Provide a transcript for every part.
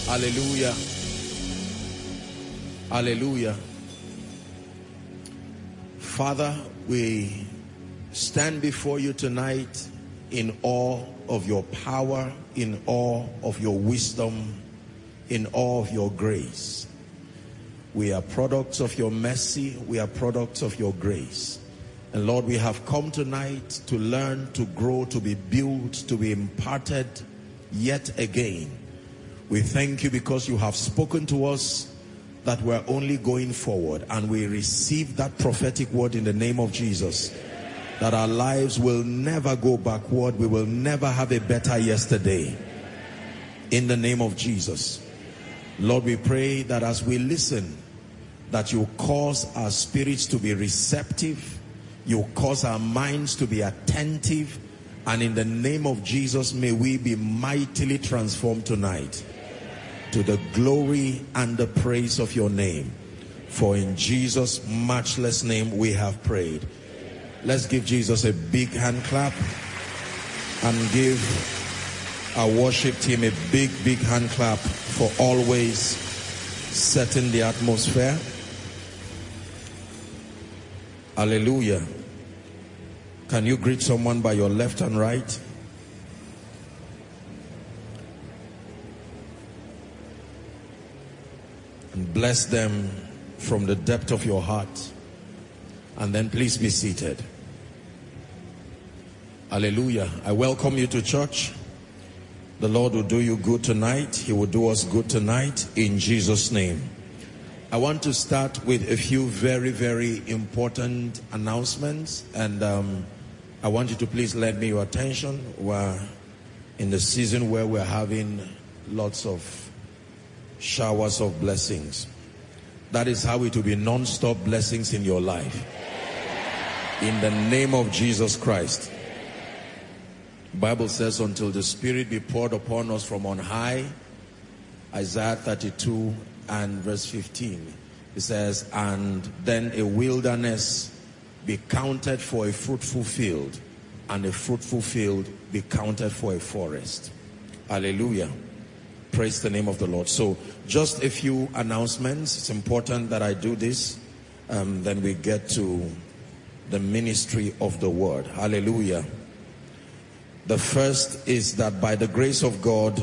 Hallelujah. Hallelujah. Father, we stand before you tonight in awe of your power, in awe of your wisdom, in awe of your grace. We are products of your mercy. We are products of your grace. And Lord, we have come tonight to learn, to grow, to be built, to be imparted yet again. We thank you because you have spoken to us that we're only going forward, and we receive that prophetic word in the name of Jesus, that our lives will never go backward. We will never have a better yesterday. In the name of Jesus. Lord, we pray that as we listen, that you cause our spirits to be receptive, you cause our minds to be attentive, and in the name of Jesus, may we be mightily transformed tonight to the glory and the praise of your name. For in Jesus' matchless name we have prayed. Let's give Jesus a big hand clap and give our worship team a big hand clap for always setting the atmosphere. Hallelujah. Can you greet someone by your left and right? And bless them from the depth of your heart. And then please be seated. Hallelujah. I welcome you to church. The Lord will do you good tonight. He will do us good tonight in Jesus' name. I want to start with a few very, very important announcements. And I want you to please lend me your attention. We're in the season where we're having lots of showers of blessings. That is how it will be non-stop blessings in your life. In the name of Jesus Christ. The Bible says, until the Spirit be poured upon us from on high. Isaiah 32 and verse 15. It says, and then a wilderness be counted for a fruitful field, and a fruitful field be counted for a forest. Hallelujah. Praise the name of the Lord. So just a few announcements. It's important that I do this. Then we get to the ministry of the word. Hallelujah. The first is that by the grace of God,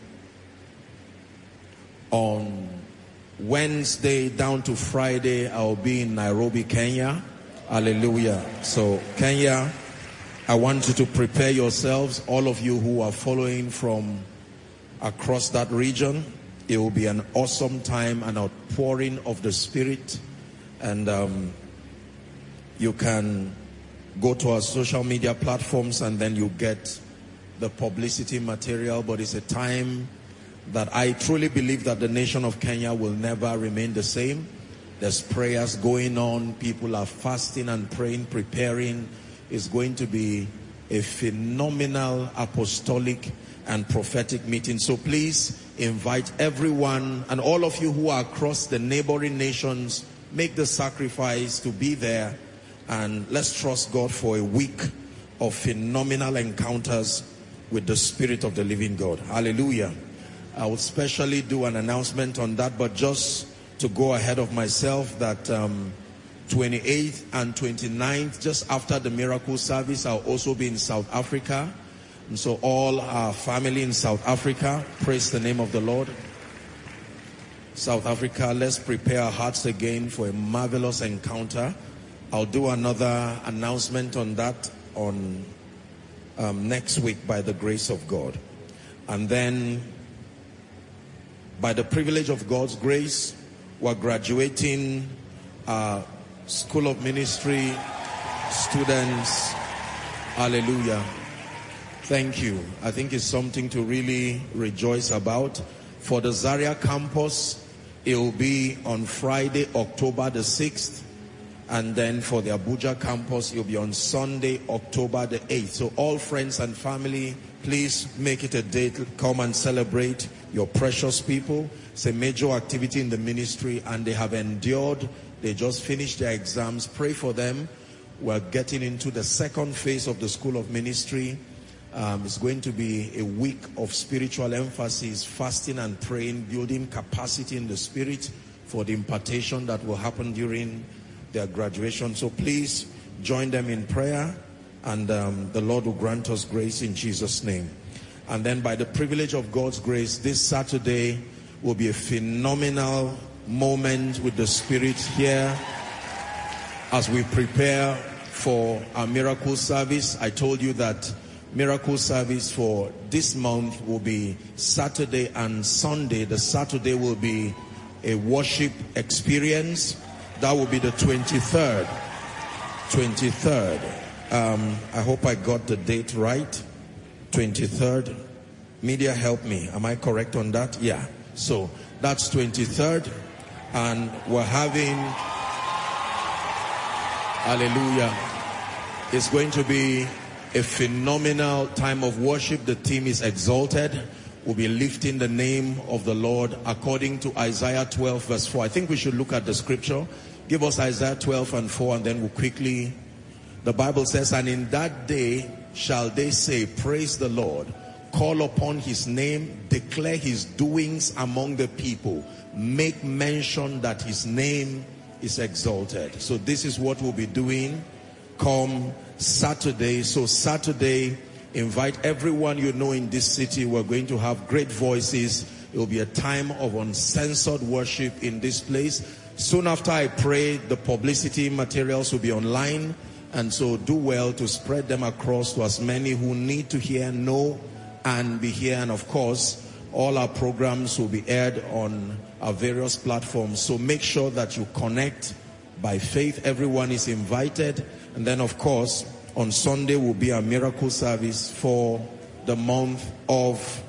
on Wednesday down to Friday, I'll be in Nairobi, Kenya. Hallelujah. So Kenya, I want you to prepare yourselves, all of you who are following from across that region. It will be an awesome time, an outpouring of the Spirit. And you can go to our social media platforms and then you get the publicity material. But it's a time that I truly believe that the nation of Kenya will never remain the same. There's prayers going on. People are fasting and praying, preparing. It's going to be a phenomenal apostolic and prophetic meeting. So please invite everyone, and all of you who are across the neighboring nations, make the sacrifice to be there, and let's trust God for a week of phenomenal encounters with the Spirit of the living God. Hallelujah. I will specially do an announcement on that, but just to go ahead of myself, that 28th and 29th, just after the miracle service, I'll also be in South Africa. And so all our family in South Africa, praise the name of the Lord. South Africa, let's prepare our hearts again for a marvelous encounter. I'll do another announcement on that on next week by the grace of God. And then by the privilege of God's grace, we're graduating School of Ministry students. Hallelujah. Thank you. I think it's something to really rejoice about. For the Zaria campus, it will be on Friday, October the 6th. And then for the Abuja campus, it will be on Sunday, October the 8th. So all friends and family, please make it a day to come and celebrate your precious people. It's a major activity in the ministry, and they have endured. They just finished their exams. Pray for them. We're getting into the second phase of the School of Ministry. It's going to be a week of spiritual emphasis, fasting and praying, building capacity in the spirit for the impartation that will happen during their graduation. So please join them in prayer, and the Lord will grant us grace in Jesus' name. And then by the privilege of God's grace, this Saturday will be a phenomenal moment with the Spirit here as we prepare for our miracle service. I told you that miracle service for this month will be Saturday and Sunday. The Saturday will be a worship experience. That will be the 23rd. I hope I got the date right. 23rd. Media, help me. Am I correct on that? Yeah. So that's 23rd. And we're having, hallelujah, it's going to be a phenomenal time of worship. The team is exalted. We'll be lifting the name of the Lord according to Isaiah 12 verse 4. I think we should look at the scripture. Give us Isaiah 12 and 4, and then we'll quickly. The Bible says, and in that day shall they say, praise the Lord, call upon his name, declare his doings among the people, make mention that his name is exalted. So this is what we'll be doing come Saturday. So Saturday, invite everyone you know in this city. We're going to have great voices. It will be a time of uncensored worship in this place. Soon after I pray, the publicity materials will be online, and so do well to spread them across to as many who need to hear, know, and be here. And of course, all our programs will be aired on our various platforms. So make sure that you connect by faith. Everyone is invited. And then of course, on Sunday will be our miracle service for the month of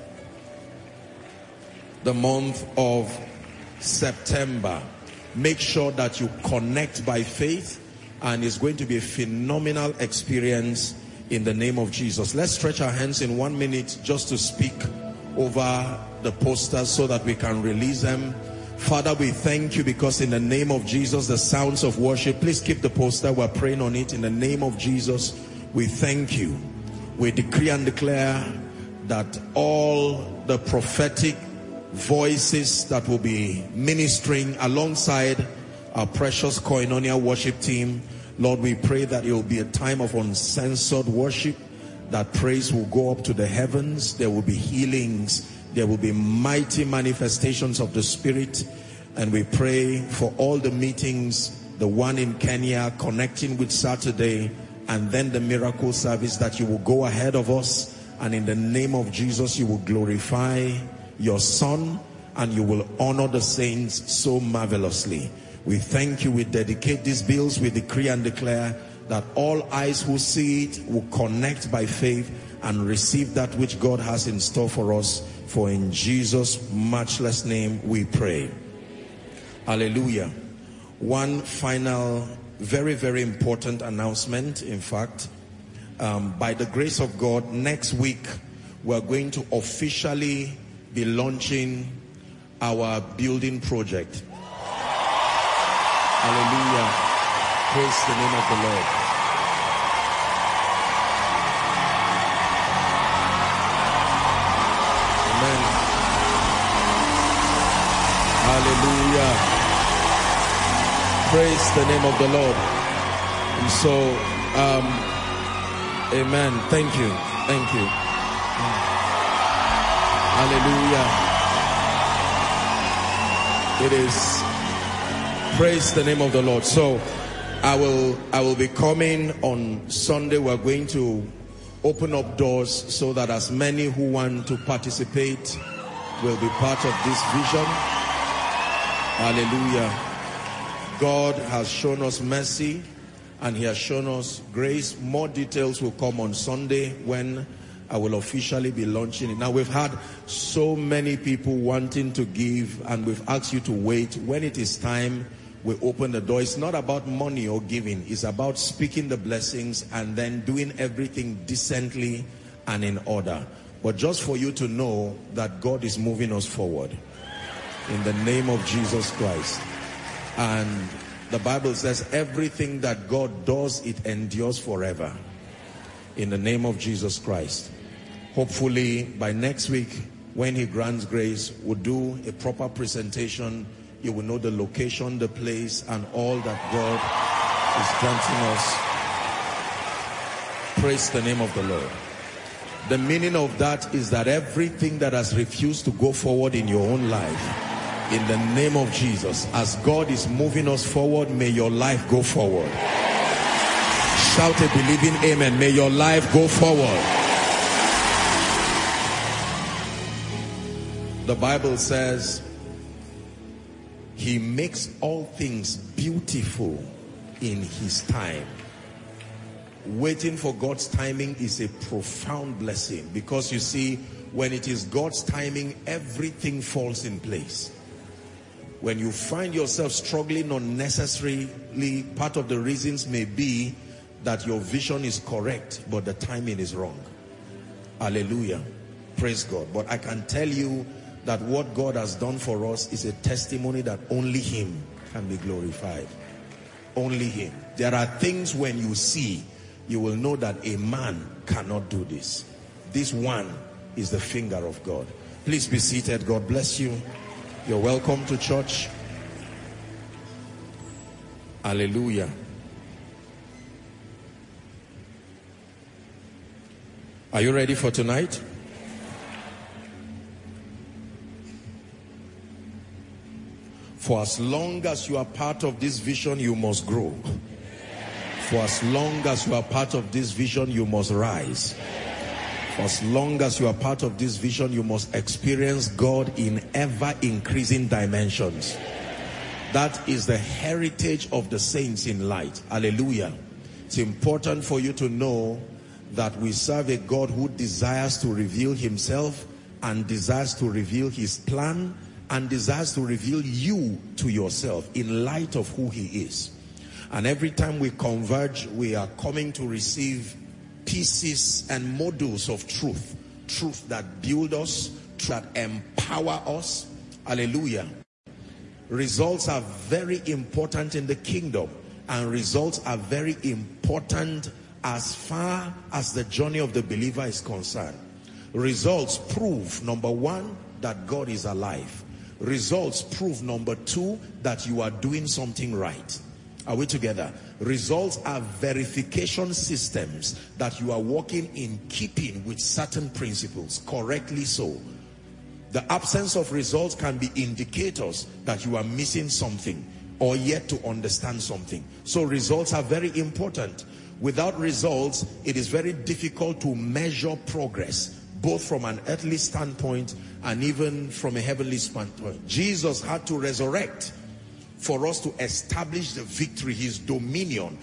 September. Make sure that you connect by faith, and it's going to be a phenomenal experience in the name of Jesus. Let's stretch our hands in 1 minute just to speak over the posters so that we can release them. Father, we thank you because in the name of Jesus, the sounds of worship, please keep the poster, we're praying on it. In the name of Jesus, we thank you. We decree and declare that all the prophetic voices that will be ministering alongside our precious Koinonia worship team, Lord, we pray that it will be a time of uncensored worship, that praise will go up to the heavens, there will be healings, there will be mighty manifestations of the Spirit. And we pray for all the meetings, the one in Kenya, connecting with Saturday, and then the miracle service, that you will go ahead of us, and in the name of Jesus you will glorify your Son, and you will honor the saints so marvelously. We thank you. We dedicate these bills. We decree and declare that all eyes who see it will connect by faith and receive that which God has in store for us. For in Jesus' matchless name we pray. Hallelujah. One final, very, very important announcement. In fact, by the grace of God, next week we're going to officially be launching our building project. Hallelujah. Praise the name of the Lord. Amen. Hallelujah. Praise the name of the Lord. And so, amen. Thank you. Thank you. Hallelujah. It is. Praise the name of the Lord. So I will be coming on Sunday. We're going to open up doors so that as many who want to participate will be part of this vision. Hallelujah. God has shown us mercy and he has shown us grace. More details will come on Sunday when I will officially be launching it. Now, we've had so many people wanting to give, and we've asked you to wait. When it is time, we open the door. It's not about money or giving. It's about speaking the blessings and then doing everything decently and in order. But just for you to know that God is moving us forward in the name of Jesus Christ. And the Bible says everything that God does, it endures forever. In the name of Jesus Christ. Hopefully by next week, when he grants grace, we'll do a proper presentation. You will know the location, the place, and all that God is granting us. Praise the name of the Lord. The meaning of that is that everything that has refused to go forward in your own life, in the name of Jesus, as God is moving us forward, may your life go forward. Shout a believing amen. May your life go forward. The Bible says he makes all things beautiful in his time. Waiting for God's timing is a profound blessing, because you see, when it is God's timing, everything falls in place. When you find yourself struggling unnecessarily, part of the reasons may be that your vision is correct, but the timing is wrong. Hallelujah. Praise God. But I can tell you that what God has done for us is a testimony that only him can be glorified. Only him. There are things when you see, you will know that a man cannot do this. This one is the finger of God. Please be seated. God bless you. You're welcome to church. Hallelujah. Are you ready for tonight? For as long as you are part of this vision, you must grow. For as long as you are part of this vision, you must rise. For as long as you are part of this vision, you must experience God in ever-increasing dimensions. That is the heritage of the saints in light. Hallelujah. It's important for you to know that we serve a God who desires to reveal himself, and desires to reveal his plan, and desires to reveal you to yourself in light of who he is. And every time we converge, we are coming to receive pieces and modules of truth. Truth that build us, truth that empower us. Hallelujah. Results are very important in the kingdom, and results are very important as far as the journey of the believer is concerned. Results prove, number one, that God is alive. Results prove, number two, that you are doing something right. Are we together? Results are verification systems that you are walking in keeping with certain principles, correctly so. The absence of results can be indicators that you are missing something or yet to understand something. So results are very important. Without results, it is very difficult to measure progress, both from an earthly standpoint and even from a heavenly standpoint. Jesus had to resurrect for us to establish the victory, his dominion.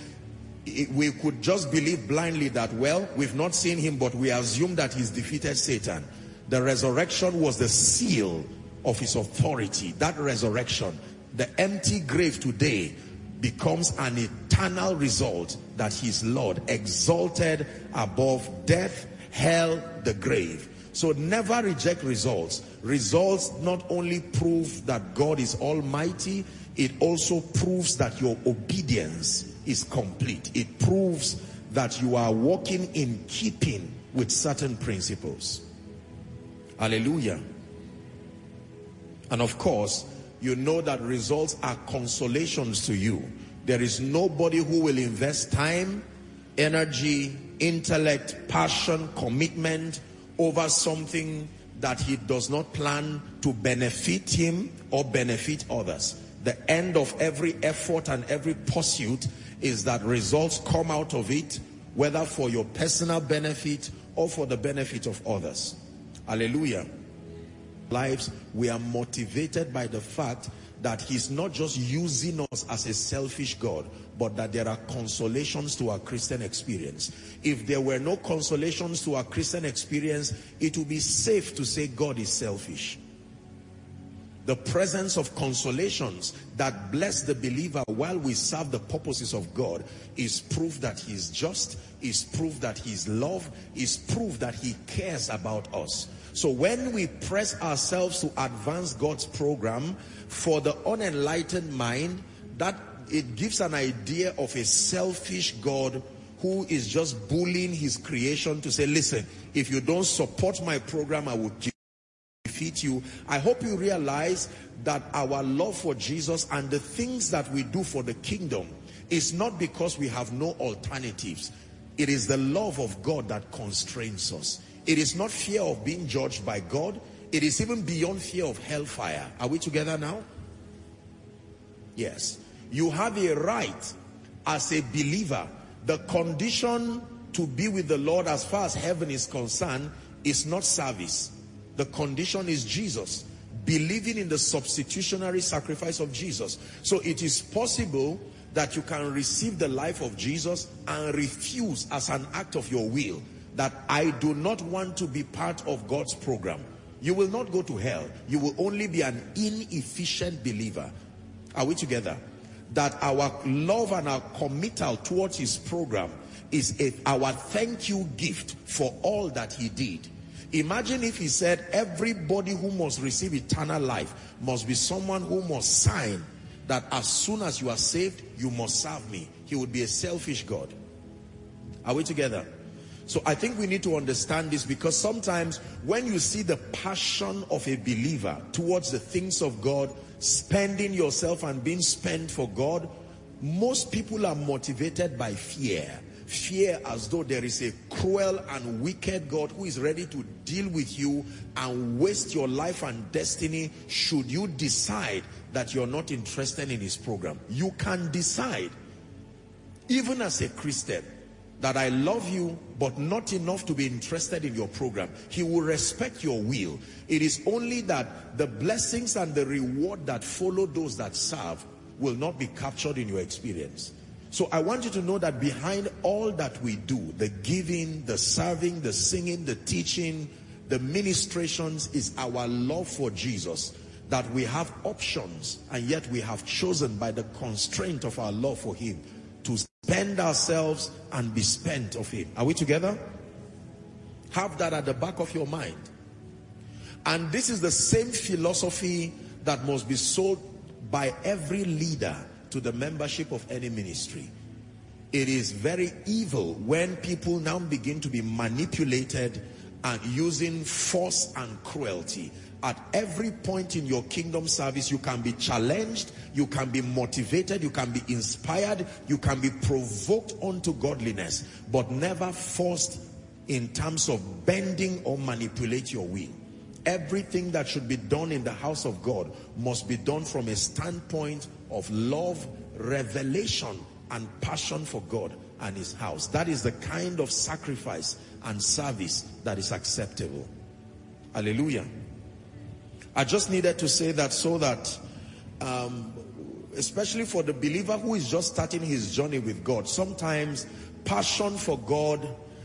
We could just believe blindly that, well, we've not seen him, but we assume that he's defeated Satan. The resurrection was the seal of his authority. That resurrection, the empty grave today, becomes an eternal result that he's Lord, exalted above death, hell, the grave. So never reject results. Results not only prove that God is almighty, it also proves that your obedience is complete. It proves that you are walking in keeping with certain principles. Hallelujah. And of course, you know that results are consolations to you. There is nobody who will invest time, energy, intellect, passion, commitment over something that he does not plan to benefit him or benefit others. The end of every effort and every pursuit is that results come out of it, whether for your personal benefit or for the benefit of others. Hallelujah. Lives, we are motivated by the fact that he's not just using us as a selfish God, but that there are consolations to our Christian experience. If there were no consolations to our Christian experience, it would be safe to say God is selfish. The presence of consolations that bless the believer while we serve the purposes of God is proof that he is just, is proof that he is love, is proof that he cares about us. So when we press ourselves to advance God's program, for the unenlightened mind, that it gives an idea of a selfish God who is just bullying his creation to say, listen, if you don't support my program, I will defeat you. I hope you realize that our love for Jesus and the things that we do for the kingdom is not because we have no alternatives. It is the love of God that constrains us. It is not fear of being judged by God. It is even beyond fear of hellfire. Are we together now? Yes. You have a right as a believer. The condition to be with the Lord as far as heaven is concerned is not service. The condition is Jesus. Believing in the substitutionary sacrifice of Jesus. So it is possible that you can receive the life of Jesus and refuse as an act of your will that I do not want to be part of God's program. You will not go to hell. You will only be an inefficient believer. Are we together? That our love and our committal towards his program is our thank you gift for all that he did. Imagine if he said everybody who must receive eternal life must be someone who must sign that as soon as you are saved, you must serve me. He would be a selfish God. Are we together? So I think we need to understand this, because sometimes when you see the passion of a believer towards the things of God, spending yourself and being spent for God, most people are motivated by fear. Fear as though there is a cruel and wicked God who is ready to deal with you and waste your life and destiny should you decide that you're not interested in his program. You can decide, even as a Christian, that I love you but not enough to be interested in your program. He will respect your will. It is only that the blessings and the reward that follow those that serve will not be captured in your experience. So I want you to know that behind all that we do, the giving, the serving, the singing, the teaching, the ministrations, is our love for Jesus. That we have options, and yet we have chosen by the constraint of our love for him to spend ourselves and be spent of him. Are we together? Have that at the back of your mind. And this is the same philosophy that must be sold by every leader to the membership of any ministry. It is very evil when people now begin to be manipulated and using force and cruelty. At every point in your kingdom service, you can be challenged, you can be motivated, you can be inspired, you can be provoked unto godliness, but never forced in terms of bending or manipulate your will. Everything that should be done in the house of God must be done from a standpoint of love, revelation, and passion for God and his house. That is the kind of sacrifice and service that is acceptable. Hallelujah. I just needed to say that so that especially for the believer who is just starting his journey with God, sometimes passion for God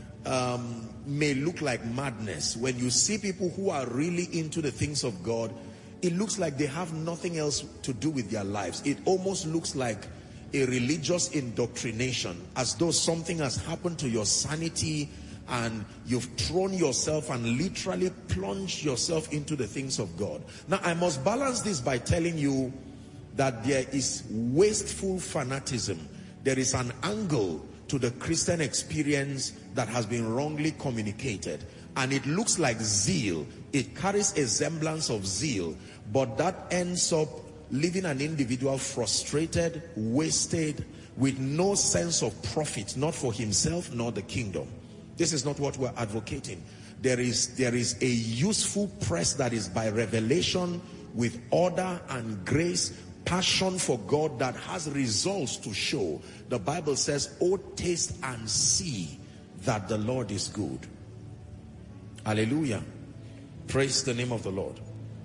may look like madness. When you see people who are really into the things of God, it looks like they have nothing else to do with their lives. It almost looks like a religious indoctrination, as though something has happened to your sanity and you've thrown yourself and literally plunged yourself into the things of God. Now, I must balance this by telling you that there is wasteful fanaticism. There is an angle to the Christian experience that has been wrongly communicated, and it looks like zeal. It carries a semblance of zeal, but that ends up leaving an individual frustrated, wasted, with no sense of profit, not for himself nor the kingdom. This is not what we're advocating. There is a useful press that is by revelation, with order and grace, passion for God that has results to show. The Bible says, "Oh, taste and see that the Lord is good." Hallelujah. Praise the name of the Lord.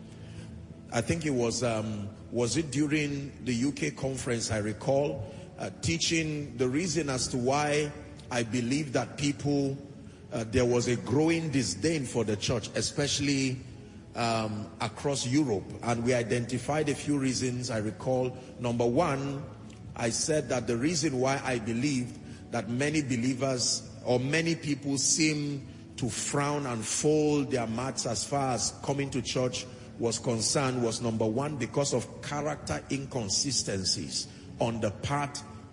I think it was it during the UK conference, I recall, teaching the reason as to why I believe that people, there was a growing disdain for the church, especially across Europe. And we identified a few reasons, I recall. Number one, I said that the reason why I believed that many believers or many people seem to frown and fold their mats as far as coming to church was concerned was, number one, because of character inconsistencies on the part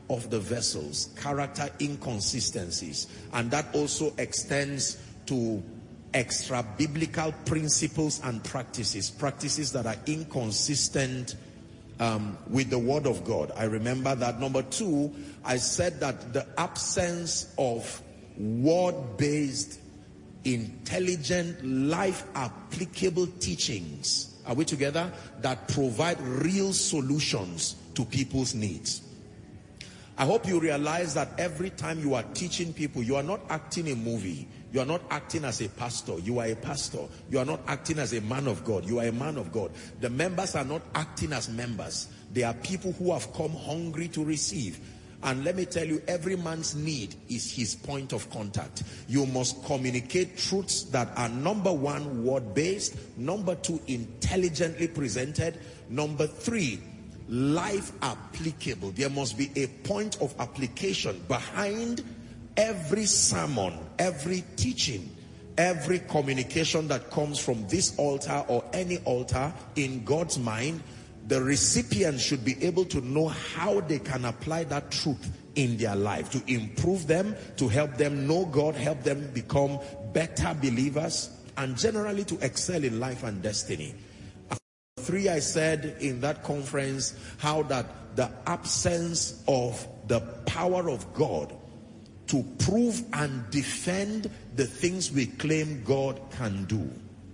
of the vessels, character inconsistencies, and that also extends to extra biblical principles and practices that are inconsistent with the word of God. I remember that. Number two, I said that the absence of word-based, intelligent, life applicable teachings, are we together, that provide real solutions to people's needs. I hope you realize that every time you are teaching people, you are not acting a movie. You are not acting as a pastor. You are a pastor. You are not acting as a man of God. You are a man of God. The members are not acting as members. They are people who have come hungry to receive. And let me tell you, every man's need is his point of contact. You must communicate truths that are, number one, word-based. Number two, intelligently presented. Number three, life applicable. There must be a point of application behind every sermon, every teaching, every communication that comes from this altar or any altar in God's mind. The recipient should be able to know how they can apply that truth in their life to improve them, to help them know God, help them become better believers, and generally to excel in life and destiny. Three, I said in that conference how that the absence of the power of God to prove and defend the things we claim God can do.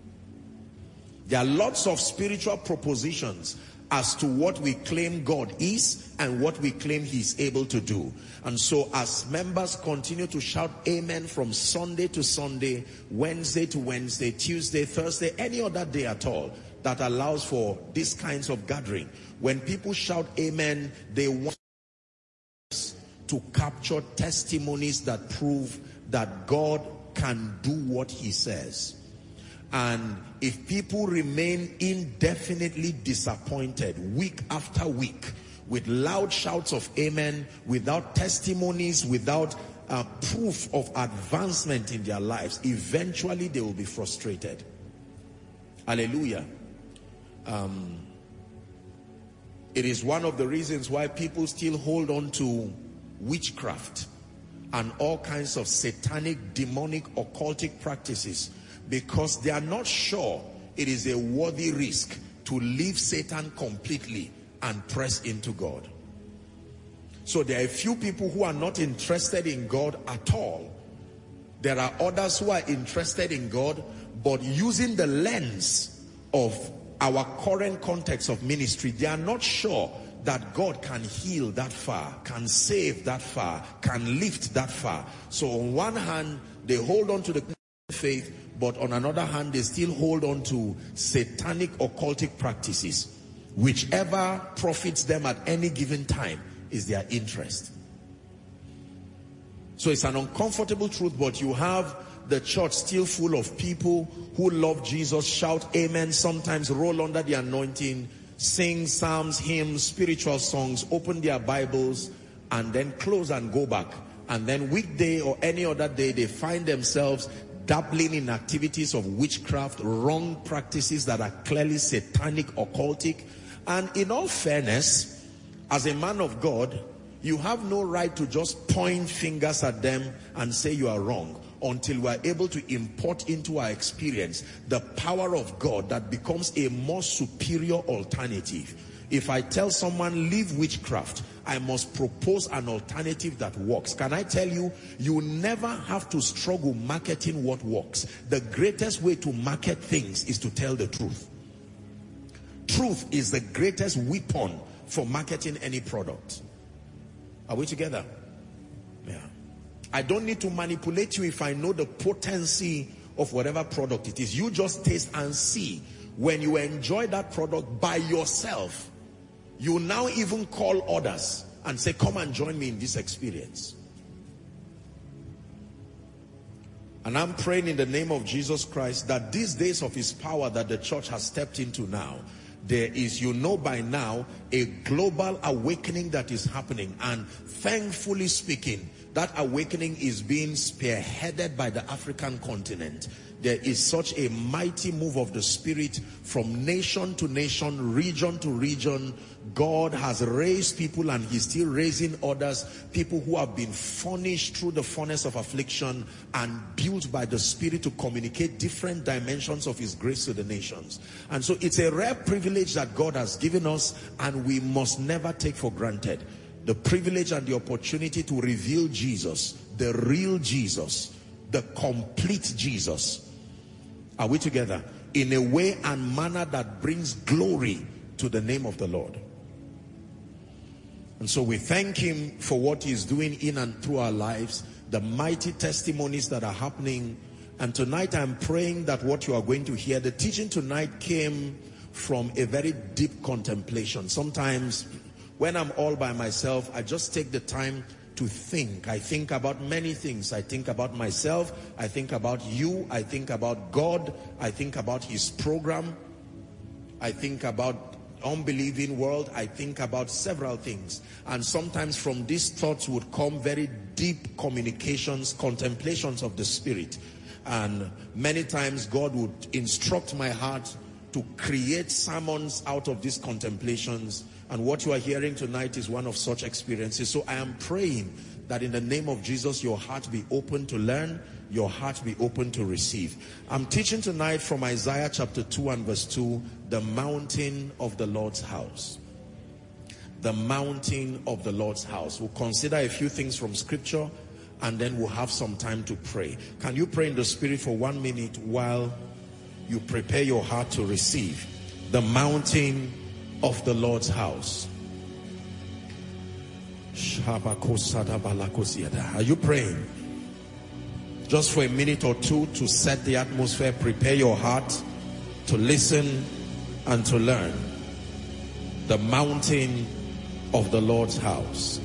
There are lots of spiritual propositions as to what we claim God is and what we claim he is able to do. And so as members continue to shout amen from Sunday to Sunday, Wednesday to Wednesday, Tuesday, Thursday, any other day at all that allows for these kinds of gathering, when people shout amen, they want to capture testimonies that prove that God can do what he says. And if people remain indefinitely disappointed week after week with loud shouts of amen, without testimonies, without proof of advancement in their lives, eventually they will be frustrated. Hallelujah. It is one of the reasons why people still hold on to witchcraft and all kinds of satanic, demonic, occultic practices, because they are not sure it is a worthy risk to leave Satan completely and press into God. So there are a few people who are not interested in God at all. There are others who are interested in God, but using the lens of our current context of ministry, they are not sure that God can heal that far, can save that far, can lift that far. So on one hand, they hold on to the faith, but on another hand, they still hold on to satanic occultic practices. Whichever profits them at any given time is their interest. So it's an uncomfortable truth, but you have the church still full of people who love Jesus, shout amen, sometimes roll under the anointing, sing psalms, hymns, spiritual songs, open their Bibles, and then close and go back. And then weekday or any other day, they find themselves dabbling in activities of witchcraft, wrong practices that are clearly satanic, occultic. And in all fairness, as a man of God, you have no right to just point fingers at them and say you are wrong, until we are able to import into our experience the power of God that becomes a more superior alternative. If I tell someone leave witchcraft, I must propose an alternative that works. Can I tell you, you never have to struggle marketing what works. The greatest way to market things is to tell the truth. Truth is the greatest weapon for marketing any product. Are we together? Yeah. I don't need to manipulate you if I know the potency of whatever product it is. You just taste and see. When you enjoy that product by yourself, you now even call others and say, come and join me in this experience. And I'm praying in the name of Jesus Christ that these days of his power that the church has stepped into now, there is, you know by now, a global awakening that is happening. And thankfully speaking, that awakening is being spearheaded by the African continent. there is such a mighty move of the Spirit from nation to nation, region to region. God has raised people, and he's still raising others, people who have been furnished through the furnace of affliction and built by the Spirit to communicate different dimensions of his grace to the nations. And so it's a rare privilege that God has given us, and we must never take for granted the privilege and the opportunity to reveal Jesus, the real Jesus, the complete Jesus. Are we together? In a way and manner that brings glory to the name of the Lord. And so we thank him for what he's doing in and through our lives, the mighty testimonies that are happening. And tonight I'm praying that what you are going to hear, the teaching tonight came from a very deep contemplation. Sometimes when I'm all by myself, I just take the time to think. I think about many things. I think about myself. I think about you. I think about God. I think about his program. I think about unbelieving world. I think about several things. And sometimes from these thoughts would come very deep communications, contemplations of the Spirit. And many times God would instruct my heart to create sermons out of these contemplations. And what you are hearing tonight is one of such experiences. So I am praying that in the name of Jesus, your heart be open to learn, your heart be open to receive. I'm teaching tonight from Isaiah chapter 2 and verse 2, the mountain of the Lord's house. The mountain of the Lord's house. We'll consider a few things from scripture, and then we'll have some time to pray. Can you pray in the Spirit for 1 minute while you prepare your heart to receive the mountain of the Lord's house? Are you praying? Just for a minute or two to set the atmosphere, prepare your heart to listen and to learn. The mountain of the Lord's house.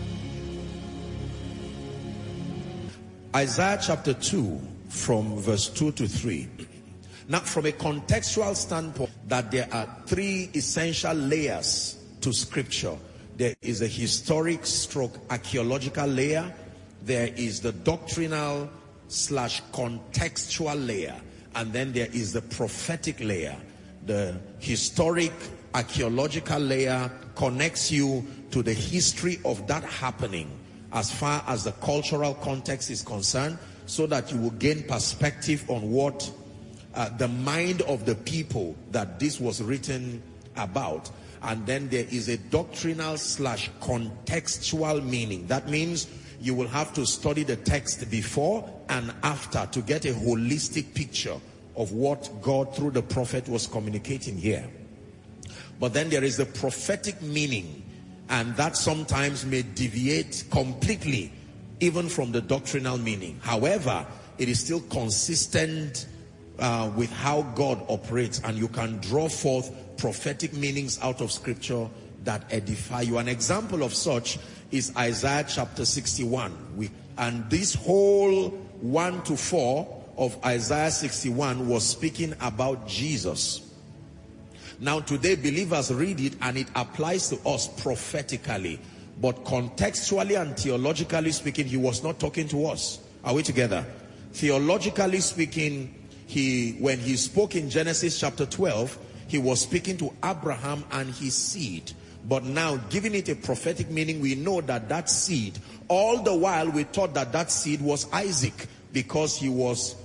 Isaiah chapter 2 from verse 2 to 3. Now, from a contextual standpoint, that there are three essential layers to scripture. There is a historic stroke archaeological layer. There is the doctrinal / contextual layer. And then there is the prophetic layer. The historic archaeological layer connects you to the history of that happening as far as the cultural context is concerned, so that you will gain perspective on what the mind of the people that this was written about. And then there is a doctrinal / contextual meaning. That means you will have to study the text before and after to get a holistic picture of what God through the prophet was communicating here. But then there is the prophetic meaning, and that sometimes may deviate completely even from the doctrinal meaning. However, it is still consistent with how God operates, and you can draw forth prophetic meanings out of scripture that edify you. An example of such is Isaiah chapter 61. And this whole 1 to 4 of Isaiah 61 was speaking about Jesus. Now today believers read it and it applies to us prophetically, but contextually and theologically speaking, he was not talking to us. Are we together? Theologically speaking, when he spoke in Genesis chapter 12, he was speaking to Abraham and his seed. But now, giving it a prophetic meaning, we know that that seed, all the while we thought that that seed was Isaac, because he was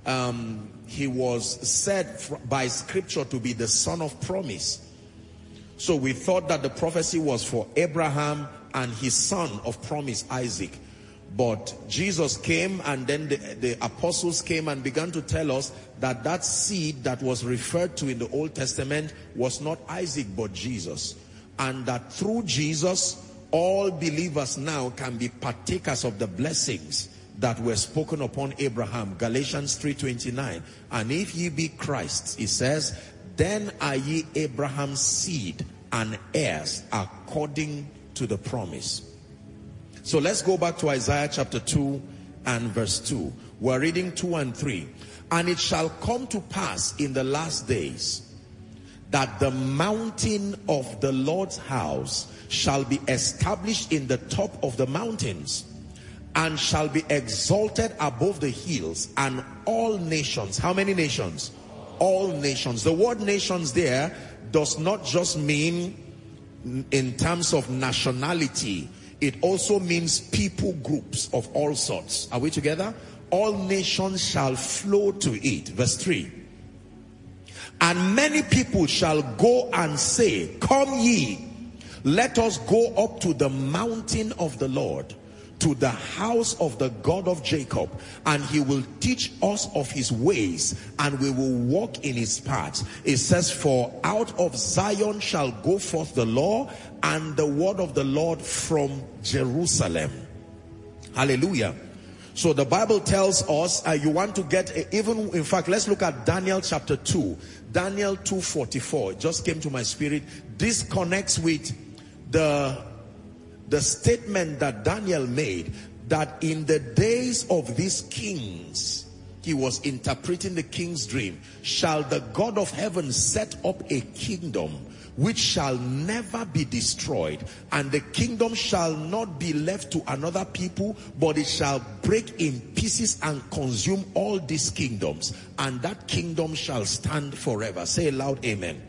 said by scripture to be the son of promise. So we thought that the prophecy was for Abraham and his son of promise, Isaac. But Jesus came, and then the apostles came and began to tell us that that seed that was referred to in the Old Testament was not Isaac but Jesus. And that through Jesus, all believers now can be partakers of the blessings that were spoken upon Abraham. Galatians 3:29. And if ye be Christ's, it says, then are ye Abraham's seed and heirs according to the promise. So let's go back to Isaiah chapter 2 and verse 2. We're reading 2 and 3. And it shall come to pass in the last days that the mountain of the Lord's house shall be established in the top of the mountains, and shall be exalted above the hills, and all nations. How many nations? All nations. The word nations there does not just mean in terms of nationality. It also means people groups of all sorts. Are we together? All nations shall flow to it. Verse 3. And many people shall go and say, come ye, let us go up to the mountain of the Lord, to the house of the God of Jacob, and he will teach us of his ways, and we will walk in his paths. It says, for out of Zion shall go forth the law and the word of the Lord from Jerusalem. Hallelujah. So the Bible tells us, you want to get, in fact, let's look at Daniel chapter 2. Daniel 2:44. It just came to my spirit. This connects with the statement that Daniel made, that in the days of these kings, he was interpreting the king's dream, shall the God of heaven set up a kingdom which shall never be destroyed, and the kingdom shall not be left to another people, but it shall break in pieces and consume all these kingdoms, and that kingdom shall stand forever. Say aloud, amen.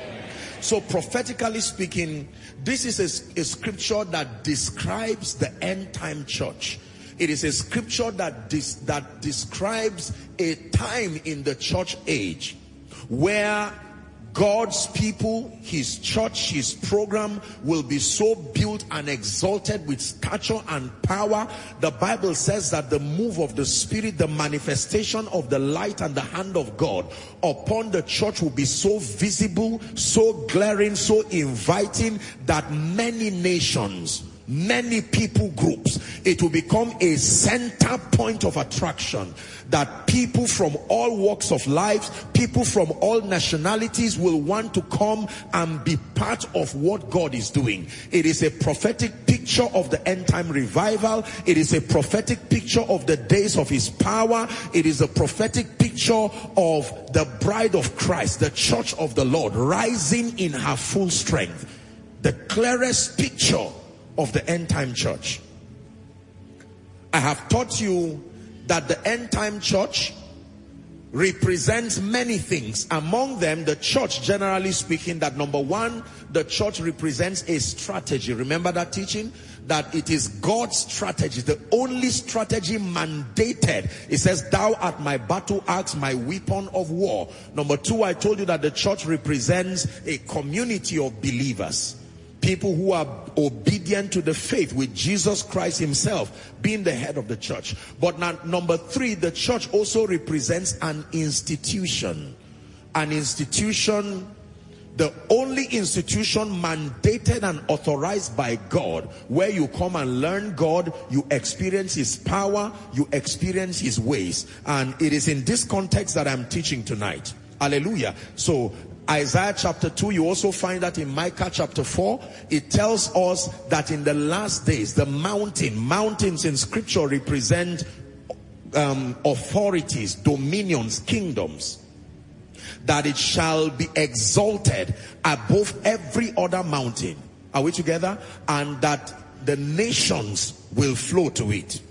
So prophetically speaking, this is a scripture that describes the end time church. It is a scripture that describes a time in the church age where God's people, his church, his program will be so built and exalted with stature and power. The Bible says that the move of the Spirit, the manifestation of the light and the hand of God upon the church will be so visible, so glaring, so inviting that many nations, many people groups, it will become a center point of attraction, that people from all walks of life, people from all nationalities will want to come and be part of what God is doing. It is a prophetic picture of the end time revival. It is a prophetic picture of the days of his power. It is a prophetic picture of the bride of Christ, the church of the Lord, rising in her full strength. The clearest picture of the end time church. I have taught you that the end time church represents many things. Among them, the church, generally speaking, that number one, the church represents a strategy. Remember that teaching? That it is God's strategy, the only strategy mandated. It says, thou art my battle axe, my weapon of war. Number two, I told you that the church represents a community of believers. People who are obedient to the faith, with Jesus Christ himself being the head of the church. But now, number three, the church also represents an institution. An institution, the only institution mandated and authorized by God, where you come and learn God, you experience his power, you experience his ways. And it is in this context that I'm teaching tonight. Hallelujah. So Isaiah chapter 2, you also find that in Micah chapter 4. It tells us that in the last days, the mountains in scripture represent authorities, dominions, kingdoms, that it shall be exalted above every other mountain. Are we together? And that the nations will flow to it.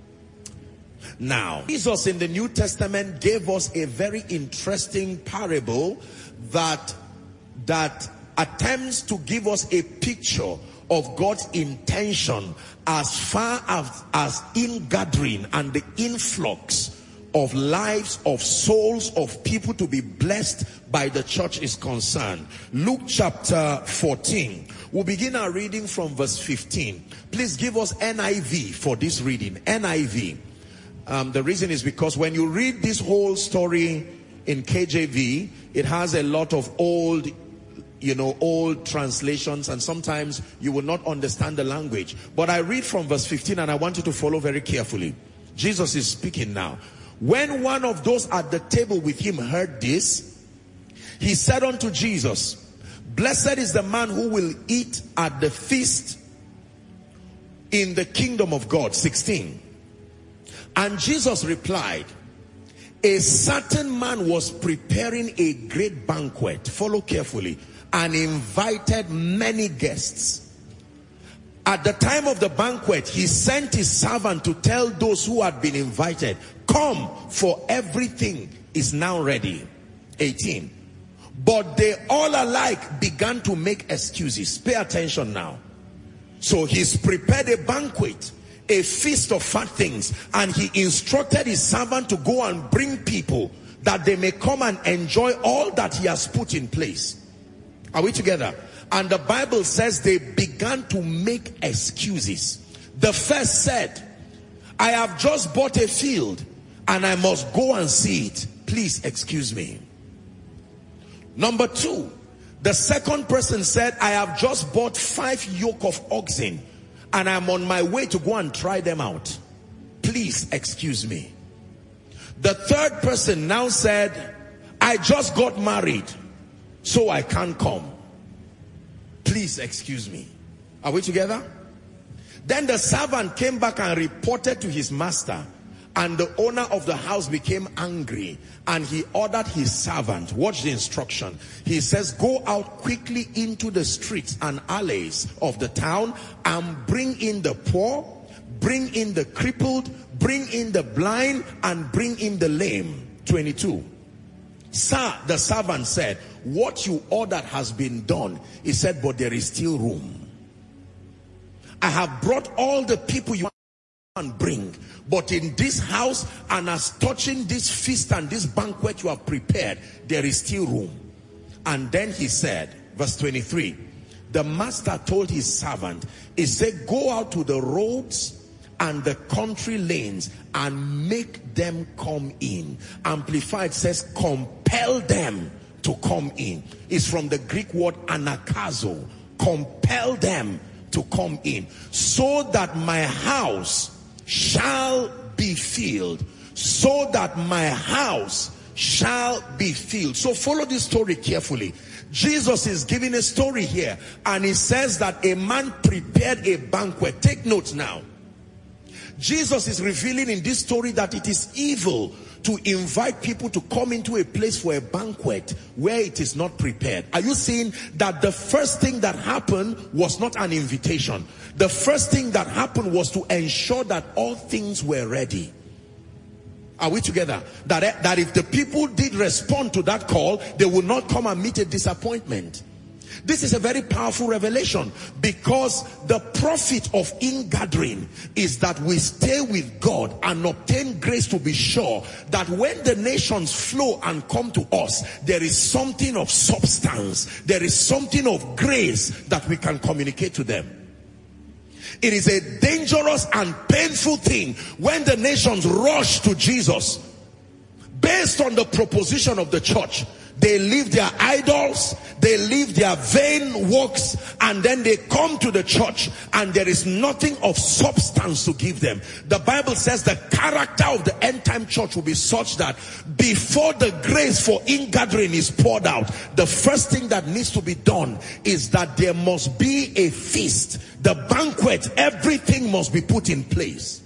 Now, Jesus in the New Testament gave us a very interesting parable that attempts to give us a picture of God's intention as far as ingathering and the influx of lives, of souls, of people to be blessed by the church is concerned. Luke chapter 14. We'll begin our reading from verse 15. Please give us NIV for this reading. NIV. The reason is because when you read this whole story in KJV, it has a lot of old translations, and sometimes you will not understand the language. But I read from verse 15 and I want you to follow very carefully. Jesus is speaking now. When one of those at the table with him heard this, he said unto Jesus, blessed is the man who will eat at the feast in the kingdom of God. 16. And Jesus replied, a certain man was preparing a great banquet. Follow carefully. And invited many guests. At the time of the banquet, he sent his servant to tell those who had been invited, come, for everything is now ready. 18. But they all alike began to make excuses. Pay attention now. So he's prepared a banquet, a feast of fat things, and he instructed his servant to go and bring people that they may come and enjoy all that he has put in place. Are we together? And the Bible says they began to make excuses. The first said, I have just bought a field and I must go and see it. Please excuse me. Number 2, the second person said, I have just bought 5 yoke of oxen and I'm on my way to go and try them out. Please excuse me. The third person now said, I just got married, so I can't come. Please excuse me. Are we together? Then the servant came back and reported to his master, and the owner of the house became angry, and he ordered his servant, watch the instruction. He says, go out quickly into the streets and alleys of the town and bring in the poor, bring in the crippled, bring in the blind, and bring in the lame. 22. Sir, the servant said, what you ordered has been done. He said, but there is still room. I have brought all the people you can bring, but in this house and as touching this feast and this banquet you have prepared, there is still room. And then he said, verse 23, the master told his servant, he said, go out to the roads and the country lanes and make them come in. Amplified says, compel them to come in. It's from the Greek word anakazo. Compel them to come in, so that my house shall be filled. So that my house shall be filled. So follow this story carefully. Jesus is giving a story here, and he says that a man prepared a banquet. Take notes now. Jesus is revealing in this story that it is evil to invite people to come into a place for a banquet where it is not prepared. Are you seeing that the first thing that happened was not an invitation? The first thing that happened was to ensure that all things were ready. Are we together? That if the people did respond to that call, they will not come and meet a disappointment. This is a very powerful revelation, because the profit of ingathering is that we stay with God and obtain grace to be sure that when the nations flow and come to us, there is something of substance, there is something of grace that we can communicate to them. It is a dangerous and painful thing when the nations rush to Jesus based on the proposition of the church. They leave their idols, they leave their vain works, and then they come to the church and there is nothing of substance to give them. The Bible says the character of the end time church will be such that before the grace for ingathering is poured out, the first thing that needs to be done is that there must be a feast. The banquet, everything must be put in place.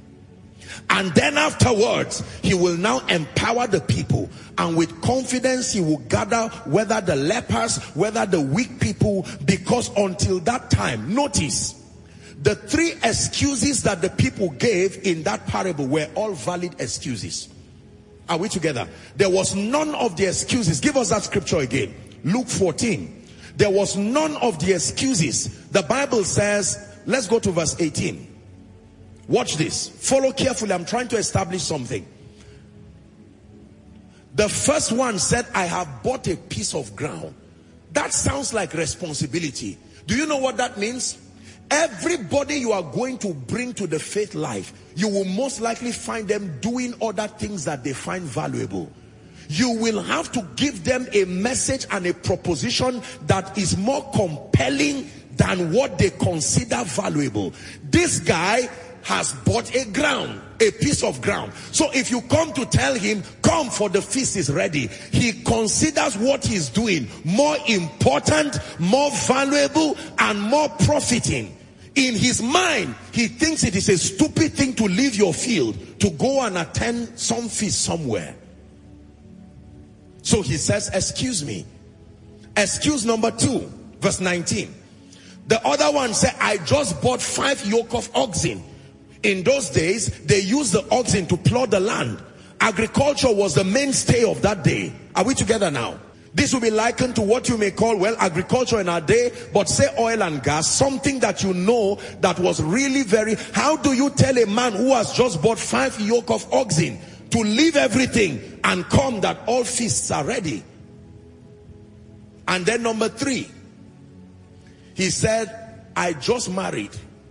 And then afterwards, he will now empower the people, and with confidence he will gather whether the lepers, whether the weak people, because until that time, notice, the 3 excuses that the people gave in that parable were all valid excuses. Are we together? There was none of the excuses. Give us that scripture again. Luke 14. There was none of the excuses. The Bible says, let's go to verse 18. Watch this. Follow carefully. I'm trying to establish something. The first one said, I have bought a piece of ground. That sounds like responsibility. Do you know what that means? Everybody you are going to bring to the faith life, you will most likely find them doing other things that they find valuable. You will have to give them a message and a proposition that is more compelling than what they consider valuable. This guy has bought a piece of ground. So if you come to tell him, come for the feast is ready, he considers what he's doing more important, more valuable, and more profiting. In his mind, he thinks it is a stupid thing to leave your field to go and attend some feast somewhere. So he says, excuse me. Excuse number 2, verse 19. The other one said, I just bought 5 yoke of oxen. In those days, they used the oxen to plow the land. Agriculture was the mainstay of that day. Are we together now? This will be likened to what you may call, well, agriculture in our day, but say oil and gas, something that you know that was really very... How do you tell a man who has just bought 5 yoke of oxen to leave everything and come that all feasts are ready? And then number 3, he said, I just married.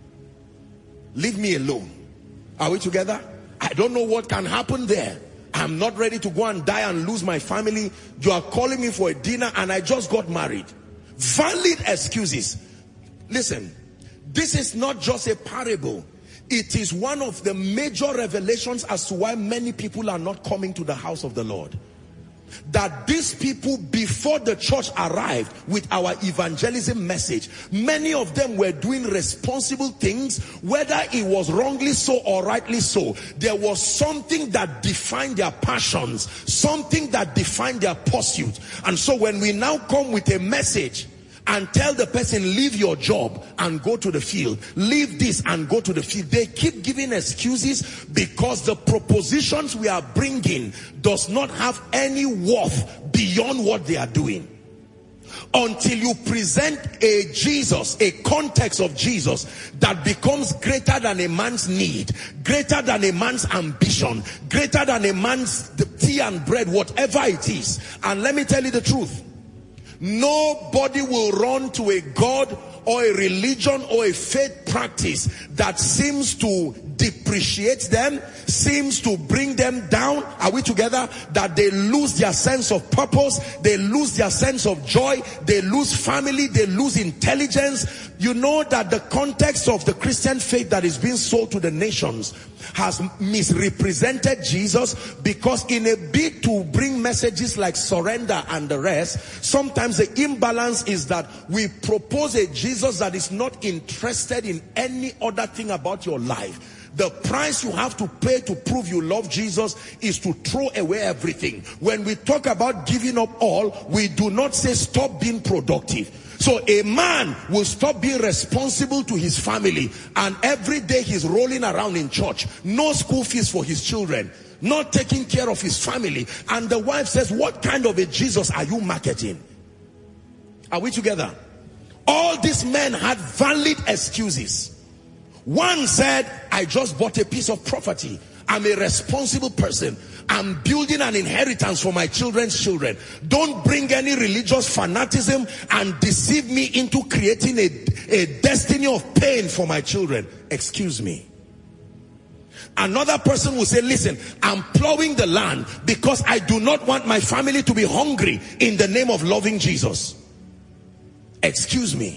Leave me alone. Are we together? I don't know what can happen there. I'm not ready to go and die and lose my family. You are calling me for a dinner and I just got married. Valid excuses. Listen, this is not just a parable. It is one of the major revelations as to why many people are not coming to the house of the Lord. That these people, before the church arrived with our evangelism message, many of them were doing responsible things, whether it was wrongly so or rightly so. There was something that defined their passions, something that defined their pursuit. And so when we now come with a message and tell the person, leave your job and go to the field, leave this and go to the field, they keep giving excuses because the propositions we are bringing does not have any worth beyond what they are doing. Until you present a Jesus, a context of Jesus that becomes greater than a man's need, greater than a man's ambition, greater than a man's tea and bread, whatever it is. And let me tell you the truth. Nobody will run to a God or a religion or a faith practice that seems to depreciate them, seems to bring them down. Are we together? That they lose their sense of purpose, they lose their sense of joy, they lose family, they lose intelligence. You know that the context of the Christian faith that is being sold to the nations has misrepresented Jesus, because in a bid to bring messages like surrender and the rest, sometimes the imbalance is that we propose a Jesus that is not interested in any other thing about your life. The price you have to pay to prove you love Jesus is to throw away everything. When we talk about giving up all, we do not say stop being productive. So a man will stop being responsible to his family, and every day he's rolling around in church, no school fees for his children, not taking care of his family. And the wife says, what kind of a Jesus are you marketing? Are we together? All these men had valid excuses. One said, I just bought a piece of property. I'm a responsible person. I'm building an inheritance for my children's children. Don't bring any religious fanaticism and deceive me into creating a destiny of pain for my children. Excuse me. Another person will say, listen, I'm plowing the land because I do not want my family to be hungry in the name of loving Jesus. Excuse me.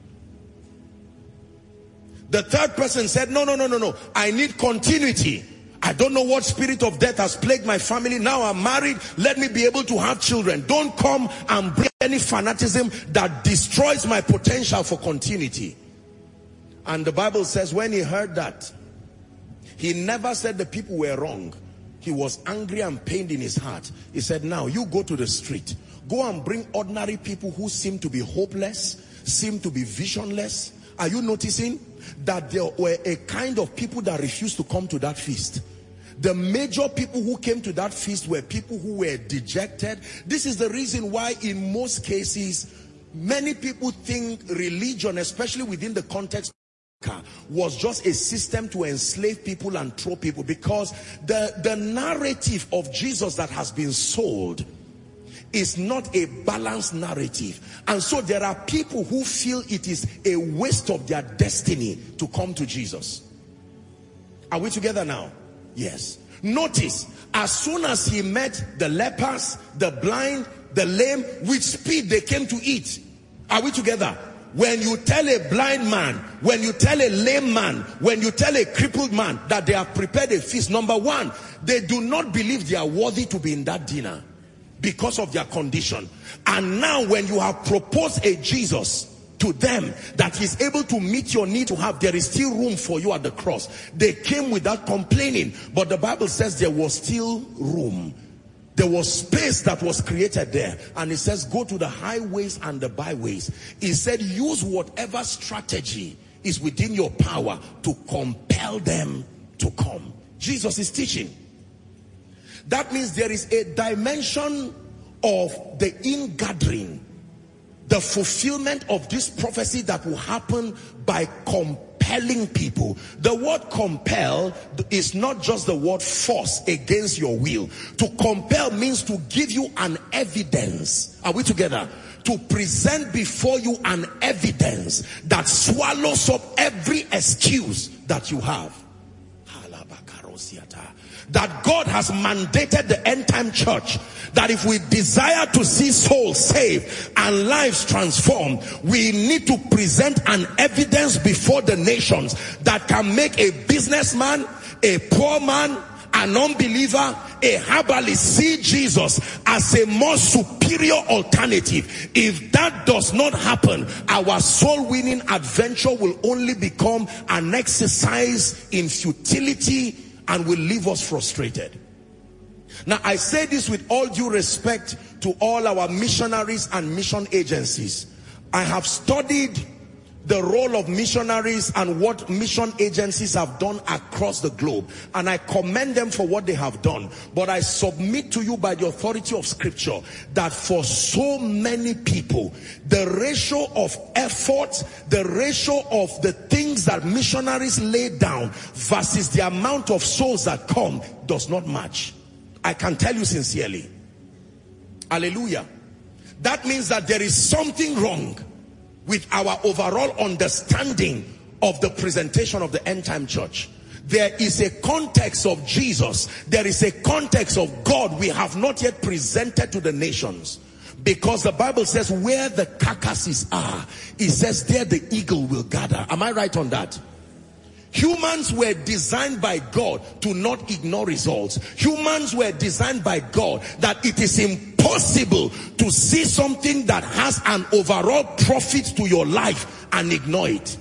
The third person said, no, I need continuity. I don't know what spirit of death has plagued my family. Now I'm married. Let me be able to have children. Don't come and bring any fanaticism that destroys my potential for continuity. And the Bible says when he heard that, he never said the people were wrong. He was angry and pained in his heart. He said, now you go to the street. Go and bring ordinary people who seem to be hopeless, seem to be visionless. Are you noticing that there were a kind of people that refused to come to that feast? The major people who came to that feast were people who were dejected. This is the reason why in most cases, many people think religion, especially within the context, was just a system to enslave people and throw people, because the narrative of Jesus that has been sold is not a balanced narrative. And so there are people who feel it is a waste of their destiny to come to Jesus. Are we together now? Yes. Notice, as soon as he met the lepers, the blind, the lame, with speed they came to eat. Are we together? When you tell a blind man, when you tell a lame man, when you tell a crippled man that they have prepared a feast, number one, they do not believe they are worthy to be in that dinner because of their condition. And now when you have proposed a Jesus to them that is able to meet your need to have, there is still room for you at the cross. They came without complaining, but the Bible says there was still room. there was space that was created there. And it says, go to the highways and the byways. He said, use whatever strategy is within your power to compel them to come. Jesus is teaching. That means there is a dimension of the ingathering, the fulfillment of this prophecy that will happen by compelling people. The word compel is not just the word force against your will. To compel means to give you an evidence. Are we together? To present before you an evidence that swallows up every excuse that you have. That God has mandated the end time church, that if we desire to see souls saved and lives transformed, we need to present an evidence before the nations that can make a businessman, a poor man, an unbeliever, a herbalist see Jesus as a more superior alternative. If that does not happen, our soul winning adventure will only become an exercise in futility and will leave us frustrated. Now, I say this with all due respect to all our missionaries and mission agencies. I have studied the role of missionaries and what mission agencies have done across the globe, and I commend them for what they have done. But I submit to you by the authority of scripture that for so many people, the ratio of effort, the ratio of the things that missionaries lay down versus the amount of souls that come does not match. I can tell you sincerely. Hallelujah. That means that there is something wrong with our overall understanding of the presentation of the end time church. There is a context of Jesus. There is a context of God we have not yet presented to the nations. Because the Bible says where the carcasses are, it says there the eagle will gather. Am I right on that? Humans were designed by God to not ignore results. Humans were designed by God that it is impossible to see something that has an overall profit to your life and ignore it.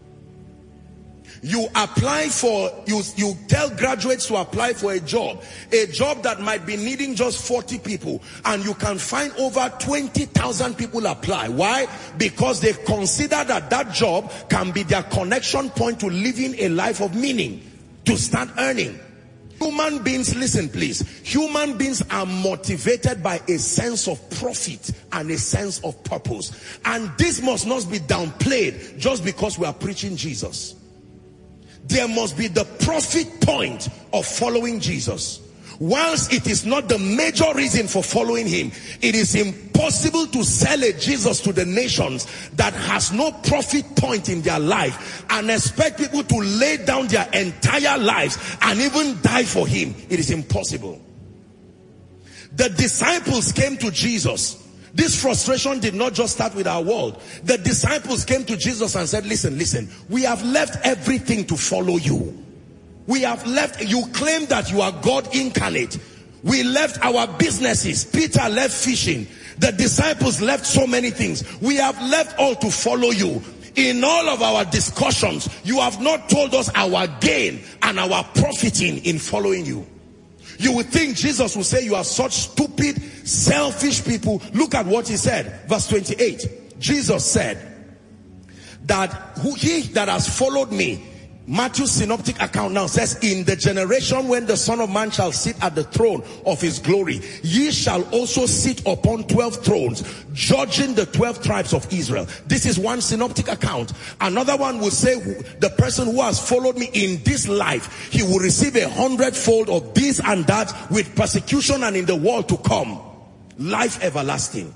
You apply for, you tell graduates to apply for a job that might be needing just 40 people, and you can find over 20,000 people apply. Why? Because they consider that that job can be their connection point to living a life of meaning, to start earning. Human beings, listen please, human beings are motivated by a sense of profit and a sense of purpose. And this must not be downplayed just because we are preaching Jesus. There must be the profit point of following Jesus. Whilst it is not the major reason for following him, it is impossible to sell a Jesus to the nations that has no profit point in their life and expect people to lay down their entire lives and even die for him. It is impossible. The disciples came to Jesus. This frustration did not just start with our world. The disciples came to Jesus and said, listen, we have left everything to follow you. We have left, you claim that you are God incarnate. We left our businesses. Peter left fishing. The disciples left so many things. We have left all to follow you. In all of our discussions, you have not told us our gain and our profiting in following you. You would think Jesus would say, you are such stupid, selfish people. Look at what he said. Verse 28. Jesus said that he that has followed me, Matthew's synoptic account now says, in the generation when the Son of Man shall sit at the throne of his glory, ye shall also sit upon 12 thrones, judging the 12 tribes of Israel. This is one synoptic account. Another one will say, the person who has followed me in this life, he will receive 100-fold of this and that, with persecution and in the world to come, life everlasting.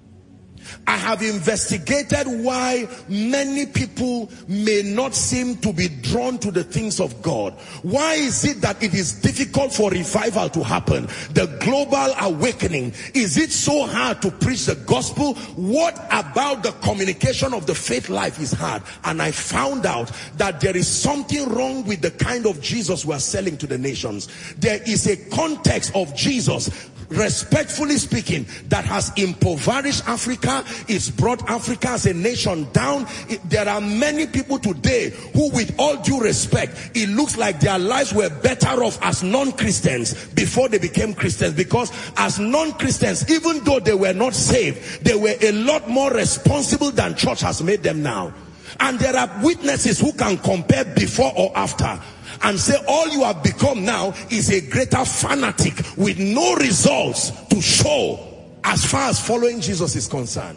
I have investigated why many people may not seem to be drawn to the things of God. Why is it that it is difficult for revival to happen? The global awakening. Is it so hard to preach the gospel? What about the communication of the faith life is hard? And I found out that there is something wrong with the kind of Jesus we are selling to the nations. There is a context of Jesus respectfully speaking, that has impoverished Africa. It's brought Africa as a nation down. There are many people today who, with all due respect, it looks like their lives were better off as non-Christians before they became Christians, because as non-Christians, even though they were not saved, they were a lot more responsible than church has made them now. And there are witnesses who can compare before or after and say all you have become now is a greater fanatic with no results to show as far as following Jesus is concerned.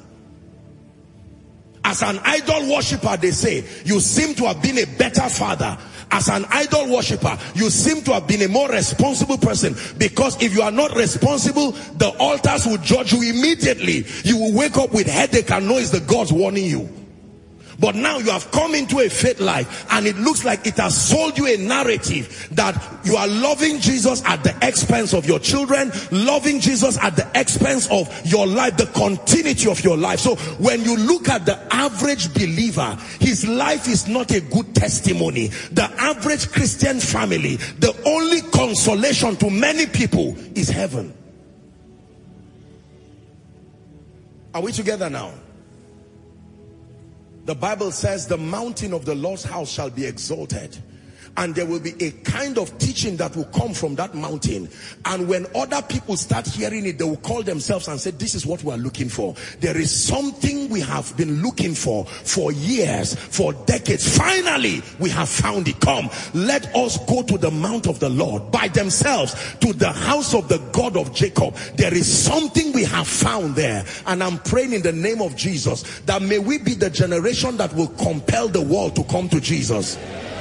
As an idol worshiper, they say, you seem to have been a better father. As an idol worshiper, you seem to have been a more responsible person, because if you are not responsible, the altars will judge you immediately. You will wake up with headache and know it's the gods warning you. But now you have come into a faith life, and it looks like it has sold you a narrative that you are loving Jesus at the expense of your children, loving Jesus at the expense of your life, the continuity of your life. So when you look at the average believer, his life is not a good testimony. The average Christian family, the only consolation to many people is heaven. Are we together now? The Bible says the mountain of the Lord's house shall be exalted, and there will be a kind of teaching that will come from that mountain. And when other people start hearing it, they will call themselves and say, this is what we are looking for. There is something we have been looking for years, for decades. Finally, we have found it. Come, let us go to the mount of the Lord by themselves, to the house of the God of Jacob. There is something we have found there. And I'm praying in the name of Jesus that may we be the generation that will compel the world to come to Jesus.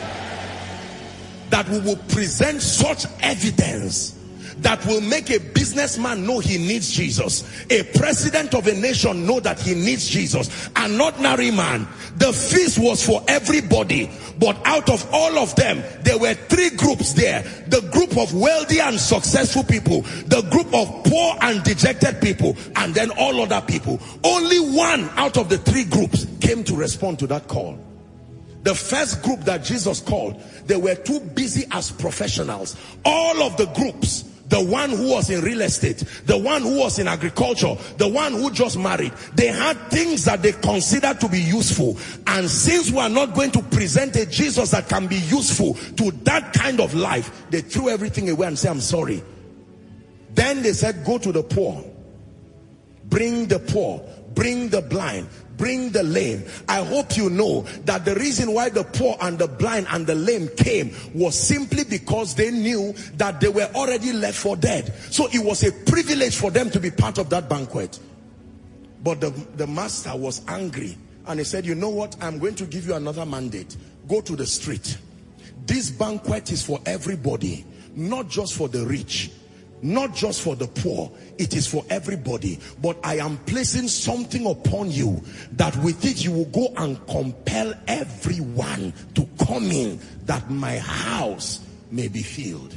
That we will present such evidence that will make a businessman know he needs Jesus, a president of a nation know that he needs Jesus, an ordinary man. The feast was for everybody, but out of all of them, there were three groups there: the group of wealthy and successful people, the group of poor and dejected people, and then all other people. Only one out of the three groups came to respond to that call. The first group that Jesus called, they were too busy as professionals. All of the groups, the one who was in real estate, the one who was in agriculture, the one who just married, they had things that they considered to be useful. And since we are not going to present a Jesus that can be useful to that kind of life, they threw everything away and said, I'm sorry. Then they said, go to the poor, bring the poor, bring the blind, bring the lame. I hope you know that the reason why the poor and the blind and the lame came was simply because they knew that they were already left for dead. So it was a privilege for them to be part of that banquet. But the master was angry, and he said, you know what, I'm going to give you another mandate. Go to the street. This banquet is for everybody, not just for the rich, not just for the poor. It is for everybody. But I am placing something upon you that with it you will go and compel everyone to come in, that my house may be filled.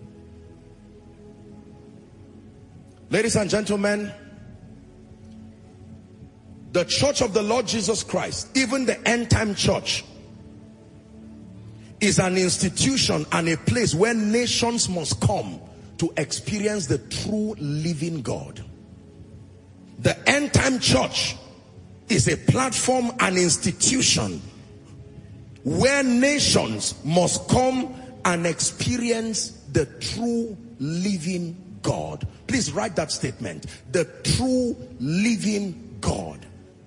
Ladies and gentlemen, the church of the Lord Jesus Christ, even the end time church, is an institution and a place where nations must come to experience the true living God. The end time church is a platform, an institution where nations must come and experience the true living God. Please write that statement. The true living God.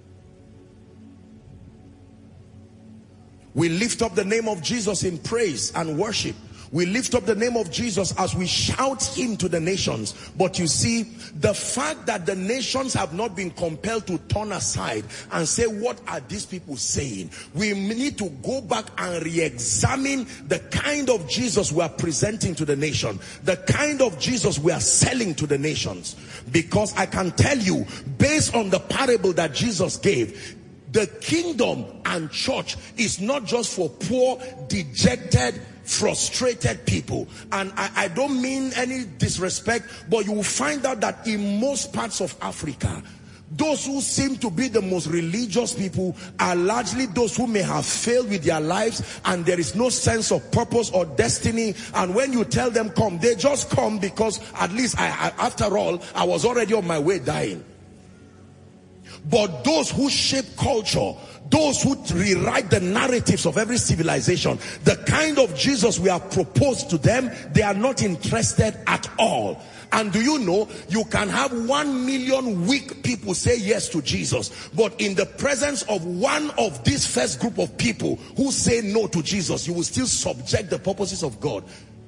We lift up the name of Jesus in praise and worship. We lift up the name of Jesus as we shout him to the nations. But you see, the fact that the nations have not been compelled to turn aside and say, what are these people saying? We need to go back and re-examine the kind of Jesus we are presenting to the nation, the kind of Jesus we are selling to the nations. Because I can tell you, based on the parable that Jesus gave, the kingdom and church is not just for poor, dejected, frustrated people. And I don't mean any disrespect, but you will find out that in most parts of Africa, Those who seem to be the most religious people are largely those who may have failed with their lives and there is no sense of purpose or destiny. And when you tell them come, they just come because at least after all, I was already on my way dying. But those who shape culture, those who rewrite the narratives of every civilization, the kind of Jesus we have proposed to them, they are not interested at all. And do you know, you can have 1 million weak people say yes to Jesus, but in the presence of one of this first group of people who say no to Jesus, you will still subject the purposes of God.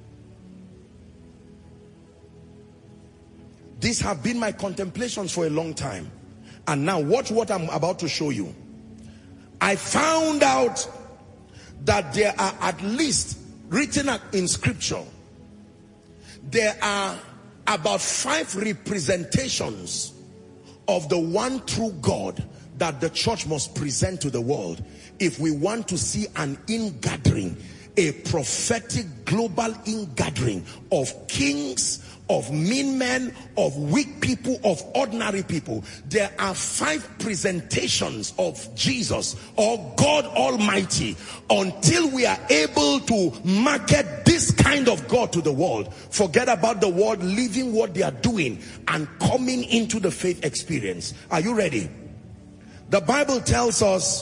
These have been my contemplations for a long time. And now watch what I'm about to show you. I found out that there are at least, written in scripture, there are about 5 representations of the one true God that the church must present to the world if we want to see an ingathering, a prophetic global ingathering of kings, of mean men, of weak people, of ordinary people. There are 5 presentations of Jesus or God Almighty until we are able to market this kind of God to the world. Forget about the world leaving what they are doing and coming into the faith experience. Are you ready? The Bible tells us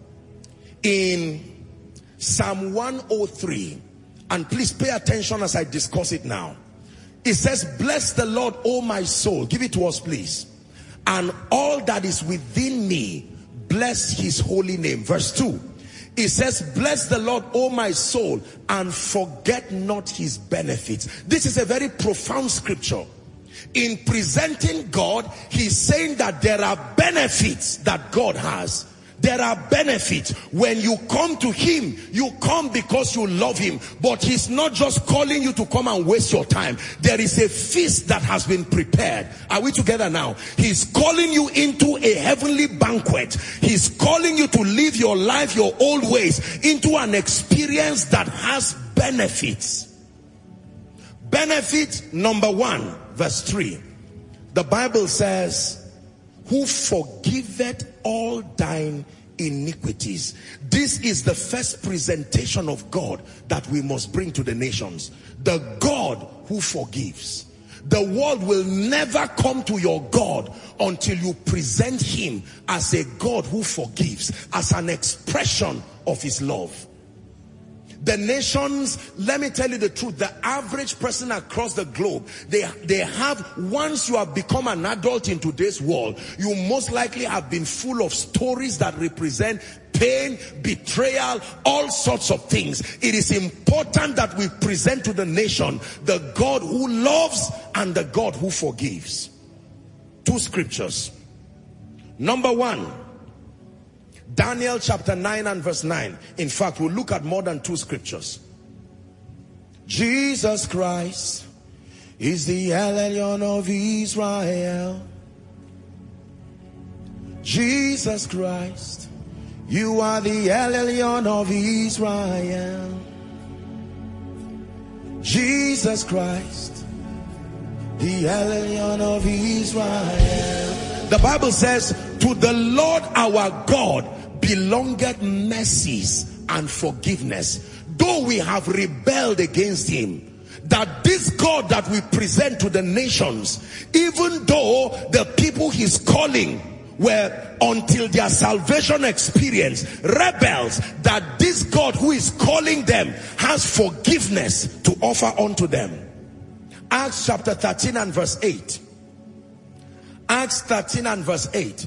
in Psalm 103, and please pay attention as I discuss it now. It says, bless the Lord, O my soul. Give it to us, please. And all that is within me, bless his holy name. Verse 2. It says, bless the Lord, O my soul, and forget not his benefits. This is a very profound scripture. In presenting God, he's saying that there are benefits that God has. There are benefits. When you come to him, you come because you love him. But he's not just calling you to come and waste your time. There is a feast that has been prepared. Are we together now? He's calling you into a heavenly banquet. He's calling you to live your life, your old ways, into an experience that has benefits. Benefit number 1, verse 3. The Bible says, who forgiveth all thine iniquities. This is the first presentation of God that we must bring to the nations. The God who forgives. The world will never come to your God until you present him as a God who forgives, as an expression of his love. The nations, let me tell you the truth, the average person across the globe, they have, once you have become an adult in today's world, you most likely have been full of stories that represent pain, betrayal, all sorts of things. It is important that we present to the nation the God who loves and the God who forgives. 2 scriptures. Number 1, Daniel chapter 9 and verse 9. In fact, we'll look at more than 2 scriptures. Jesus Christ is the El Elyon of Israel. Jesus Christ, you are the El Elyon of Israel. Jesus Christ, the El Elyon of Israel. The Bible says, to the Lord our God belongeth mercies and forgiveness, though we have rebelled against him. That this God that we present to the nations, even though the people he's calling were until their salvation experience rebels, that this God who is calling them has forgiveness to offer unto them. Acts chapter 13 and verse 8. Acts 13 and verse 8.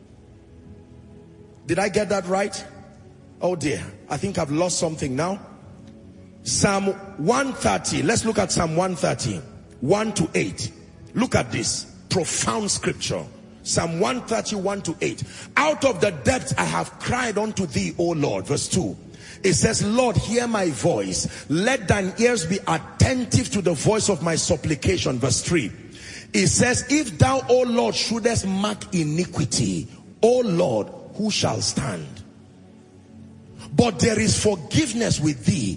Did I get that right? Oh dear, I think I've lost something now. Psalm 130. Let's look at Psalm 130, 1 to 8. Look at this profound scripture. Psalm 130, 1 to 8. Out of the depths I have cried unto thee, O Lord. Verse 2. It says, Lord, hear my voice. Let thine ears be attentive to the voice of my supplication. Verse 3. It says, if thou, O Lord, shouldest mark iniquity, O Lord, who shall stand? But there is forgiveness with thee.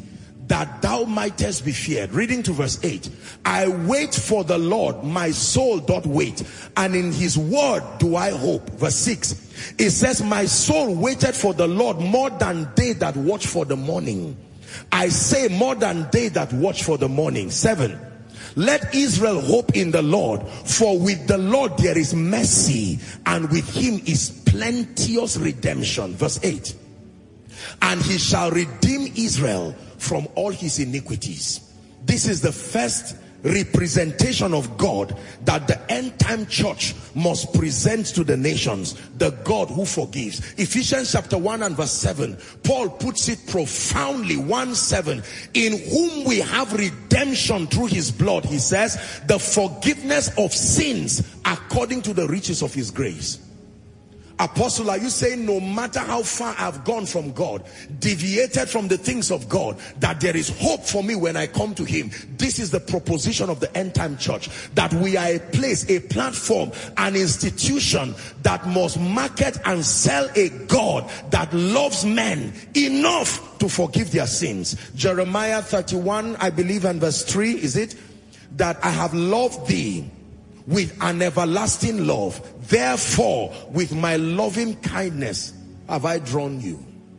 that thou mightest be feared. Reading to verse 8. I wait for the Lord, my soul doth wait, and in his word do I hope. Verse 6. It says, my soul waited for the Lord more than they that watch for the morning. I say more than they that watch for the morning. 7. Let Israel hope in the Lord, for with the Lord there is mercy, and with him is plenteous redemption. Verse 8. And he shall redeem Israel from all his iniquities. This is the first representation of God that the end time church must present to the nations, the God who forgives. Ephesians chapter 1 and verse 7, Paul puts it profoundly, 1:7, in whom we have redemption through his blood, he says, the forgiveness of sins according to the riches of his grace. Apostle, are you saying no matter how far I've gone from God, deviated from the things of God, that there is hope for me when I come to him? This is the proposition of the end time church, that we are a place, a platform, an institution that must market and sell a God that loves men enough to forgive their sins. Jeremiah 31, I believe, and verse 3, is it? That I have loved thee with an everlasting love, therefore with my loving kindness have I drawn you.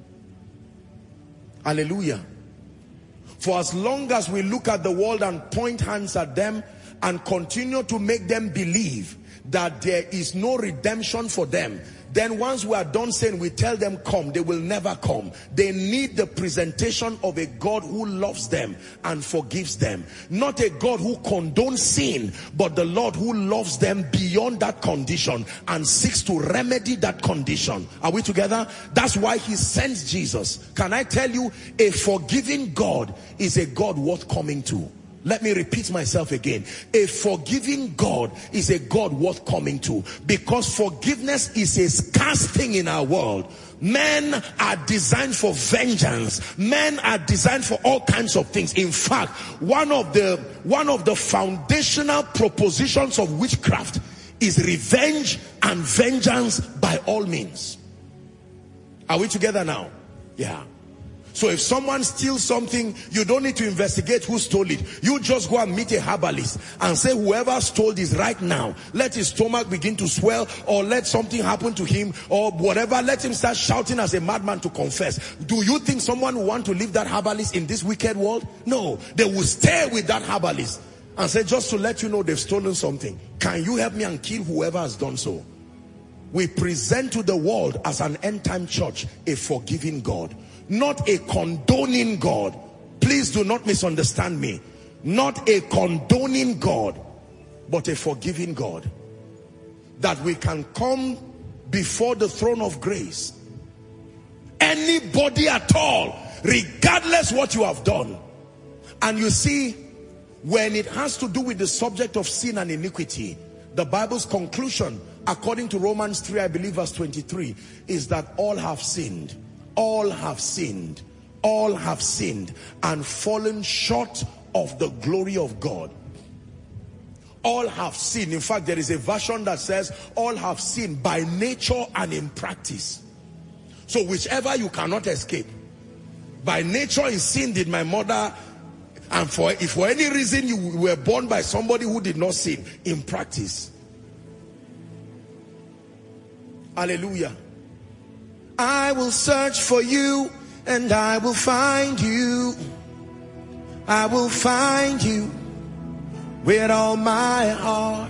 Hallelujah. For as long as we look at the world and point hands at them and continue to make them believe that there is no redemption for them, then once we are done saying, we tell them come, they will never come. They need the presentation of a God who loves them and forgives them. Not a God who condones sin, but the Lord who loves them beyond that condition and seeks to remedy that condition. Are we together? That's why he sends Jesus. Can I tell you, a forgiving God is a God worth coming to. Let me repeat myself again. A forgiving God is a God worth coming to, because forgiveness is a scarce thing in our world. Men are designed for vengeance. Men are designed for all kinds of things. In fact, one of the foundational propositions of witchcraft is revenge and vengeance by all means. Are we together now? Yeah. So if someone steals something, you don't need to investigate who stole it. You just go and meet a herbalist and say, whoever stole this right now, let his stomach begin to swell, or let something happen to him, or whatever. Let him start shouting as a madman to confess. Do you think someone will want to leave that herbalist in this wicked world? No. They will stay with that herbalist and say, just to let you know they've stolen something. Can you help me and kill whoever has done so? We present to the world as an end time church a forgiving God. Not a condoning God. Please do not misunderstand me. Not a condoning God, but a forgiving God. That we can come before the throne of grace. Anybody at all, regardless what you have done. And you see, when it has to do with the subject of sin and iniquity, the Bible's conclusion, according to Romans 3, I believe verse 23, is that all have sinned. All have sinned. All have sinned and fallen short of the glory of God. All have sinned. In fact, there is a version that says all have sinned by nature and in practice. So whichever you cannot escape. By nature in sin did my mother, and if for any reason you were born by somebody who did not sin, in practice. Hallelujah. I will search for you and I will find you. I will find you with all my heart.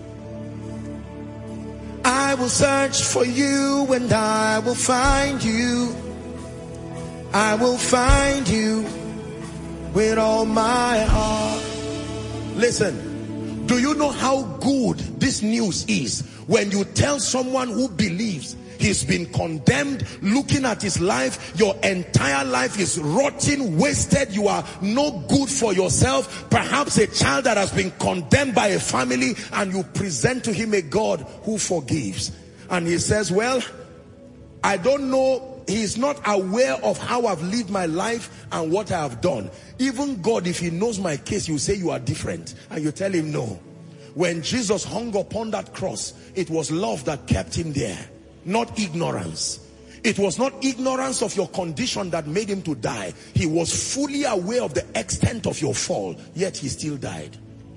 I will search for you and I will find you. I will find you with all my heart. Listen, do you know how good this news is when you tell someone who believes he's been condemned, looking at his life, your entire life is rotten, wasted, you are no good for yourself, perhaps a child that has been condemned by a family, and you present to him a God who forgives. And he says, well, I don't know, he's not aware of how I've lived my life and what I have done. Even God, if he knows my case, you say you are different. And you tell him no. When Jesus hung upon that cross, it was love that kept him there. Not ignorance. It was not ignorance of your condition that made him to die. He was fully aware of the extent of your fall, yet he still died.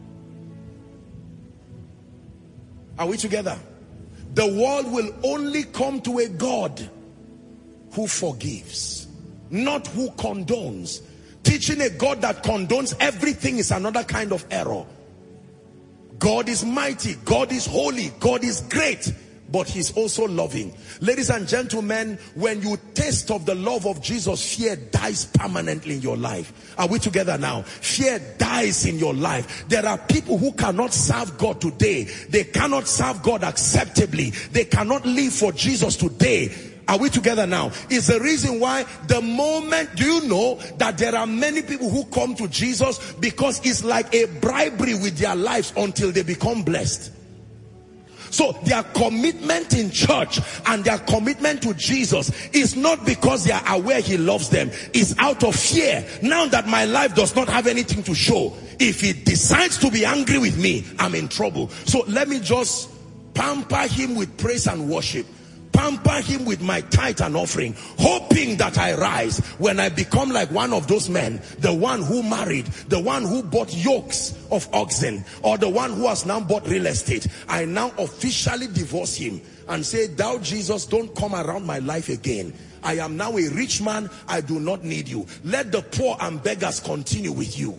Are we together? The world will only come to a God who forgives, not who condones. Teaching a God that condones everything is another kind of error. God is mighty, God is holy, God is great, but he's also loving. Ladies and gentlemen, when you taste of the love of Jesus, fear dies permanently in your life. Are we together now? Fear dies in your life. There are people who cannot serve God today. They cannot serve God acceptably. They cannot live for Jesus today. Are we together now? It's the reason why the moment, do you know that there are many people who come to Jesus because it's like a bribery with their lives until they become blessed. So their commitment in church and their commitment to Jesus is not because they are aware he loves them. It's out of fear. Now that my life does not have anything to show, if he decides to be angry with me, I'm in trouble. So let me just pamper him with praise and worship. Pamper him with my tithe and offering, hoping that I rise. When I become like one of those men, the one who married, the one who bought yokes of oxen, or the one who has now bought real estate, I now officially divorce him and say, thou Jesus, don't come around my life again. I am now a rich man, I do not need you. Let the poor and beggars continue with you.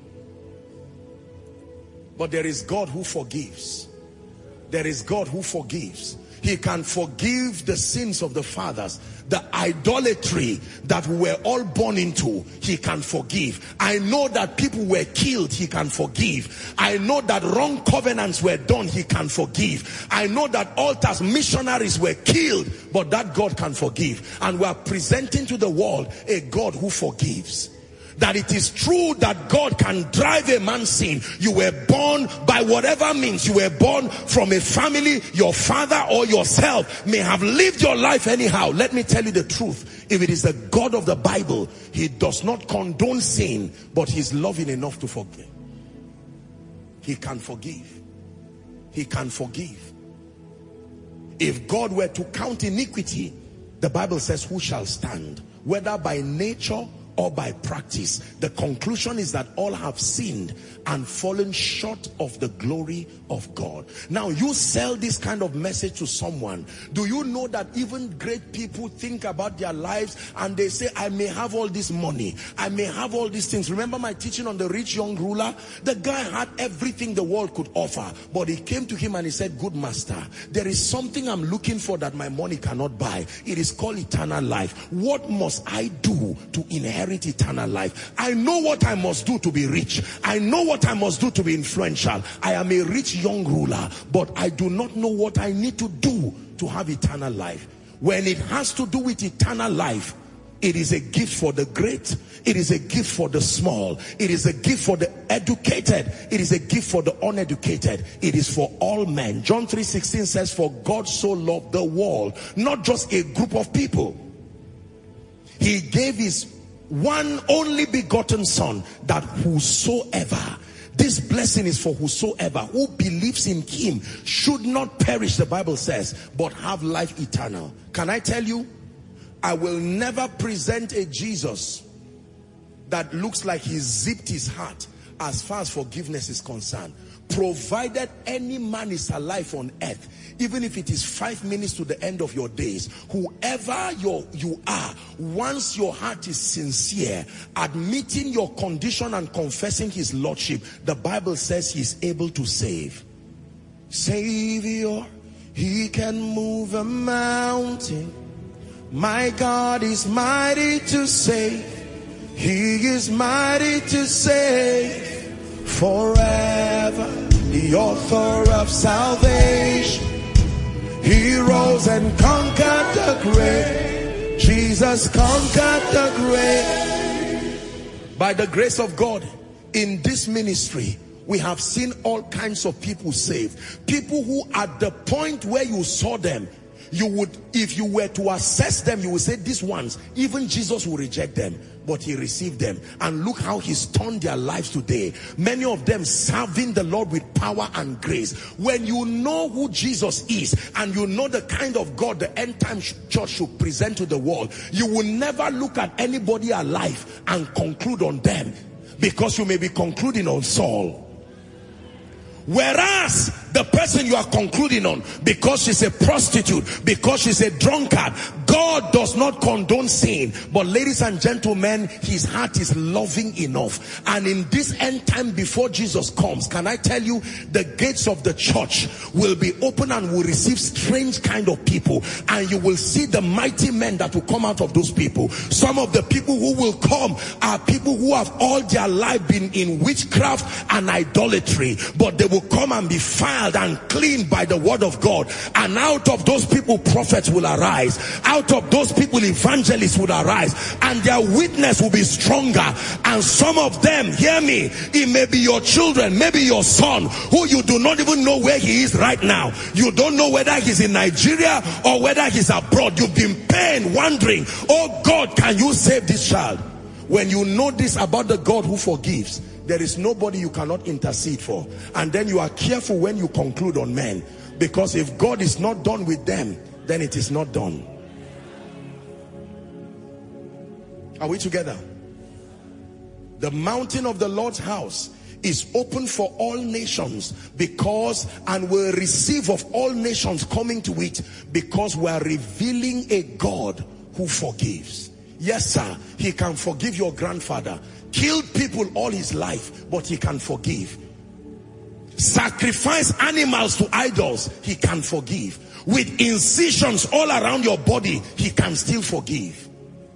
But there is God who forgives. There is God who forgives. He can forgive the sins of the fathers. The idolatry that we were all born into, he can forgive. I know that people were killed, he can forgive. I know that wrong covenants were done, he can forgive. I know that altars, missionaries were killed, but that God can forgive. And we are presenting to the world a God who forgives. That it is true that God can drive a man's sin. You were born by whatever means. You were born from a family. Your father or yourself may have lived your life anyhow. Let me tell you the truth. If it is the God of the Bible, he does not condone sin, but he's loving enough to forgive. He can forgive. He can forgive. If God were to count iniquity, the Bible says, who shall stand? Whether by nature or by practice. The conclusion is that all have sinned and fallen short of the glory of God. Now you sell this kind of message to someone. Do you know that even great people think about their lives and they say, I may have all this money, I may have all these things. Remember my teaching on the rich young ruler? The guy had everything the world could offer, but he came to him and he said, good master, there is something I'm looking for that my money cannot buy. It is called eternal life. What must I do to inherit eternal life? I know what I must do to be rich. I know what I must do to be influential. I am a rich young ruler, but I do not know what I need to do to have eternal life. When it has to do with eternal life, it is a gift for the great, it is a gift for the small, it is a gift for the educated, it is a gift for the uneducated, it is for all men. John 3:16 says, for God so loved the world, not just a group of people. He gave his one only begotten son, that whosoever, this blessing is for whosoever who believes in him should not perish, the Bible says, but have life eternal. Can I tell you, I will never present a Jesus that looks like he zipped his heart as far as forgiveness is concerned. Provided any man is alive on earth, even if it is 5 minutes to the end of your days, whoever you are, once your heart is sincere, admitting your condition and confessing his lordship, the Bible says he's able to save. Savior, he can move a mountain. My God is mighty to save. He is mighty to save. Forever, the author of salvation. He rose and conquered the grave. Jesus conquered the grave. By the grace of God, in this ministry, we have seen all kinds of people saved. People who at the point where you saw them, you would, if you were to assess them, you would say these ones, even Jesus will reject them, but he received them. And look how he's turned their lives today. Many of them serving the Lord with power and grace. When you know who Jesus is and you know the kind of God the end time church should present to the world, you will never look at anybody alive and conclude on them, because you may be concluding on Saul. Whereas the person you are concluding on, because she's a prostitute, because she's a drunkard, God does not condone sin. But ladies and gentlemen, his heart is loving enough. And in this end time before Jesus comes, can I tell you, the gates of the church will be open and will receive strange kind of people. And you will see the mighty men that will come out of those people. Some of the people who will come are people who have all their life been in witchcraft and idolatry, but they will come and be filed and cleaned by the word of God. And out of those people, prophets will arise. Out of those people, evangelists will arise, and their witness will be stronger. And some of them, hear me, it may be your children, maybe your son, who you do not even know where he is right now. You don't know whether he's in Nigeria or whether he's abroad. You've been pained, wondering, oh God, can you save this child? When you know this about the God who forgives, there is nobody you cannot intercede for. And then you are careful when you conclude on men, because if God is not done with them, then it is not done. Are we together? The mountain of the Lord's house is open for all nations, because, and will receive of all nations coming to it, because we are revealing a God who forgives. Yes, sir, he can forgive your grandfather. Killed people all his life, but he can forgive. Sacrifice animals to idols, he can forgive. With incisions all around your body, he can still forgive.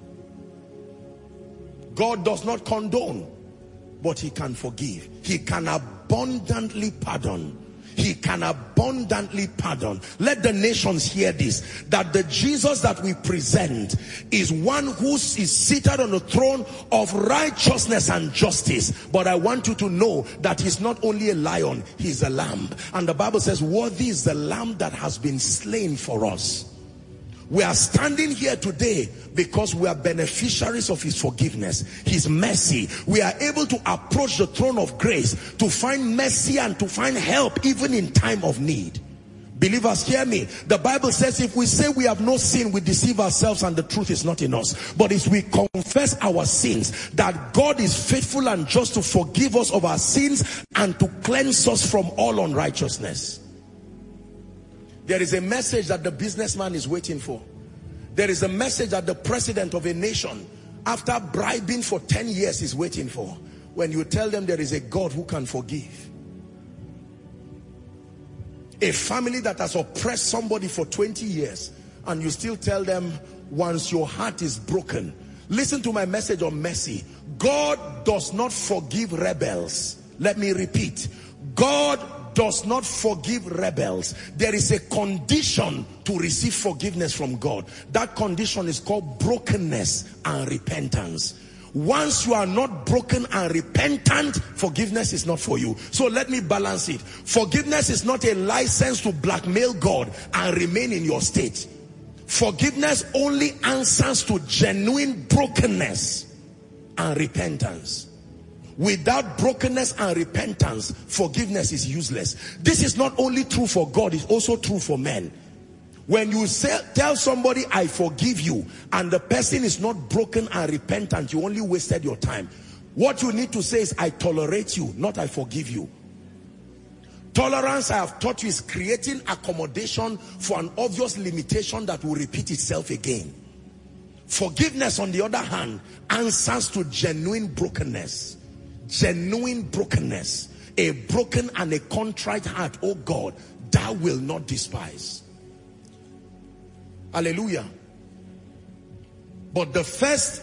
God does not condone, but he can forgive. He can abundantly pardon. He can abundantly pardon. Let the nations hear this, that the Jesus that we present is one who is seated on the throne of righteousness and justice. But I want you to know that he's not only a lion, he's a lamb. And the Bible says, worthy is the lamb that has been slain for us. We are standing here today because we are beneficiaries of his forgiveness, his mercy. We are able to approach the throne of grace to find mercy and to find help even in time of need. Believers, hear me. The Bible says if we say we have no sin, we deceive ourselves and the truth is not in us. But if we confess our sins, that God is faithful and just to forgive us of our sins and to cleanse us from all unrighteousness. There is a message that the businessman is waiting for. There is a message that the president of a nation, after bribing for 10 years, is waiting for. When you tell them there is a God who can forgive. A family that has oppressed somebody for 20 years, and you still tell them, once your heart is broken. Listen to my message on mercy. God does not forgive rebels. Let me repeat. God does not forgive rebels. There is a condition to receive forgiveness from God. That condition is called brokenness and repentance. Once you are not broken and repentant, forgiveness is not for you. So let me balance it. Forgiveness is not a license to blackmail God and remain in your state. Forgiveness only answers to genuine brokenness and repentance. Without brokenness and repentance, forgiveness is useless. This is not only true for God, it's also true for men. When you tell somebody, I forgive you, and the person is not broken and repentant, you only wasted your time. What you need to say is, I tolerate you, not I forgive you. Tolerance, I have taught you, is creating accommodation for an obvious limitation that will repeat itself again. Forgiveness, on the other hand, answers to genuine brokenness. Genuine brokenness. A broken and a contrite heart, oh God, thou will not despise. Hallelujah. But the first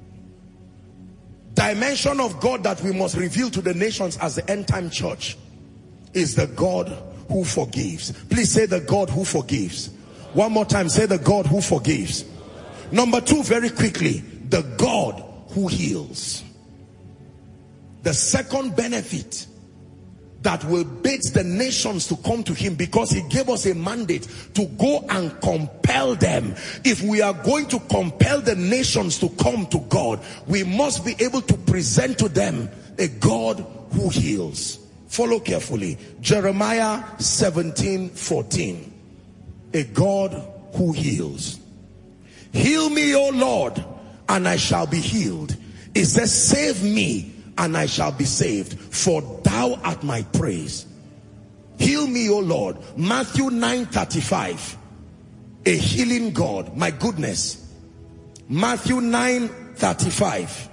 dimension of God that we must reveal to the nations as the end time church is the God who forgives. Please say the God who forgives. One more time, say the God who forgives. Number two, very quickly, the God who heals. The second benefit that will bait the nations to come to him, because he gave us a mandate to go and compel them. If we are going to compel the nations to come to God, we must be able to present to them a God who heals. Follow carefully. Jeremiah 17:14. A God who heals. Heal me, O Lord, and I shall be healed. It says, save me, and I shall be saved, for thou art my praise. Heal me, O Lord. Matthew 9:35. A healing God. My goodness. Matthew 9:35.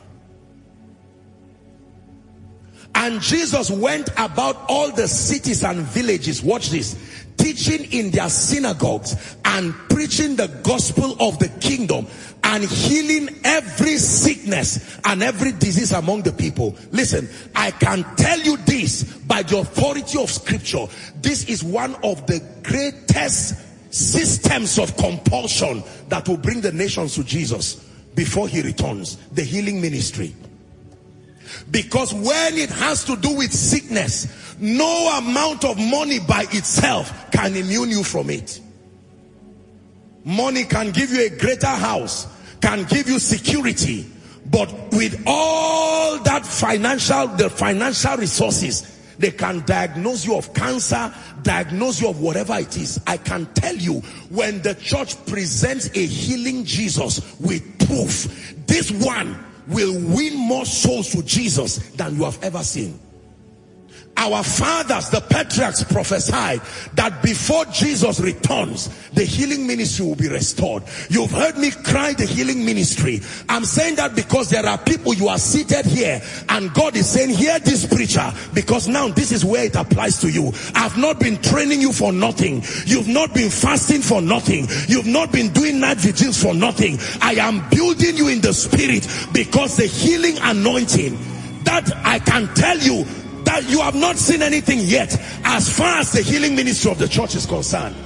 And Jesus went about all the cities and villages, watch this, teaching in their synagogues and preaching the gospel of the kingdom and healing every sickness and every disease among the people. Listen, I can tell you this by the authority of scripture. This is one of the greatest systems of compulsion that will bring the nations to Jesus before he returns. The healing ministry. Because when it has to do with sickness, no amount of money by itself can immune you from it. Money can give you a greater house, can give you security, but with all that the financial resources, they can diagnose you of cancer, diagnose you of whatever it is. I can tell you, when the church presents a healing Jesus with proof, this one will win more souls to Jesus than you have ever seen. Our fathers, the patriarchs, prophesied that before Jesus returns, the healing ministry will be restored. You've heard me cry the healing ministry. I'm saying that because there are people, you are seated here and God is saying, hear this preacher, because now this is where it applies to you. I've not been training you for nothing. You've not been fasting for nothing. You've not been doing night vigils for nothing. I am building you in the spirit, because the healing anointing, that I can tell you, that you have not seen anything yet as far as the healing ministry of the church is concerned.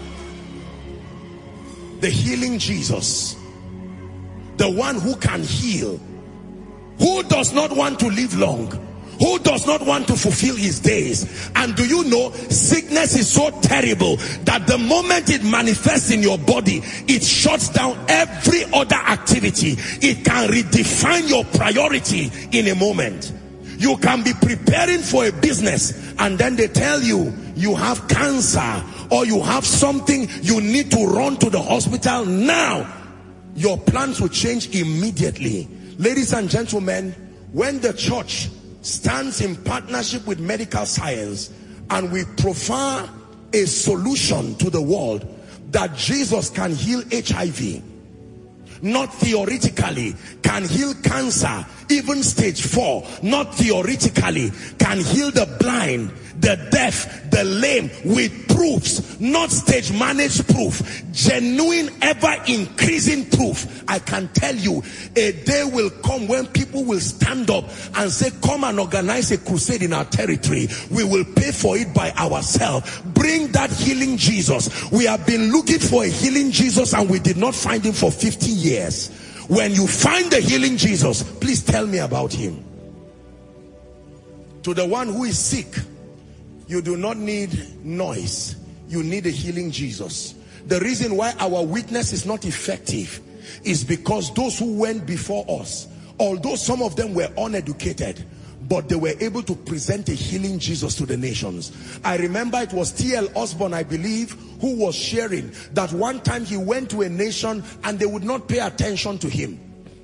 The healing Jesus, the one who can heal, who does not want to live long, who does not want to fulfill his days. And do you know, sickness is so terrible that the moment it manifests in your body, it shuts down every other activity. It can redefine your priority in a moment. You can be preparing for a business and then they tell you, you have cancer or you have something, you need to run to the hospital now. Your plans will change immediately. Ladies and gentlemen, when the church stands in partnership with medical science and we proffer a solution to the world that Jesus can heal HIV, not theoretically, can heal cancer, even stage 4, not theoretically, can heal the blind, the deaf, the lame, with proofs, not stage managed proof, genuine, ever increasing proof. I can tell you, a day will come when people will stand up and say, come and organize a crusade in our territory. We will pay for it by ourselves. Bring that healing Jesus. We have been looking for a healing Jesus and we did not find him for 50 years. When you find the healing Jesus, please tell me about him. To the one who is sick, you do not need noise. You need a healing Jesus. The reason why our witness is not effective is because those who went before us, although some of them were uneducated, but they were able to present a healing Jesus to the nations. I remember it was T.L. Osborne, I believe, who was sharing that one time he went to a nation and they would not pay attention to him.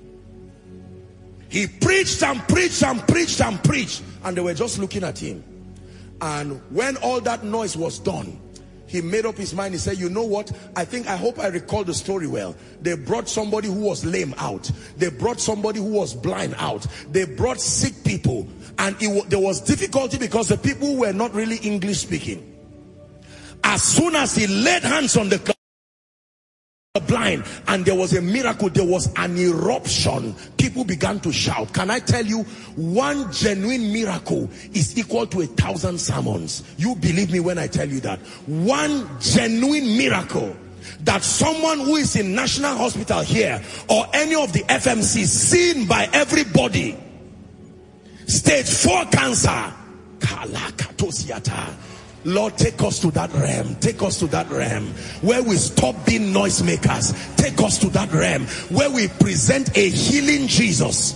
He preached and preached and preached and preached, and they were just looking at him. And when all that noise was done, he made up his mind. He said, you know what, I hope I recall the story well. They brought somebody who was lame out. They brought somebody who was blind out. They brought sick people. And there was difficulty because the people were not really English speaking. As soon as he laid hands on the blind and there was a miracle, there was an eruption. People began to shout. Can I tell you, one genuine miracle is equal to 1,000 sermons. You believe me when I tell you that. One genuine miracle that someone who is in National Hospital here or any of the FMCs, seen by everybody, stage 4 cancer, Lord, take us to that realm. Take us to that realm where we stop being noisemakers. Take us to that realm where we present a healing Jesus.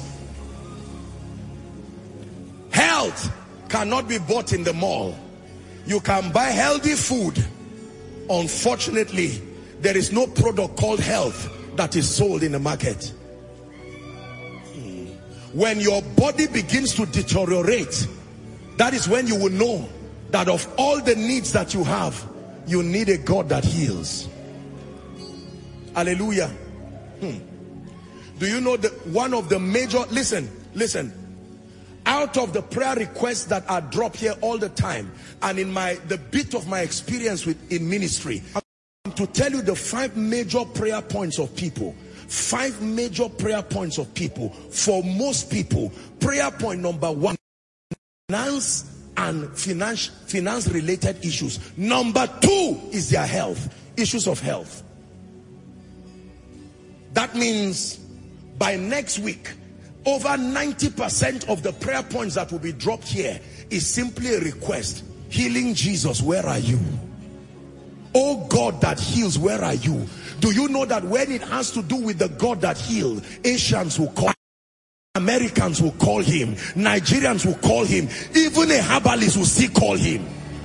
Health cannot be bought in the mall. You can buy healthy food. Unfortunately, there is no product called health that is sold in the market. When your body begins to deteriorate, that is when you will know that of all the needs that you have, you need a God that heals. Hallelujah. Do you know that one of the major, listen, out of the prayer requests that are dropped here all the time, and in the bit of my experience in ministry, to tell you the 5 major prayer points of people. 5 major prayer points of people. For most people, prayer point number 1, finance and finance related issues. Number 2 is their health, issues of health. That means by next week, over 90% of the prayer points that will be dropped here is simply a request. Healing Jesus, where are you? Oh God that heals, where are you? Do you know that when it has to do with the God that healed, Asians will call, Americans will call him, Nigerians will call him, even a herbalist will still call him.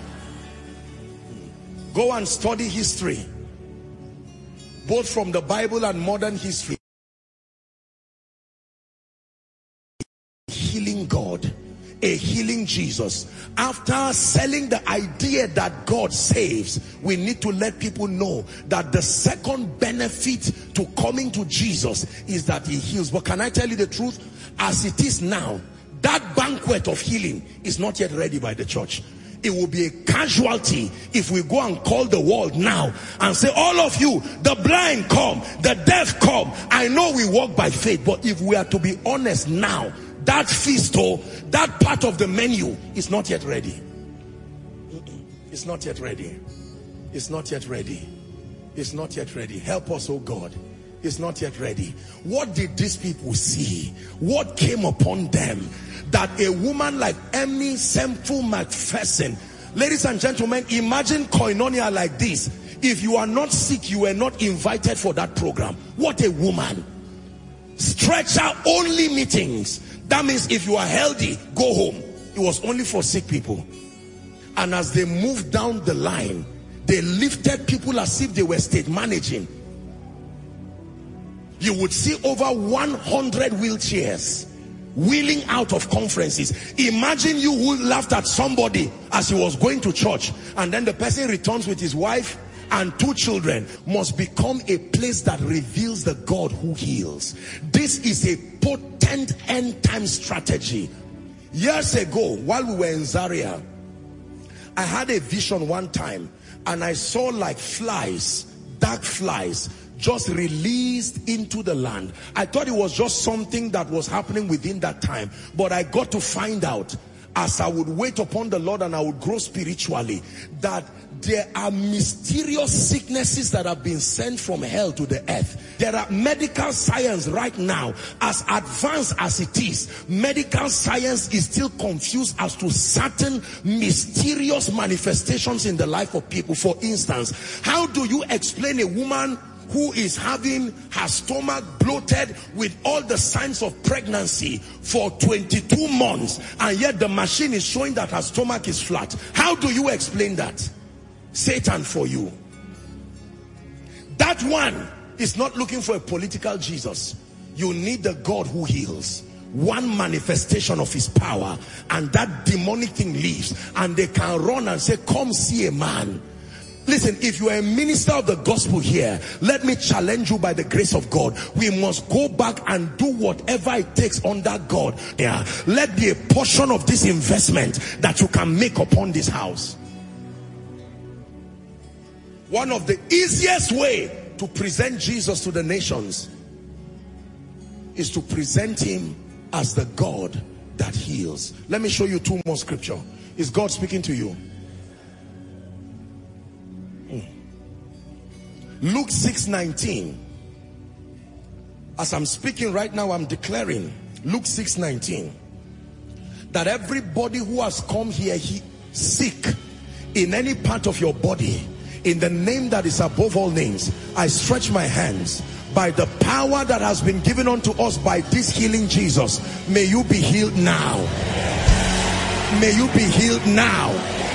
Go and study history, both from the Bible and modern history. Healing God, a healing Jesus. After selling the idea that God saves, we need to let people know that the second benefit to coming to Jesus is that he heals. But can I tell you the truth? As it is now, that banquet of healing is not yet ready by the church. It will be a casualty if we go and call the world now and say, all of you, the blind come, the deaf come. I know we walk by faith, but if we are to be honest now, that feast, that part of the menu is not yet ready. It's not yet ready. It's not yet ready. It's not yet ready. Help us, oh God. It's not yet ready. What did these people see? What came upon them that a woman like Emmy Semple McPherson, ladies and gentlemen, imagine koinonia like this. If you are not sick, you were not invited for that program. What a woman. Stretcher only meetings. That means if you are healthy, go home. It was only for sick people. And as they moved down the line, they lifted people as if they were stage managing. You would see over 100 wheelchairs wheeling out of conferences. Imagine you who laughed at somebody as he was going to church, and then the person returns with his wife and 2 children. Must become a place that reveals the God who heals. This is a potent end time strategy. Years ago, while we were in Zaria, I had a vision one time, and I saw like flies, dark flies, just released into the land. I thought it was just something that was happening within that time, but I got to find out as I would wait upon the Lord and I would grow spiritually, that there are mysterious sicknesses that have been sent from hell to the earth. There are medical science right now, as advanced as it is, medical science is still confused as to certain mysterious manifestations in the life of people. For instance, how do you explain a woman who is having her stomach bloated with all the signs of pregnancy for 22 months, and yet the machine is showing that her stomach is flat? How do you explain that? Satan for you. That one is not looking for a political Jesus. You need the God who heals. One manifestation of his power, and that demonic thing leaves, and they can run and say, come see a man. Listen, if you are a minister of the gospel here, let me challenge you by the grace of God. We must go back and do whatever it takes under God. Yeah, let be a portion of this investment that you can make upon this house. One of the easiest way to present Jesus to the nations is to present him as the God that heals. Let me show you 2 more scripture. Is God speaking to you? Luke 6:19. As I'm speaking right now, I'm declaring Luke 6:19. that everybody who has come here sick in any part of your body, in the name that is above all names, I stretch my hands by the power that has been given unto us by this healing Jesus. May you be healed now. May you be healed now.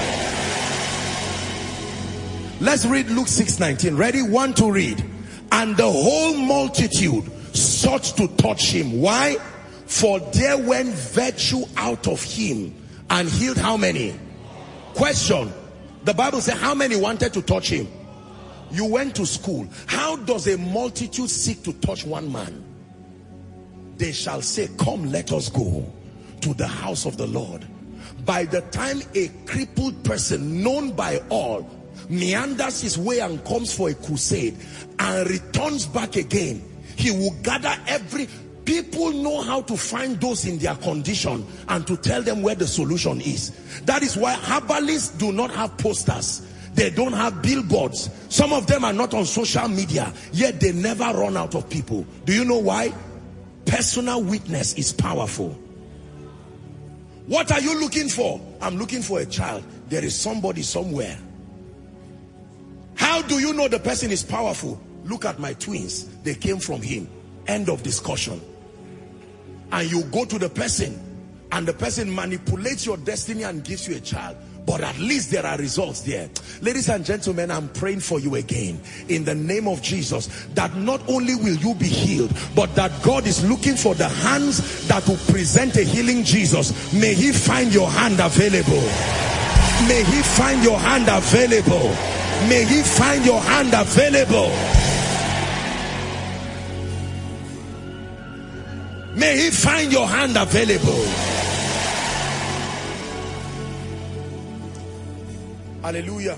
Let's read Luke 6:19. Ready? 1, 2, read. And the whole multitude sought to touch him. Why? For there went virtue out of him and healed how many? Question. The Bible says how many wanted to touch him? You went to school. How does a multitude seek to touch one man? They shall say, come, let us go to the house of the Lord. By the time a crippled person known by all meanders his way and comes for a crusade and returns back again, he will gather people know how to find those in their condition and to tell them where the solution is. That is why herbalists do not have posters. They don't have billboards. Some of them are not on social media, yet they never run out of people. Do you know why? Personal witness is powerful. What are you looking for? I'm looking for a child. There is somebody somewhere. How do you know the person is powerful? Look at my twins. They came from him. End of discussion. And you go to the person and the person manipulates your destiny and gives you a child. But at least there are results there. Ladies and gentlemen, I'm praying for you again in the name of Jesus, that not only will you be healed, but that God is looking for the hands that will present a healing Jesus. May he find your hand available. May he find your hand available. May he find your hand available. May he find your hand available. Hallelujah.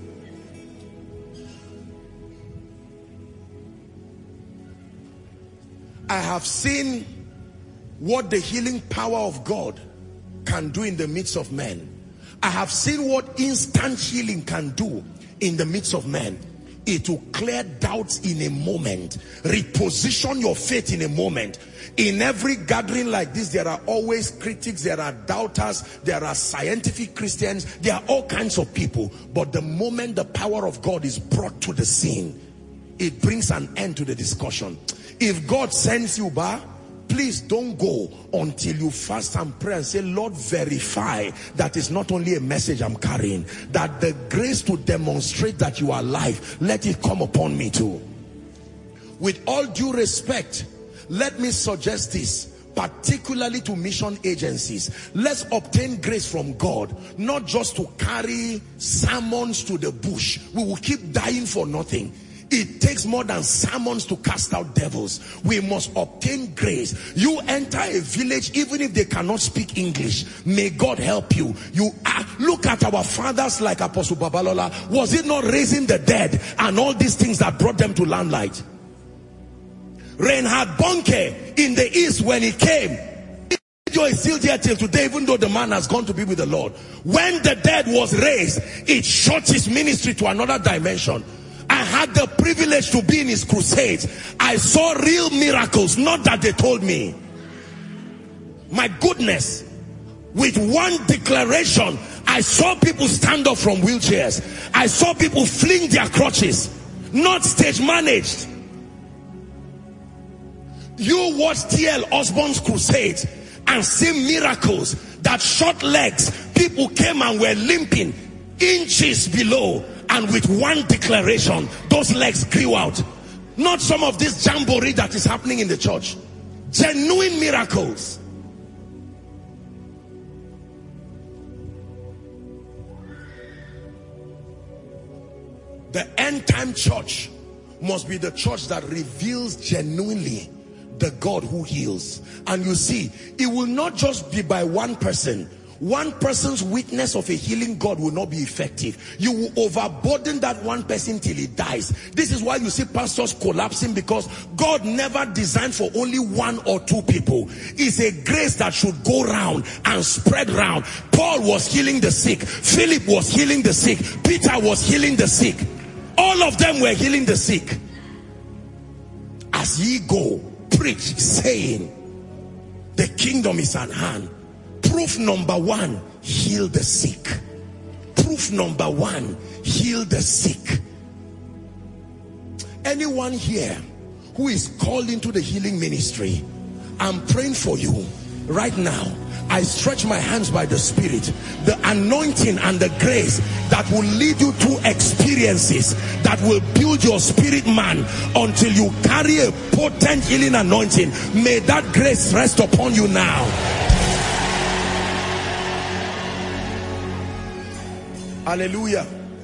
I have seen what the healing power of God can do in the midst of men. I have seen what instant healing can do in the midst of men. It will clear doubts in a moment, reposition your faith in a moment. In every gathering like this, there are always critics, there are doubters, there are scientific Christians, there are all kinds of people. But the moment the power of God is brought to the scene, it brings an end to the discussion. If God sends you back, please don't go until you fast and pray and say, Lord, verify that it's not only a message I'm carrying, that the grace to demonstrate that you are alive, let it come upon me too. With all due respect, let me suggest this, particularly to mission agencies. Let's obtain grace from God, not just to carry sermons to the bush. We will keep dying for nothing. It takes more than sermons to cast out devils. We must obtain grace. You enter a village, even if they cannot speak English, may God help you. Look at our fathers like Apostle Babalola. Was it not raising the dead and all these things that brought them to limelight? Reinhard Bonnke in the East, when he came, is still there till today, even though the man has gone to be with the Lord. When the dead was raised, it shot his ministry to another dimension. I had the privilege to be in his crusades. I saw real miracles, not that they told me. My goodness, with one declaration, I saw people stand up from wheelchairs. I saw people fling their crutches, not stage managed. You watch T.L. Osborne's crusades and see miracles that short legs, people came and were limping inches below, and with one declaration, those legs grew out. Not some of this jamboree that is happening in the church. Genuine miracles. The end time church must be the church that reveals genuinely the God who heals. And you see, it will not just be by one person. One person's witness of a healing God will not be effective. You will overburden that one person till he dies. This is why you see pastors collapsing, because God never designed for only one or two people. It's a grace that should go round and spread round. Paul was healing the sick. Philip was healing the sick. Peter was healing the sick. All of them were healing the sick. As ye go, preach, saying, the kingdom is at hand. Proof number one, heal the sick. Proof number one, heal the sick. Anyone here who is called into the healing ministry, I'm praying for you right now. I stretch my hands by the Spirit, the anointing and the grace that will lead you to experiences that will build your spirit man until you carry a potent healing anointing. May that grace rest upon you now. Hallelujah.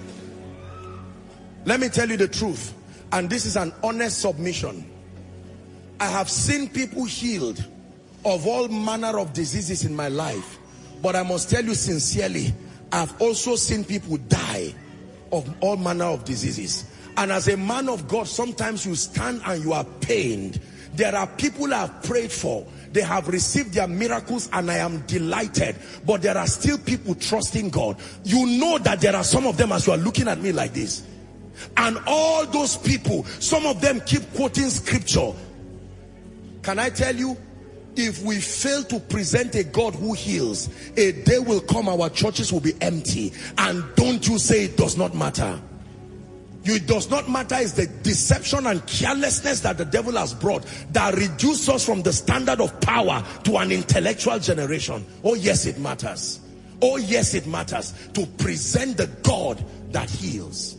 Let me tell you the truth, and this is an honest submission. I have seen people healed of all manner of diseases in my life, but I must tell you sincerely, I've also seen people die of all manner of diseases. And as a man of God, sometimes you stand and you are pained. There are people I've prayed for, they have received their miracles and I am delighted, but there are still people trusting God. You know that there are some of them, as you are looking at me like this, and all those people, some of them keep quoting scripture. Can I tell you, if we fail to present a God who heals, a day will come our churches will be empty. And don't you say it does not matter. It does not matter is the deception and carelessness that the devil has brought that reduces us from the standard of power to an intellectual generation. Oh yes, it matters. Oh yes, it matters to present the God that heals.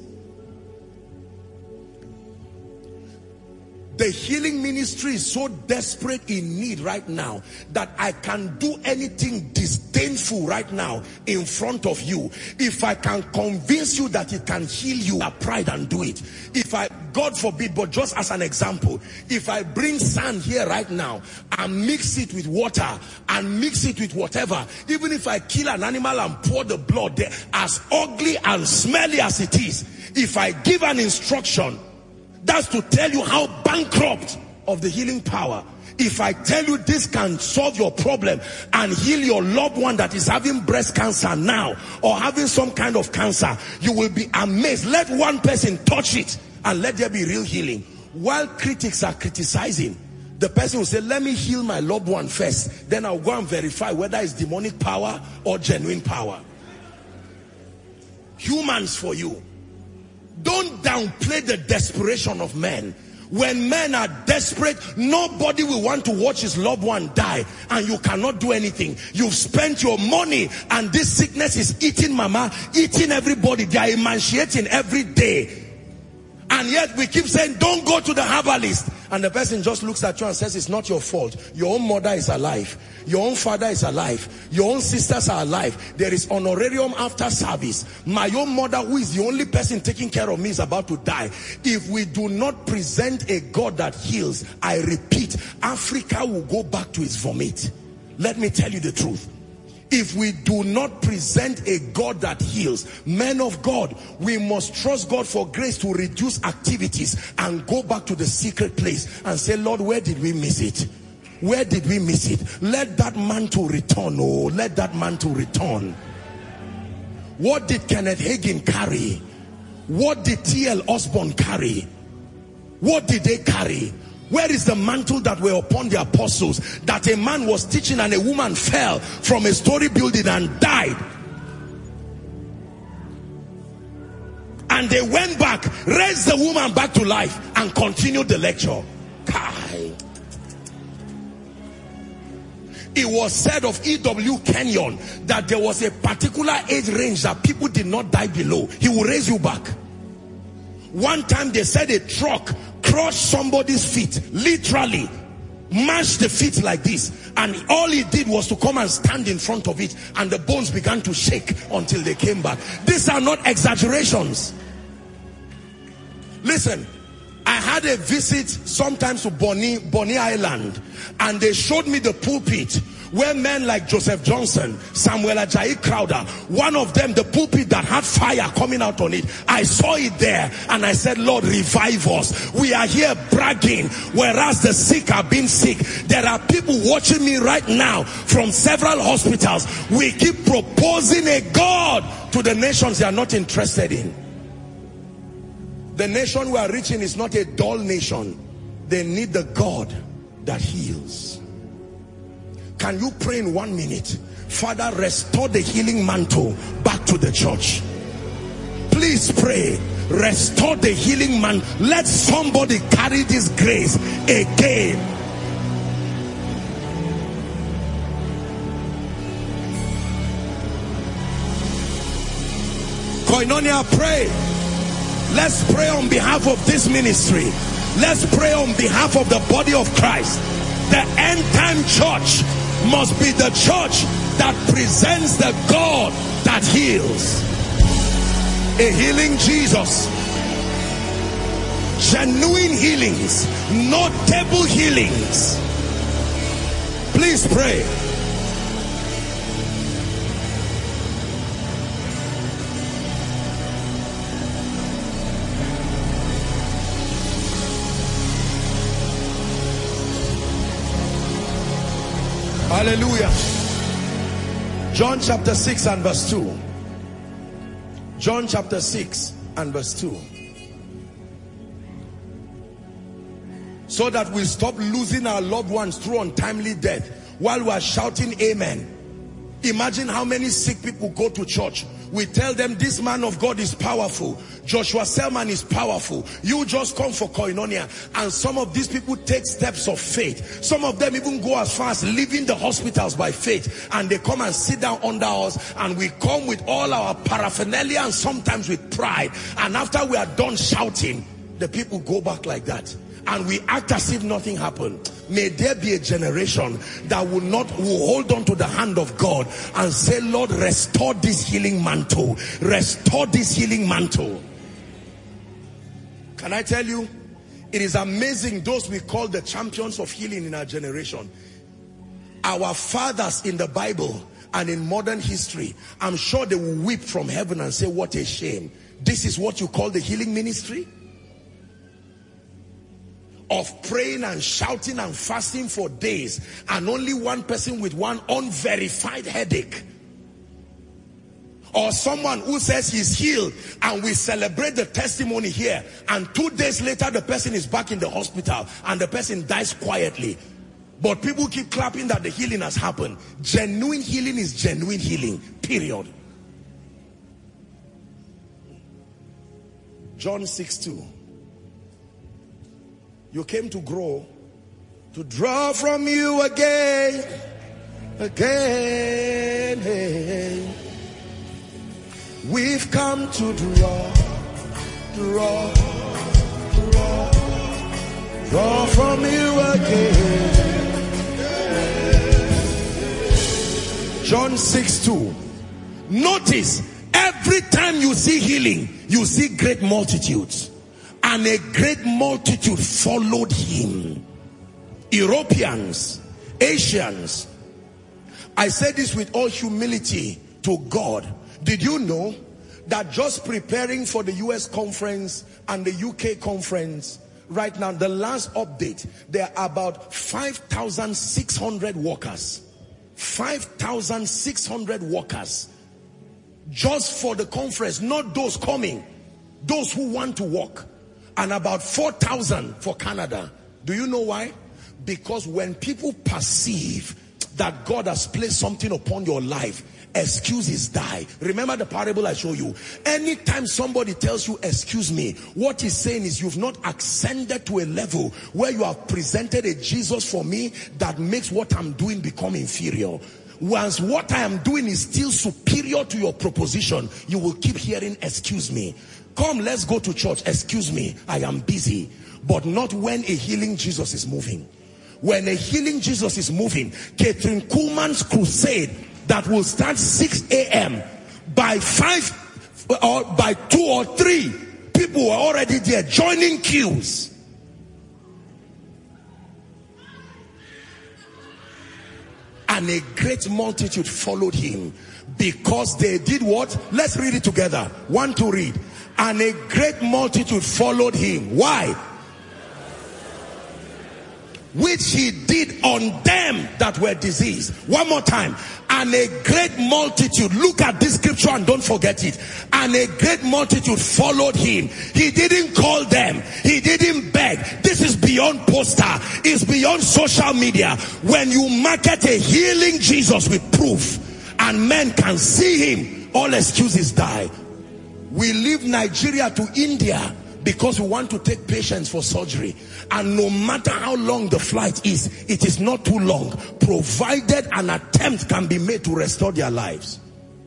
The healing ministry is so desperate in need right now that I can do anything disdainful right now in front of you. If I can convince you that it can heal you, have pride and do it. If I, God forbid, but just as an example, if I bring sand here right now and mix it with water and mix it with whatever, even if I kill an animal and pour the blood there, as ugly and smelly as it is, if I give an instruction, that's to tell you how bankrupt of the healing power. If I tell you this can solve your problem and heal your loved one that is having breast cancer now or having some kind of cancer, you will be amazed. Let one person touch it and let there be real healing. While critics are criticizing, the person will say, let me heal my loved one first, then I'll go and verify whether it's demonic power or genuine power. Humans for you. Don't downplay the desperation of men. When men are desperate, nobody will want to watch his loved one die and you cannot do anything. You've spent your money and this sickness is eating mama, eating everybody. They are emaciating every day. And yet we keep saying, don't go to the herbalist. And the person just looks at you and says, it's not your fault. Your own mother is alive. Your own father is alive. Your own sisters are alive. There is honorarium after service. My own mother, who is the only person taking care of me, is about to die. If we do not present a God that heals, I repeat, Africa will go back to its vomit. Let me tell you the truth. If we do not present a God that heals, men of God, we must trust God for grace to reduce activities and go back to the secret place and say, Lord, where did we miss it? Where did we miss it? Let that mantle return. Oh, let that mantle return. What did Kenneth Hagin carry? What did T.L. Osborne carry? What did they carry? Where is the mantle that were upon the apostles, that a man was teaching and a woman fell from a story building and died? And they went back, raised the woman back to life and continued the lecture. Kai. It was said of E.W. Kenyon that there was a particular age range that people did not die below. He will raise you back. One time they said a truck crushed somebody's feet, literally mashed the feet like this, and all he did was to come and stand in front of it, and the bones began to shake until they came back. These are not exaggerations. Listen, I had a visit sometimes to Bonny Island, and they showed me the pulpit where men like Joseph Johnson, Samuel Ajayi Crowder, one of them, the pulpit that had fire coming out on it, I saw it there and I said, Lord, revive us. We are here bragging, whereas the sick are being sick. There are people watching me right now from several hospitals. We keep proposing a God to the nations they are not interested in. The nation we are reaching is not a dull nation. They need the God that heals. Can you pray in 1 minute? Father, restore the healing mantle back to the church. Please pray. Restore the healing man. Let somebody carry this grace again. Koinonia, pray. Let's pray on behalf of this ministry. Let's pray on behalf of the body of Christ. The end time church must be the church that presents the God that heals. A healing Jesus. Genuine healings, notable healings. Please pray. Hallelujah. John chapter 6 and verse 2. John chapter 6 and verse 2. So that we stop losing our loved ones through untimely death while we are shouting amen. Imagine how many sick people go to church. We tell them this man of God is powerful. Joshua Selman is powerful. You just come for Koinonia. And some of these people take steps of faith. Some of them even go as far as leaving the hospitals by faith. And they come and sit down under us. And we come with all our paraphernalia and sometimes with pride. And after we are done shouting, the people go back like that. And we act as if nothing happened. May there be a generation that will hold on to the hand of God and say, Lord, restore this healing mantle. Restore this healing mantle. Can I tell you, it is amazing those we call the champions of healing in our generation. Our fathers in the Bible and in modern history, I'm sure they will weep from heaven and say, what a shame. This is what you call the healing ministry? Of praying and shouting and fasting for days and only one person with one unverified headache, or someone who says he's healed and we celebrate the testimony here and 2 days later the person is back in the hospital and the person dies quietly, but people keep clapping that the healing has happened. Genuine healing is genuine healing, period. John 6:2. You came to grow, to draw from you again. We've come to draw from you again. John 6:2. Notice, every time you see healing, you see great multitudes. And a great multitude followed him. Europeans, Asians. I say this with all humility to God. Did you know that just preparing for the US conference and the UK conference, right now, the last update, there are about 5,600 workers. 5,600 workers. Just for the conference, not those coming, those who want to work. And about 4,000 for Canada. Do you know why? Because when people perceive that God has placed something upon your life, excuses die. Remember the parable I showed you. Anytime somebody tells you, excuse me, what he's saying is you've not ascended to a level where you have presented a Jesus for me that makes what I'm doing become inferior. Once what I am doing is still superior to your proposition, you will keep hearing, excuse me. Come, let's go to church. Excuse me, I am busy. But not when a healing Jesus is moving. When a healing Jesus is moving, Catherine Kuhlman's crusade that will start 6 a.m. by 5 or by 2 or 3, people were already there joining queues. And a great multitude followed him because they did what? Let's read it together. 1 to read. And a great multitude followed him. Why? Which he did on them that were diseased. One more time. And a great multitude, look at this scripture and don't forget it. And a great multitude followed him. He didn't call them. He didn't beg. This is beyond poster. It's beyond social media. When you market a healing Jesus with proof and men can see him, all excuses die. We leave Nigeria to India because we want to take patients for surgery. And no matter how long the flight is, it is not too long, provided an attempt can be made to restore their lives.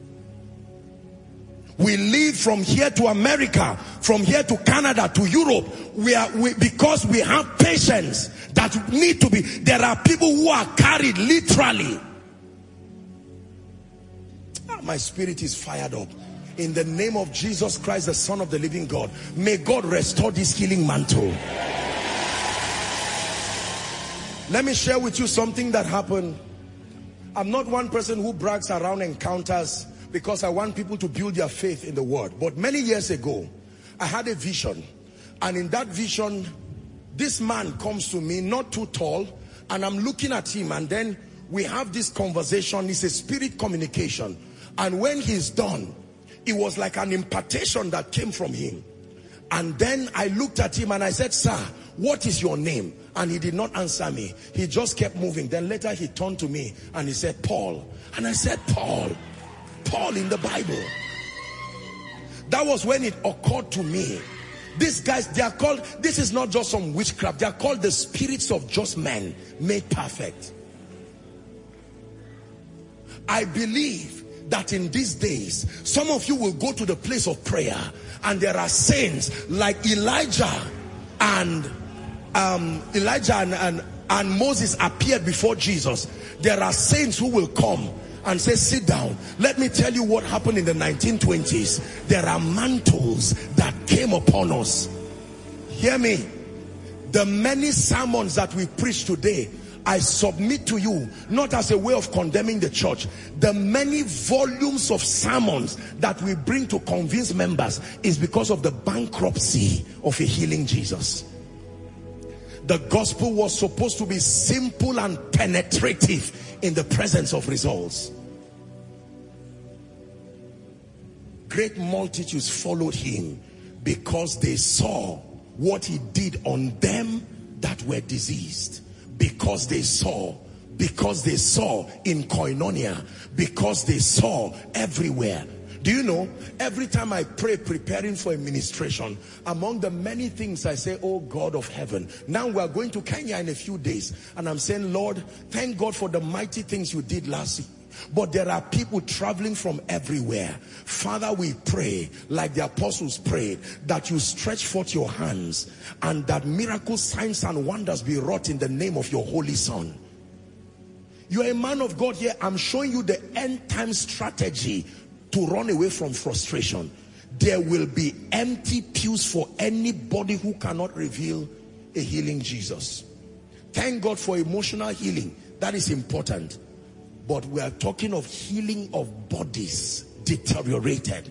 We leave from here to America, from here to Canada, to Europe, because we have patients that need to be, there are people who are carried literally. My spirit is fired up. In the name of Jesus Christ, the Son of the living God, may God restore this healing mantle. Let me share with you something that happened. I'm not one person who brags around encounters because I want people to build their faith in the word. But many years ago, I had a vision. And in that vision, this man comes to me, not too tall, and I'm looking at him, and then we have this conversation. It's a spirit communication. And when he's done, it was like an impartation that came from him. And then I looked at him and I said, "Sir, what is your name?" And he did not answer me. He just kept moving. Then later he turned to me and he said, "Paul." And I said, "Paul, Paul in the Bible." That was when it occurred to me. These guys, they are called, this is not just some witchcraft. They are called the spirits of just men made perfect. I believe that in these days, some of you will go to the place of prayer and there are saints like Elijah and Moses appeared before Jesus. There are saints who will come and say, "Sit down. Let me tell you what happened in the 1920s. There are mantles that came upon us." Hear me. The many sermons that we preach today, I submit to you, not as a way of condemning the church, the many volumes of sermons that we bring to convince members is because of the bankruptcy of a healing Jesus. The gospel was supposed to be simple and penetrative in the presence of results. Great multitudes followed him because they saw what he did on them that were diseased. Because they saw in koinonia, because they saw everywhere. Do you know, every time I pray preparing for a ministration, among the many things I say, "Oh God of heaven," now we are going to Kenya in a few days, and I'm saying, "Lord, thank God for the mighty things you did last week. But there are people traveling from everywhere. Father, we pray, like the apostles prayed, that you stretch forth your hands and that miracles, signs and wonders be wrought in the name of your Holy Son." You are a man of God here. I'm showing you the end time strategy to run away from frustration. There will be empty pews for anybody who cannot reveal a healing Jesus. Thank God for emotional healing. That is important. But we are talking of healing of bodies deteriorated.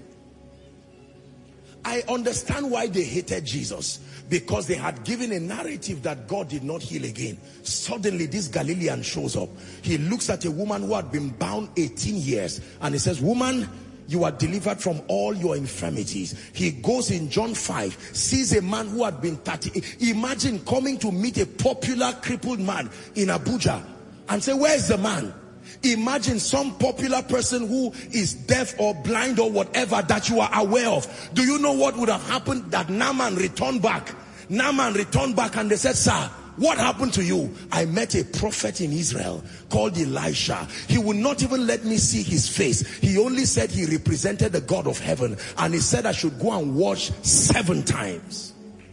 I understand why they hated Jesus. Because they had given a narrative that God did not heal again. Suddenly this Galilean shows up. He looks at a woman who had been bound 18 years. And he says, "Woman, you are delivered from all your infirmities." He goes in John 5, sees a man who had been 30. Imagine coming to meet a popular crippled man in Abuja and say, "Where is the man?" Imagine some popular person who is deaf or blind or whatever that you are aware of. Do you know what would have happened? That Naaman returned back. Naaman returned back and they said, "Sir, what happened to you?" "I met a prophet in Israel called Elisha. He would not even let me see his face. He only said he represented the God of heaven. And he said I should go and wash 7 times.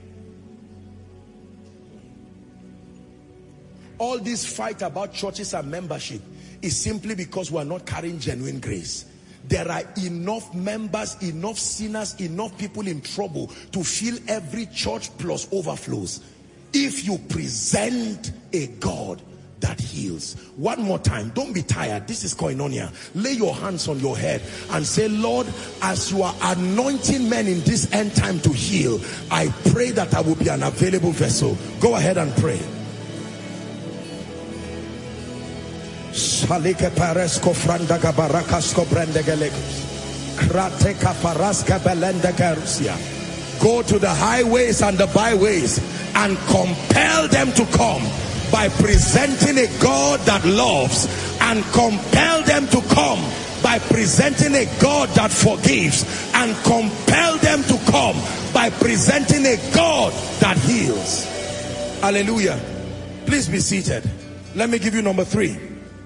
All this fight about churches and membership is simply because we are not carrying genuine grace. There are enough members, enough sinners, enough people in trouble to fill every church plus overflows. If you present a God that heals. One more time, don't be tired. This is koinonia. Lay your hands on your head and say, "Lord, as you are anointing men in this end time to heal, I pray that I will be an available vessel." Go ahead and pray. Salike paresko franda gabarakasko brendegele. Krateka paraska belenda garusia. Go to the highways and the byways and compel them to come by presenting a God that loves, and compel them to come by presenting a God that forgives, and compel them to come by presenting a God that heals. Hallelujah. Please be seated. Let me give you number 3.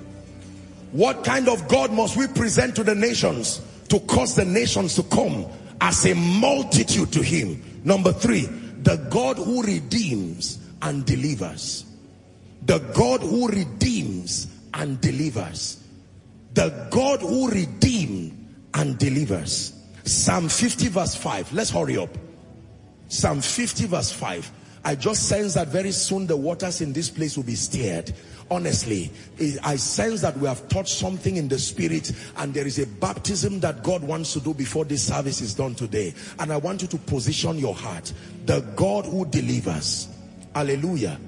What kind of God must we present to the nations to cause the nations to come as a multitude to him? Number 3, the God who redeems and delivers. The God who redeems and delivers. The God who redeemed and delivers. Psalm 50 verse 5. Let's hurry up. Psalm 50 verse 5. I just sense that very soon the waters in this place will be stirred. Honestly, I sense that we have touched something in the spirit, and there is a baptism that God wants to do before this service is done today. And I want you to position your heart. The God who delivers. Hallelujah.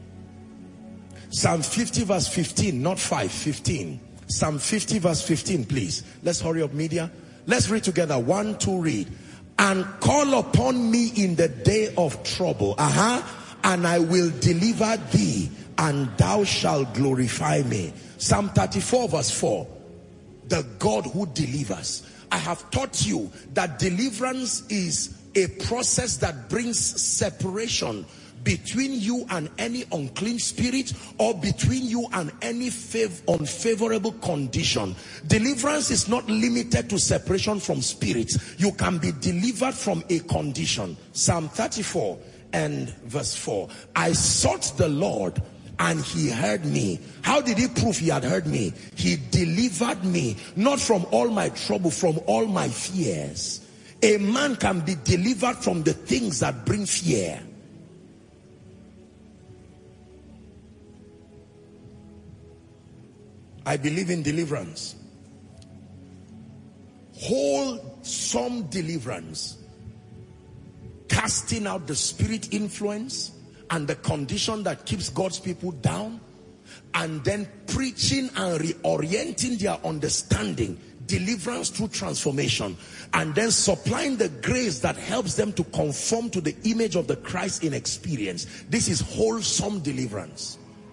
Psalm 50 verse 15, not 5, 15. Psalm 50 verse 15, please. Let's hurry up, media. Let's read together. 1, 2, read. And call upon me in the day of trouble. And I will deliver thee, and thou shalt glorify me. Psalm 34 verse 4. The God who delivers. I have taught you that deliverance is a process that brings separation between you and any unclean spirit, or between you and any unfavorable condition. Deliverance is not limited to separation from spirits. You can be delivered from a condition. Psalm 34 and verse 4. I sought the Lord, and he heard me. How did he prove he had heard me? He delivered me, not from all my trouble, from all my fears. A man can be delivered from the things that bring fear. I believe in deliverance. Wholesome deliverance. Casting out the spirit influence and the condition that keeps God's people down, and then preaching and reorienting their understanding. Deliverance through transformation, and then supplying the grace that helps them to conform to the image of the Christ in experience. This is wholesome deliverance.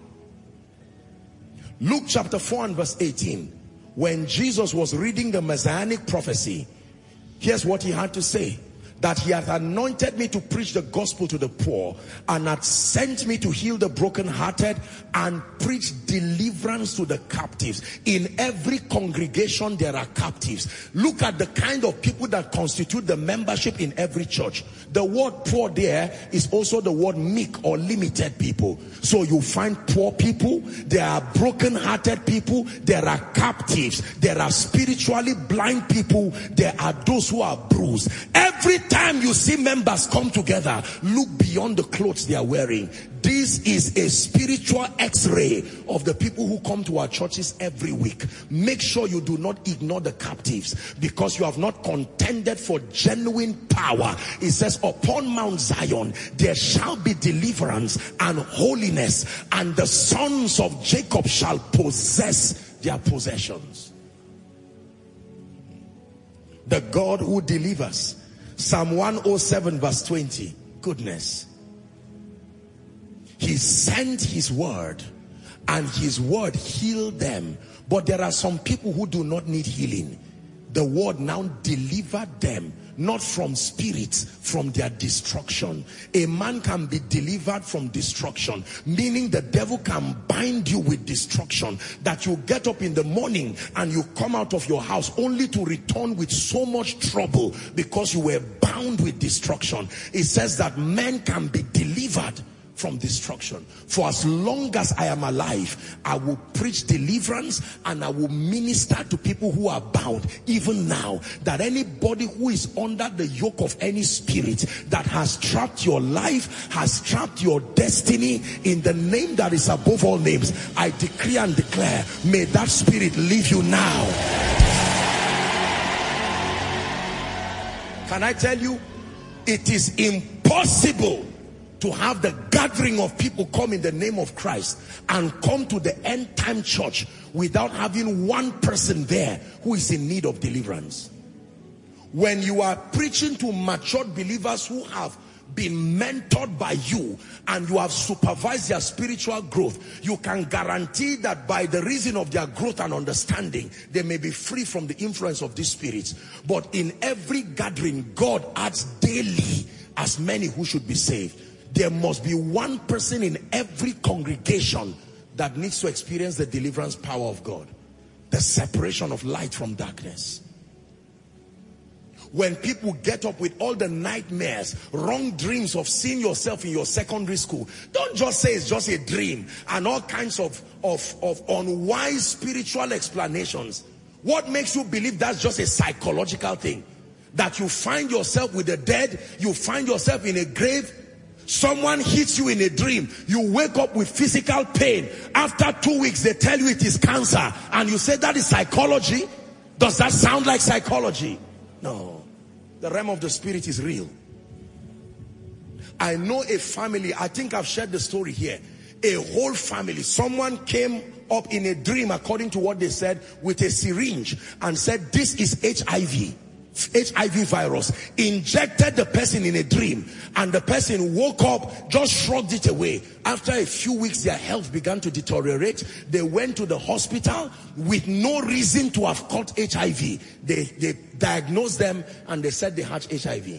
Luke chapter 4 and verse 18. When Jesus was reading the messianic prophecy, here's what he had to say. That he hath anointed me to preach the gospel to the poor, and hath sent me to heal the brokenhearted, and preach deliverance to the captives. In every congregation there are captives. Look at the kind of people that constitute the membership in every church. The word poor there is also the word meek or limited people. So you find poor people, there are brokenhearted people, there are captives, there are spiritually blind people, there are those who are bruised. Every time you see members come together, look beyond the clothes they are wearing. This is a spiritual x-ray of the people who come to our churches every week. Make sure you do not ignore the captives, because you have not contended for genuine power. It says, upon Mount Zion there shall be deliverance and holiness, and the sons of Jacob shall possess their possessions. The God who delivers. Psalm 107 verse 20. Goodness. He sent his word, and his word healed them. But there are some people who do not need healing. The word now delivered them, not from spirits, from their destruction. A man can be delivered from destruction, meaning the devil can bind you with destruction, that you get up in the morning and you come out of your house only to return with so much trouble because you were bound with destruction. It says that men can be delivered from destruction. For as long as I am alive, I will preach deliverance, and I will minister to people who are bound. Even now, that anybody who is under the yoke of any spirit that has trapped your life, has trapped your destiny, in the name that is above all names, I decree and declare, may that spirit leave you now. Can I tell you, it is impossible to have the gathering of people come in the name of Christ and come to the end time church without having one person there who is in need of deliverance. When you are preaching to matured believers who have been mentored by you and you have supervised their spiritual growth, you can guarantee that by the reason of their growth and understanding, they may be free from the influence of these spirits. But in every gathering, God adds daily as many who should be saved. There must be one person in every congregation that needs to experience the deliverance power of God, the separation of light from darkness. When people get up with all the nightmares, wrong dreams of seeing yourself in your secondary school, don't just say it's just a dream and all kinds of unwise spiritual explanations. What makes you believe that's just a psychological thing? That you find yourself with the dead, you find yourself in a grave, someone hits you in a dream, you wake up with physical pain. After 2 weeks, they tell you it is cancer, and you say that is psychology? Does that sound like psychology? No. The realm of the spirit is real. I know a family, I think I've shared the story here. A whole family, someone came up in a dream, according to what they said, with a syringe and said, this is HIV virus, injected the person in a dream, and the person woke up, just shrugged it away. After a few weeks, their health began to deteriorate. They went to the hospital with no reason to have caught HIV. They diagnosed them and they said they had HIV.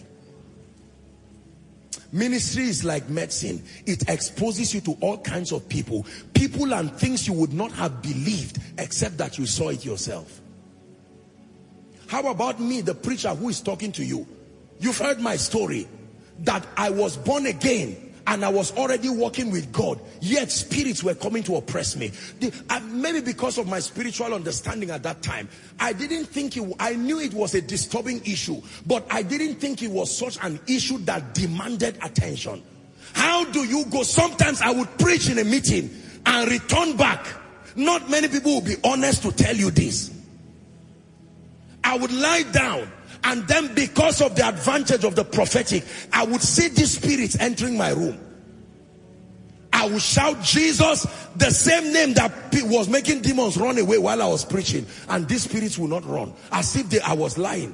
Ministry is like medicine. It exposes you to all kinds of people and things you would not have believed except that you saw it yourself. How about me, the preacher who is talking to you? You've heard my story, that I was born again and I was already walking with God, yet spirits were coming to oppress me. Maybe because of my spiritual understanding at that time, I didn't think I knew it was a disturbing issue, but I didn't think it was such an issue that demanded attention. How do you go? Sometimes I would preach in a meeting and return back. Not many people will be honest to tell you this. I would lie down, and then because of the advantage of the prophetic, I would see these spirits entering my room. I would shout Jesus, the same name that was making demons run away while I was preaching, and these spirits will not run, as if I was lying.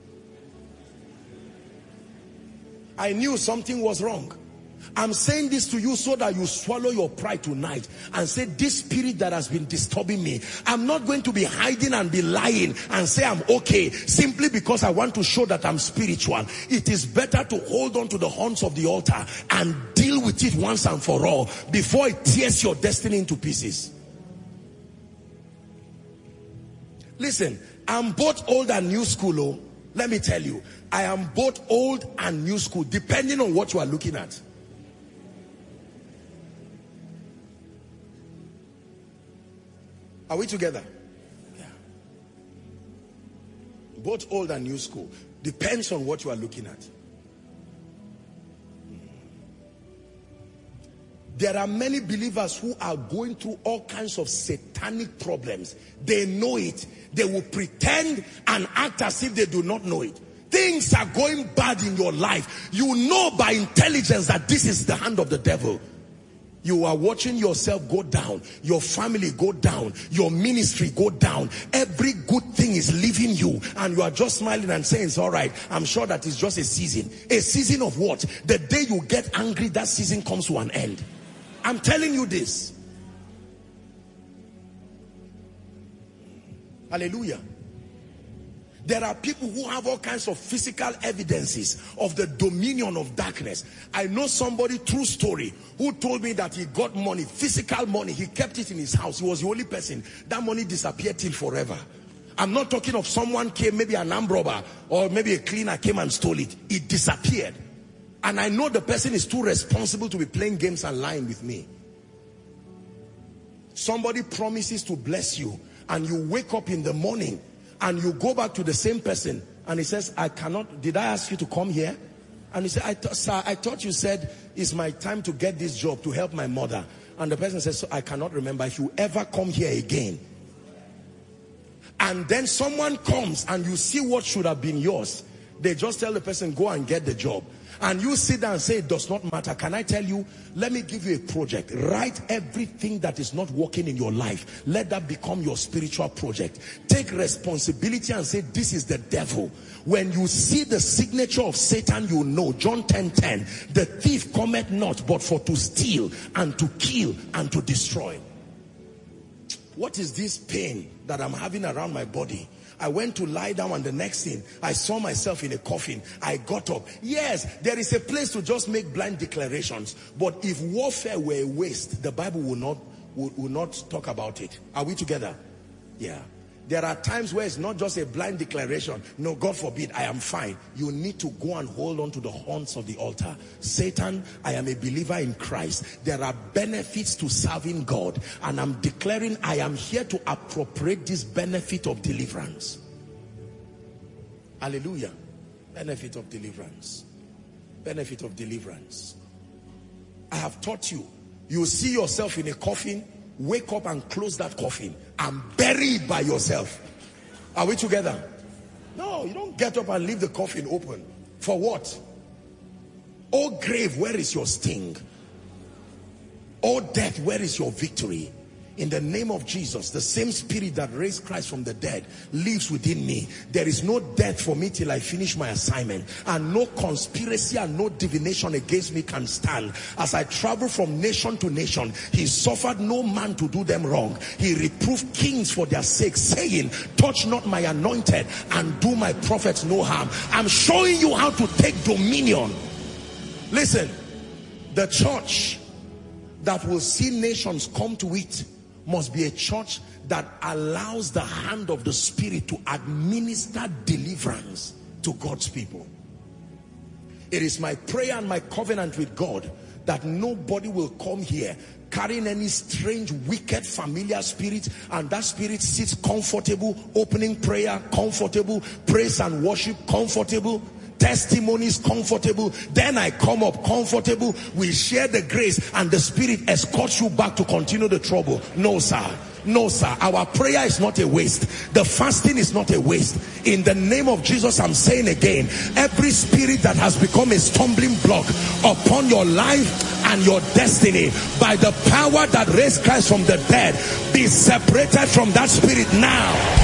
I knew something was wrong. I'm saying this to you so that you swallow your pride tonight and say, this spirit that has been disturbing me, I'm not going to be hiding and be lying and say I'm okay simply because I want to show that I'm spiritual. It is better to hold on to the horns of the altar and deal with it once and for all before it tears your destiny into pieces. Listen, I'm both old and new school. Oh, let me tell you, I am both old and new school, depending on what you are looking at. Are we together? Yeah. Both old and new school. Depends on what you are looking at. There are many believers who are going through all kinds of satanic problems. They know it. They will pretend and act as if they do not know it. Things are going bad in your life. You know by intelligence that this is the hand of the devil. You are watching yourself go down, your family go down, your ministry go down. Every good thing is leaving you, and you are just smiling and saying, it's all right. I'm sure that it's just a season. A season of what? The day you get angry, that season comes to an end. I'm telling you this. Hallelujah. There are people who have all kinds of physical evidences of the dominion of darkness. I know somebody, true story, who told me that he got money, physical money. He kept it in his house. He was the only person. That money disappeared till forever. I'm not talking of someone came, maybe an armed robber or maybe a cleaner came and stole it. It disappeared. And I know the person is too responsible to be playing games and lying with me. Somebody promises to bless you, and you wake up in the morning and you go back to the same person and he says, I cannot, did I ask you to come here? And he said, sir, I thought you said it's my time to get this job to help my mother. And the person says, so I cannot remember. If you ever come here again. And then someone comes and you see what should have been yours. They just tell the person, go and get the job. And you sit down and say, it does not matter. Can I tell you, let me give you a project. Write everything that is not working in your life. Let that become your spiritual project. Take responsibility and say, this is the devil. When you see the signature of Satan, you know, John 10:10, the thief cometh not but for to steal and to kill and to destroy. What is this pain that I'm having around my body? I went to lie down and the next thing, I saw myself in a coffin. I got up. Yes, there is a place to just make blind declarations. But if warfare were a waste, the Bible will not talk about it. Are we together? Yeah. There are times where it's not just a blind declaration. No, God forbid, I am fine. You need to go and hold on to the horns of the altar. Satan, I am a believer in Christ. There are benefits to serving God. And I'm declaring I am here to appropriate this benefit of deliverance. Hallelujah. Benefit of deliverance. Benefit of deliverance. I have taught you. You see yourself in a coffin. Wake up and close that coffin and bury it by yourself. Are we together? No, you don't get up and leave the coffin open. For what? Oh grave, where is your sting? Oh death, where is your victory? In the name of Jesus, the same spirit that raised Christ from the dead lives within me. There is no death for me till I finish my assignment. And no conspiracy and no divination against me can stand. As I travel from nation to nation, he suffered no man to do them wrong. He reproved kings for their sake, saying, touch not my anointed and do my prophets no harm. I'm showing you how to take dominion. Listen, the church that will see nations come to it must be a church that allows the hand of the Spirit to administer deliverance to God's people. It is my prayer and my covenant with God that nobody will come here carrying any strange, wicked, familiar spirit, and that spirit sits comfortable, opening prayer, comfortable, praise and worship, comfortable, testimonies, comfortable. Then I come up comfortable, we share the grace, and the spirit escorts you back to continue the trouble. No, sir. No, sir. Our prayer is not a waste. The fasting is not a waste. In the name of Jesus, I'm saying again, every spirit that has become a stumbling block upon your life and your destiny, by the power that raised Christ from the dead, be separated from that spirit now.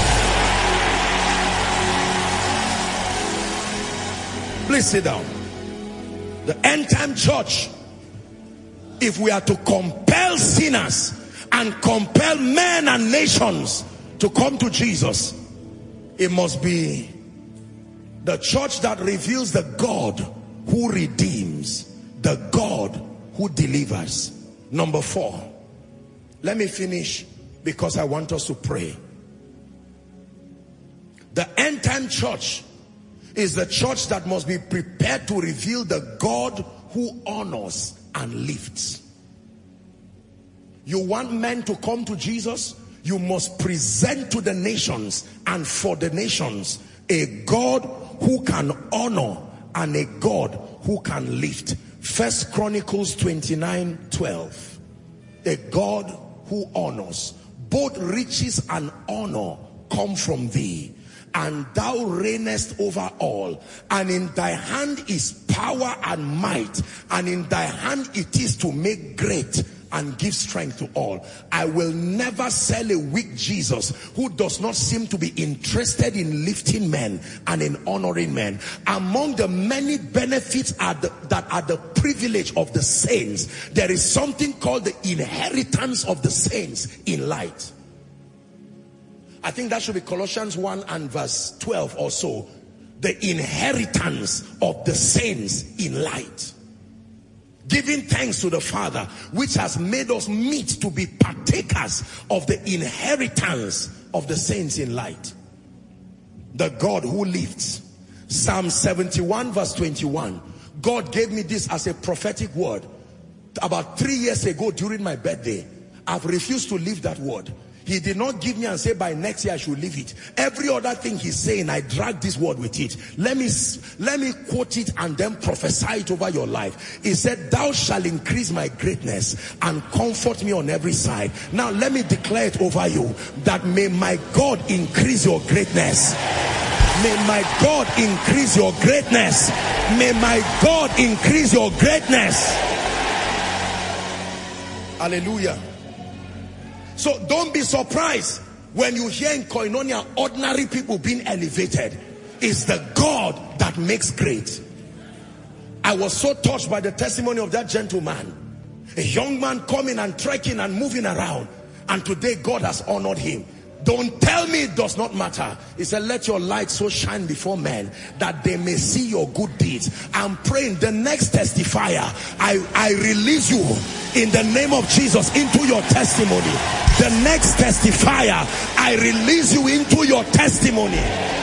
Please sit down. The end time church, if we are to compel sinners and compel men and nations to come to Jesus, it must be the church that reveals the God who redeems, the God who delivers. Number 4, let me finish because I want us to pray. The end time church is the church that must be prepared to reveal the God who honors and lifts. You want men to come to Jesus? You must present to the nations and for the nations a God who can honor and a God who can lift. 1 Chronicles 29:12. A God who honors. Both riches and honor come from thee, and thou reignest over all, and in thy hand is power and might, and in thy hand it is to make great and give strength to all. I will never sell a weak Jesus who does not seem to be interested in lifting men and in honoring men. Among the many benefits that are the privilege of the saints, there is something called the inheritance of the saints in light. I think that should be Colossians 1 and verse 12 or so. The inheritance of the saints in light. Giving thanks to the Father, which has made us meet to be partakers of the inheritance of the saints in light. The God who lifts. Psalm 71 verse 21. God gave me this as a prophetic word about 3 years ago during my birthday. I've refused to leave that word. He did not give me and say by next year I should leave it. Every other thing he's saying, I drag this word with it. Let me quote it and then prophesy it over your life. He said, thou shalt increase my greatness and comfort me on every side. Now let me declare it over you, that may my God increase your greatness. May my God increase your greatness. May my God increase your greatness. Hallelujah. So don't be surprised when you hear in Koinonia ordinary people being elevated. It's the God that makes great. I was so touched by the testimony of that gentleman. A young man coming and trekking and moving around. And today God has honored him. Don't tell me it does not matter. He said, let your light so shine before men that they may see your good deeds. I'm praying the next testifier, I release you in the name of Jesus into your testimony. The next testifier, I release you into your testimony.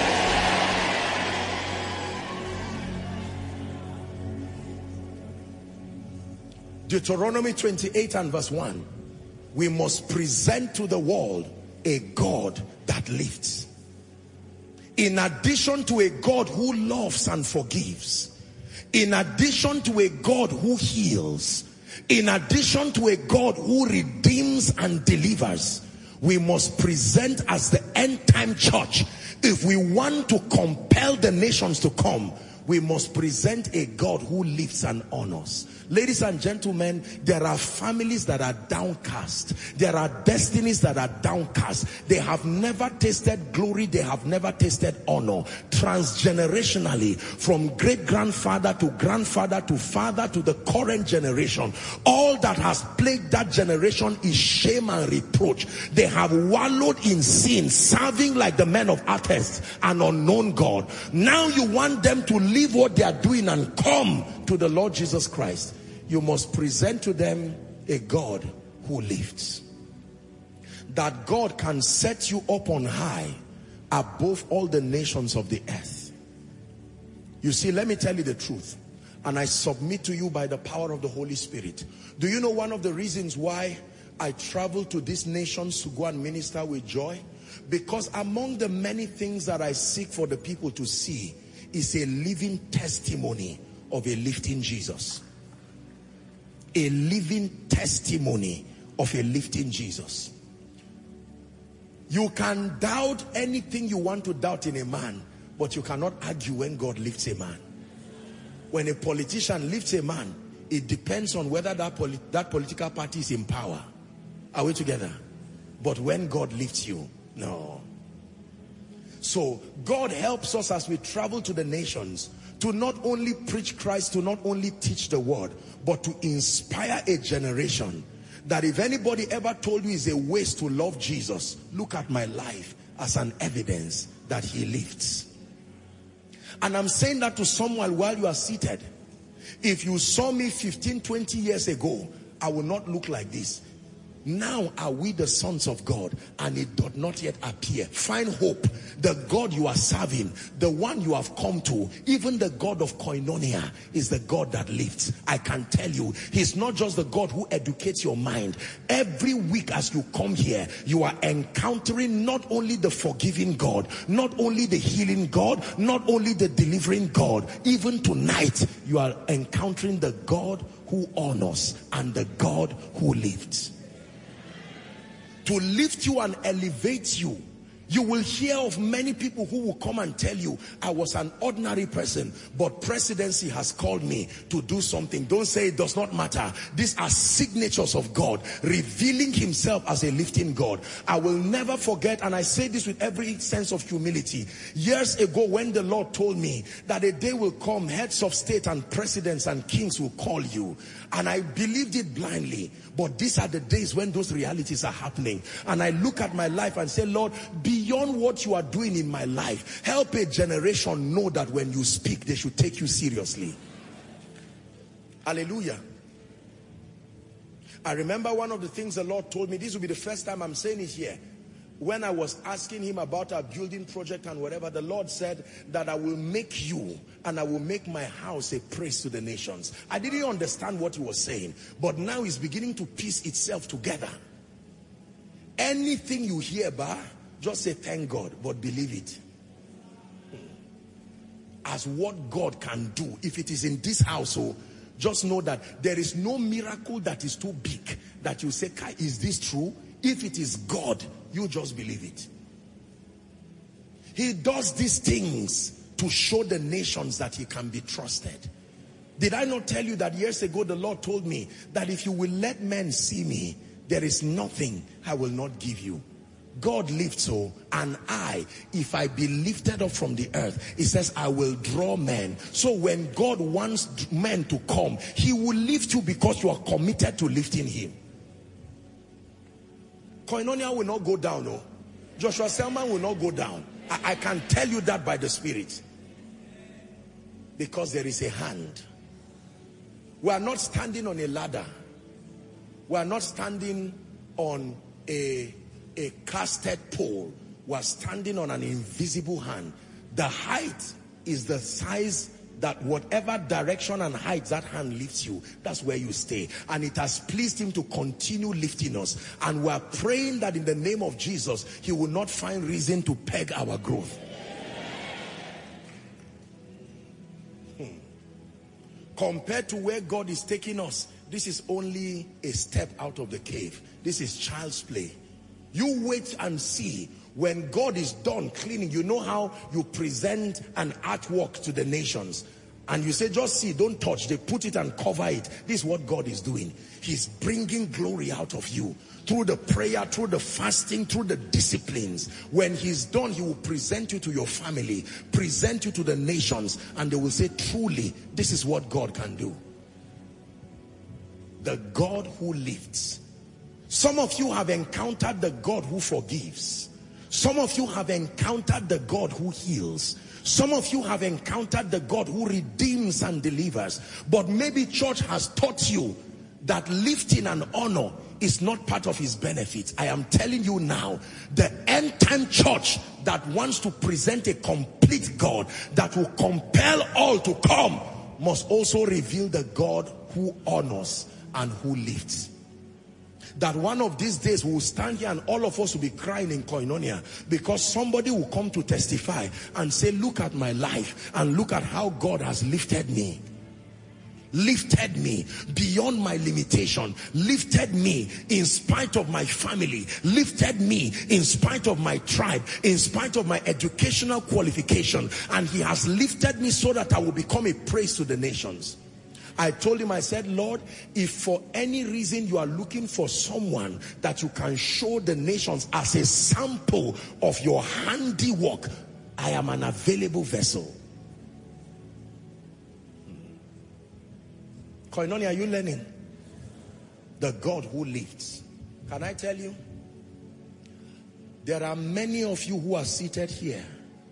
Deuteronomy 28 and verse 1. We must present to the world a God that lifts. In addition to a God who loves and forgives, in addition to a God who heals, in addition to a God who redeems and delivers, we must present as the end time church. If we want to compel the nations to come, we must present a God who lifts and honors. Ladies and gentlemen, there are families that are downcast. There are destinies that are downcast. They have never tasted glory. They have never tasted honor. Transgenerationally, from great-grandfather to grandfather to father to the current generation, all that has plagued that generation is shame and reproach. They have wallowed in sin, serving like the men of Athens, an unknown God. Now you want them to leave what they are doing and come to the Lord Jesus Christ. You must present to them a God who lifts. That God can set you up on high above all the nations of the earth. You see, let me tell you the truth, and I submit to you by the power of the Holy Spirit. Do you know one of the reasons why I travel to these nations to go and minister with joy? Because among the many things that I seek for the people to see is a living testimony of a lifting Jesus. A living testimony of a lifting Jesus. You can doubt anything you want to doubt in a man, but you cannot argue when God lifts a man. When a politician lifts a man, it depends on whether that political party is in power. Are we together? But when God lifts you, no. So God helps us as we travel to the nations to not only preach Christ, to not only teach the word, but to inspire a generation that if anybody ever told you it's a waste to love Jesus, look at my life as an evidence that he lifts. And I'm saying that to someone while you are seated. If you saw me 15, 20 years ago, I will not look like this. Now are we the sons of God, and it does not yet appear. Find hope. The God you are serving, the one you have come to, even the God of Koinonia, is the God that lifts. I can tell you, he's not just the God who educates your mind. Every week as you come here, you are encountering not only the forgiving God, not only the healing God, not only the delivering God. Even tonight, you are encountering the God who honors and the God who lifts. To lift you and elevate you. You will hear of many people who will come and tell you, I was an ordinary person, but presidency has called me to do something. Don't say it does not matter. These are signatures of God, revealing himself as a lifting God. I will never forget, and I say this with every sense of humility. Years ago, when the Lord told me that a day will come, heads of state and presidents and kings will call you. And I believed it blindly. But these are the days when those realities are happening. And I look at my life and say, Lord, beyond what you are doing in my life, help a generation know that when you speak, they should take you seriously. Hallelujah. I remember one of the things the Lord told me, this will be the first time I'm saying it here. When I was asking him about our building project and whatever, the Lord said that I will make you and I will make my house a praise to the nations. I didn't understand what he was saying, but now it's beginning to piece itself together. Anything you hear about, just say thank God, but believe it. As what God can do. If it is in this household, just know that there is no miracle that is too big that you say, is this true? If it is God, you just believe it. He does these things to show the nations that he can be trusted. Did I not tell you that years ago the Lord told me that if you will let men see me, there is nothing I will not give you. God lifts, and I, if I be lifted up from the earth, it says I will draw men. So when God wants men to come, he will lift you because you are committed to lifting him. Koinonia will not go down, no. Joshua Selman will not go down. I can tell you that by the Spirit. Because there is a hand. We are not standing on a ladder. We are not standing on a casted pole. We are standing on an invisible hand. The height is the size that whatever direction and height that hand lifts you, that's where you stay. And it has pleased him to continue lifting us. And we are praying that in the name of Jesus, he will not find reason to peg our growth. Compared to where God is taking us, this is only a step out of the cave. This is child's play. You wait and see. When God is done cleaning, you know how you present an artwork to the nations. And you say, just see, don't touch. They put it and cover it. This is what God is doing. He's bringing glory out of you. Through the prayer, through the fasting, through the disciplines. When he's done, he will present you to your family. Present you to the nations. And they will say, truly, this is what God can do. The God who lifts. Some of you have encountered the God who forgives. Some of you have encountered the God who heals. Some of you have encountered the God who redeems and delivers. But maybe church has taught you that lifting and honor is not part of his benefits. I am telling you now, the end time church that wants to present a complete God that will compel all to come must also reveal the God who honors and who lifts. That one of these days we will stand here and all of us will be crying in Koinonia because somebody will come to testify and say, look at my life and look at how God has lifted me. Lifted me beyond my limitation, lifted me in spite of my family, lifted me in spite of my tribe, in spite of my educational qualification, and he has lifted me so that I will become a praise to the nations. I told him, I said, Lord, if for any reason you are looking for someone that you can show the nations as a sample of your handiwork, I am an available vessel. Koinonia, are you learning? The God who lifts. Can I tell you? There are many of you who are seated here.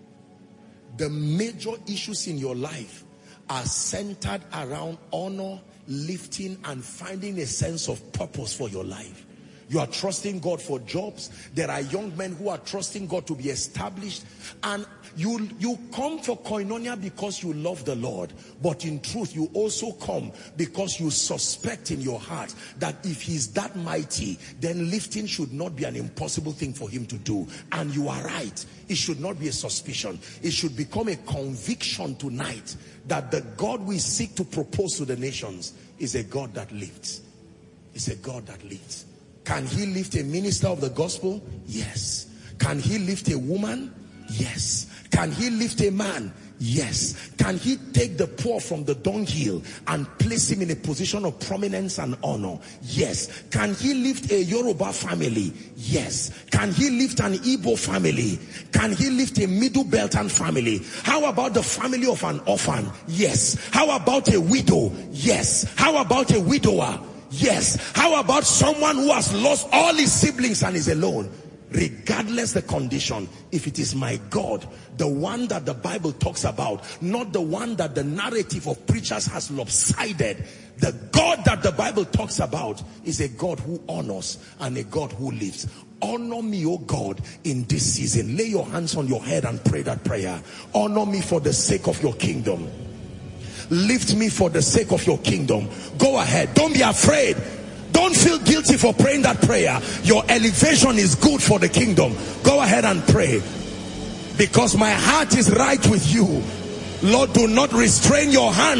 The major issues in your life are centered around honor, lifting, and finding a sense of purpose for your life. You are trusting God for jobs. There are young men who are trusting God to be established. And you come for Koinonia because you love the Lord. But in truth, you also come because you suspect in your heart that if he's that mighty, then lifting should not be an impossible thing for him to do. And you are right. It should not be a suspicion. It should become a conviction tonight that the God we seek to propose to the nations is a God that lifts. It's a God that lifts. Can he lift a minister of the gospel? Yes. Can he lift a woman? Yes. Can he lift a man? Yes. Can he take the poor from the dunghill and place him in a position of prominence and honor? Yes. Can he lift a Yoruba family? Yes. Can he lift an Igbo family? Can he lift a Middle Belton family? How about the family of an orphan? Yes. How about a widow? Yes. How about a widower? Yes. How about someone who has lost all his siblings and is alone? Regardless the condition, if it is my God, the one that the Bible talks about, not the one that the narrative of preachers has lopsided, the God that the Bible talks about is a God who honors and a God who lives. Honor me, O God, in this season. Lay your hands on your head and pray that prayer. Honor me for the sake of your kingdom. Lift me for the sake of your kingdom. Go ahead. Don't be afraid. Don't feel guilty for praying that prayer. Your elevation is good for the kingdom. Go ahead and pray. Because my heart is right with you. Lord, do not restrain your hand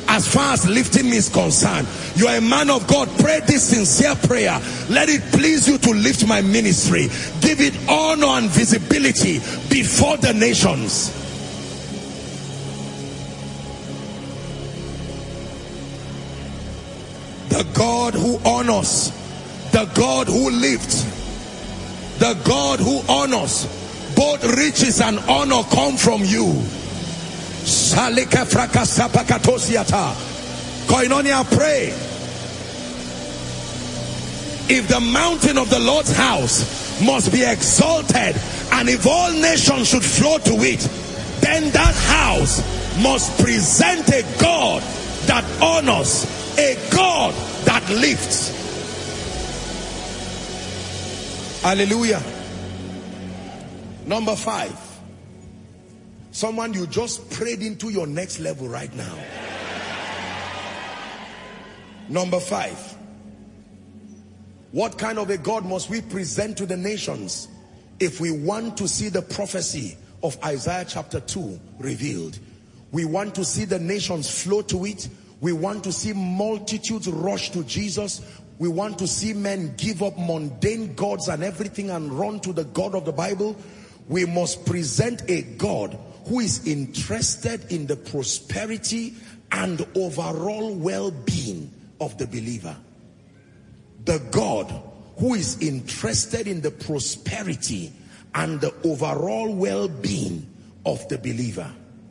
as far as lifting me is concerned. You are a man of God. Pray this sincere prayer. Let it please you to lift my ministry. Give it honor and visibility before the nations. The God who honors, the God who lifts, the God who honors. Both riches and honor come from you. Koinonia, pray. If the mountain of the Lord's house must be exalted, and if all nations should flow to it, then that house must present a God that honors, a God that lifts. Hallelujah. Number 5. Someone you just prayed into your next level right now. Number 5. What kind of a God must we present to the nations if we want to see the prophecy of Isaiah chapter 2 revealed? We want to see the nations flow to it. We want to see multitudes rush to Jesus. We want to see men give up mundane gods and everything and run to the God of the Bible. We must present a God who is interested in the prosperity and overall well-being of the believer. The God who is interested in the prosperity and the overall well-being of the believer.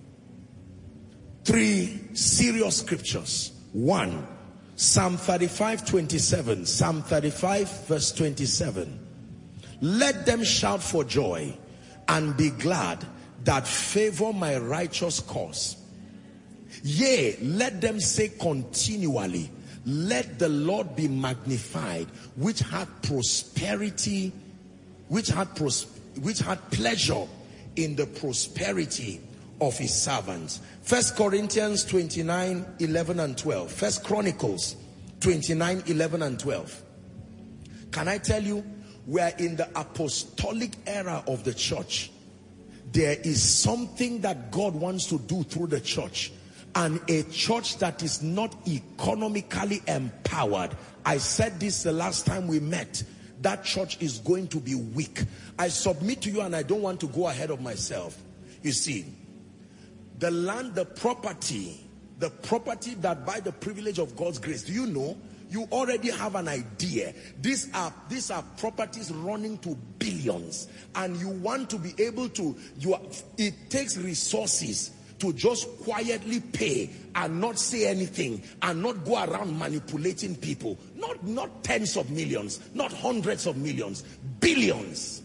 3 serious scriptures. 1, Psalm 35:27. Psalm 35 verse 27. Let them shout for joy and be glad that favor my righteous cause. Yea, let them say continually, let the Lord be magnified, which had prosperity, which had pleasure in the prosperity of his servants. 1 Corinthians 29:11 and 12. 1 Chronicles 29:11 and 12. Can I tell you, we are in the apostolic era of the church. There is something that God wants to do through the church, and a church that is not economically empowered. I said this the last time we met. That church is going to be weak. I submit to you, and I don't want to go ahead of myself. You see, the land, the property that by the privilege of God's grace, do you know, you already have an idea. These are properties running to billions, and you want to be able to, it takes resources to just quietly pay and not say anything and not go around manipulating people. Not tens of millions, not hundreds of millions, billions.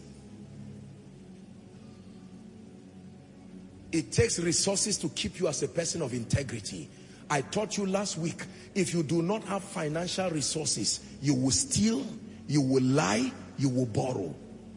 It takes resources to keep you as a person of integrity. I taught you last week, if you do not have financial resources, you will steal, you will lie, you will borrow.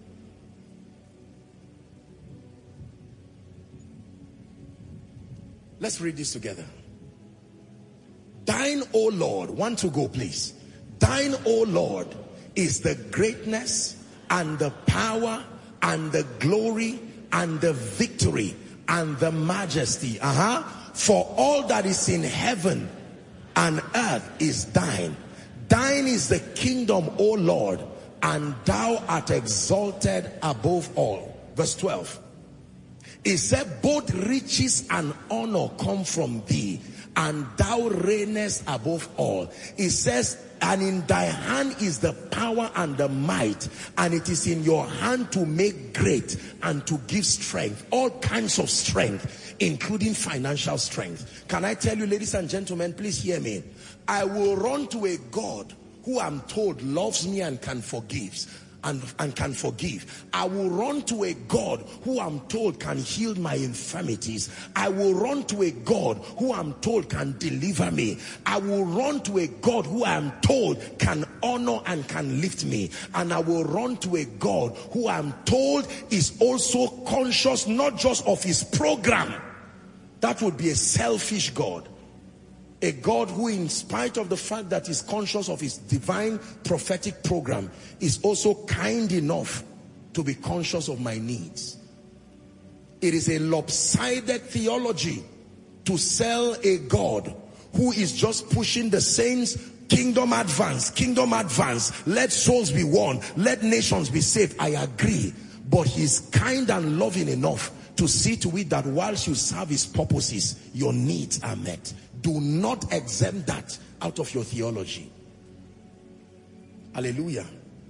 Let's read this together. Thine, O Lord, one to go please. Thine, O Lord, is the greatness and the power and the glory and the victory and the majesty. For all that is in heaven and earth is thine. Thine is the kingdom, O Lord, and thou art exalted above all. Verse 12. It said, both riches and honor come from thee, and thou reignest above all. It says, and in thy hand is the power and the might, and it is in your hand to make great and to give strength, all kinds of strength, including financial strength. Can I tell you, ladies and gentlemen, please hear me. I will run to a God who I'm told loves me and can forgive. And can forgive. I will run to a God who I'm told can heal my infirmities. I will run to a God who I'm told can deliver me. I will run to a God who I'm told can honor and can lift me. And I will run to a God who I'm told is also conscious not just of his program. That would be a selfish God. A God who, in spite of the fact that he's conscious of his divine prophetic program, is also kind enough to be conscious of my needs. It is a lopsided theology to sell a God who is just pushing the saints, kingdom advance, let souls be won, let nations be saved. I agree. But he's kind and loving enough to see to it that whilst you serve his purposes, your needs are met. Do not exempt that out of your theology. Hallelujah.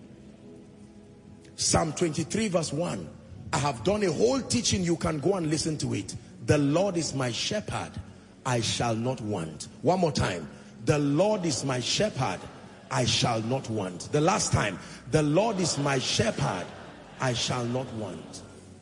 Psalm 23 verse 1. I have done a whole teaching. You can go and listen to it. The Lord is my shepherd, I shall not want. One more time. The Lord is my shepherd, I shall not want. The last time. The Lord is my shepherd, I shall not want.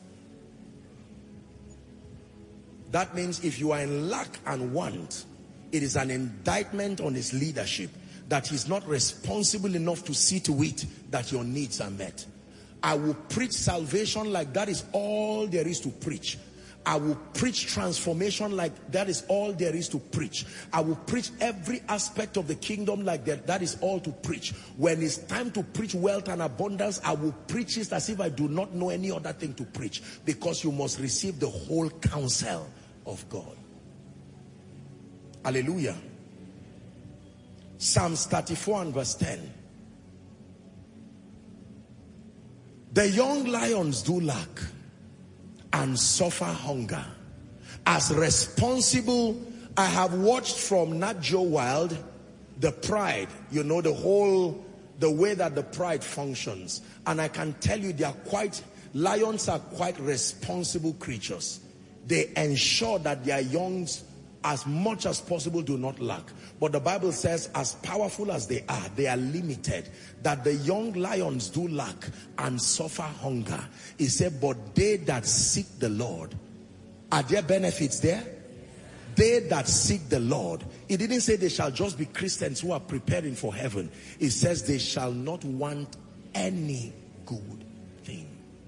That means if you are in lack and want, it is an indictment on his leadership that he's not responsible enough to see to it that your needs are met. I will preach salvation like that is all there is to preach. I will preach transformation like that is all there is to preach. I will preach every aspect of the kingdom like that is all to preach. When it's time to preach wealth and abundance, I will preach it as if I do not know any other thing to preach, because you must receive the whole counsel of God. Hallelujah. Psalms 34 and verse 10. The young lions do lack and suffer hunger. As responsible, I have watched from Nat Geo Wild, the pride, you know, the way that the pride functions. And I can tell you lions are quite responsible creatures. They ensure that their youngs, as much as possible, do not lack. But the Bible says, as powerful as they are limited. That the young lions do lack and suffer hunger. He said, but they that seek the Lord, are there benefits there? They that seek the Lord. It didn't say they shall just be Christians who are preparing for heaven. It says they shall not want any good thing.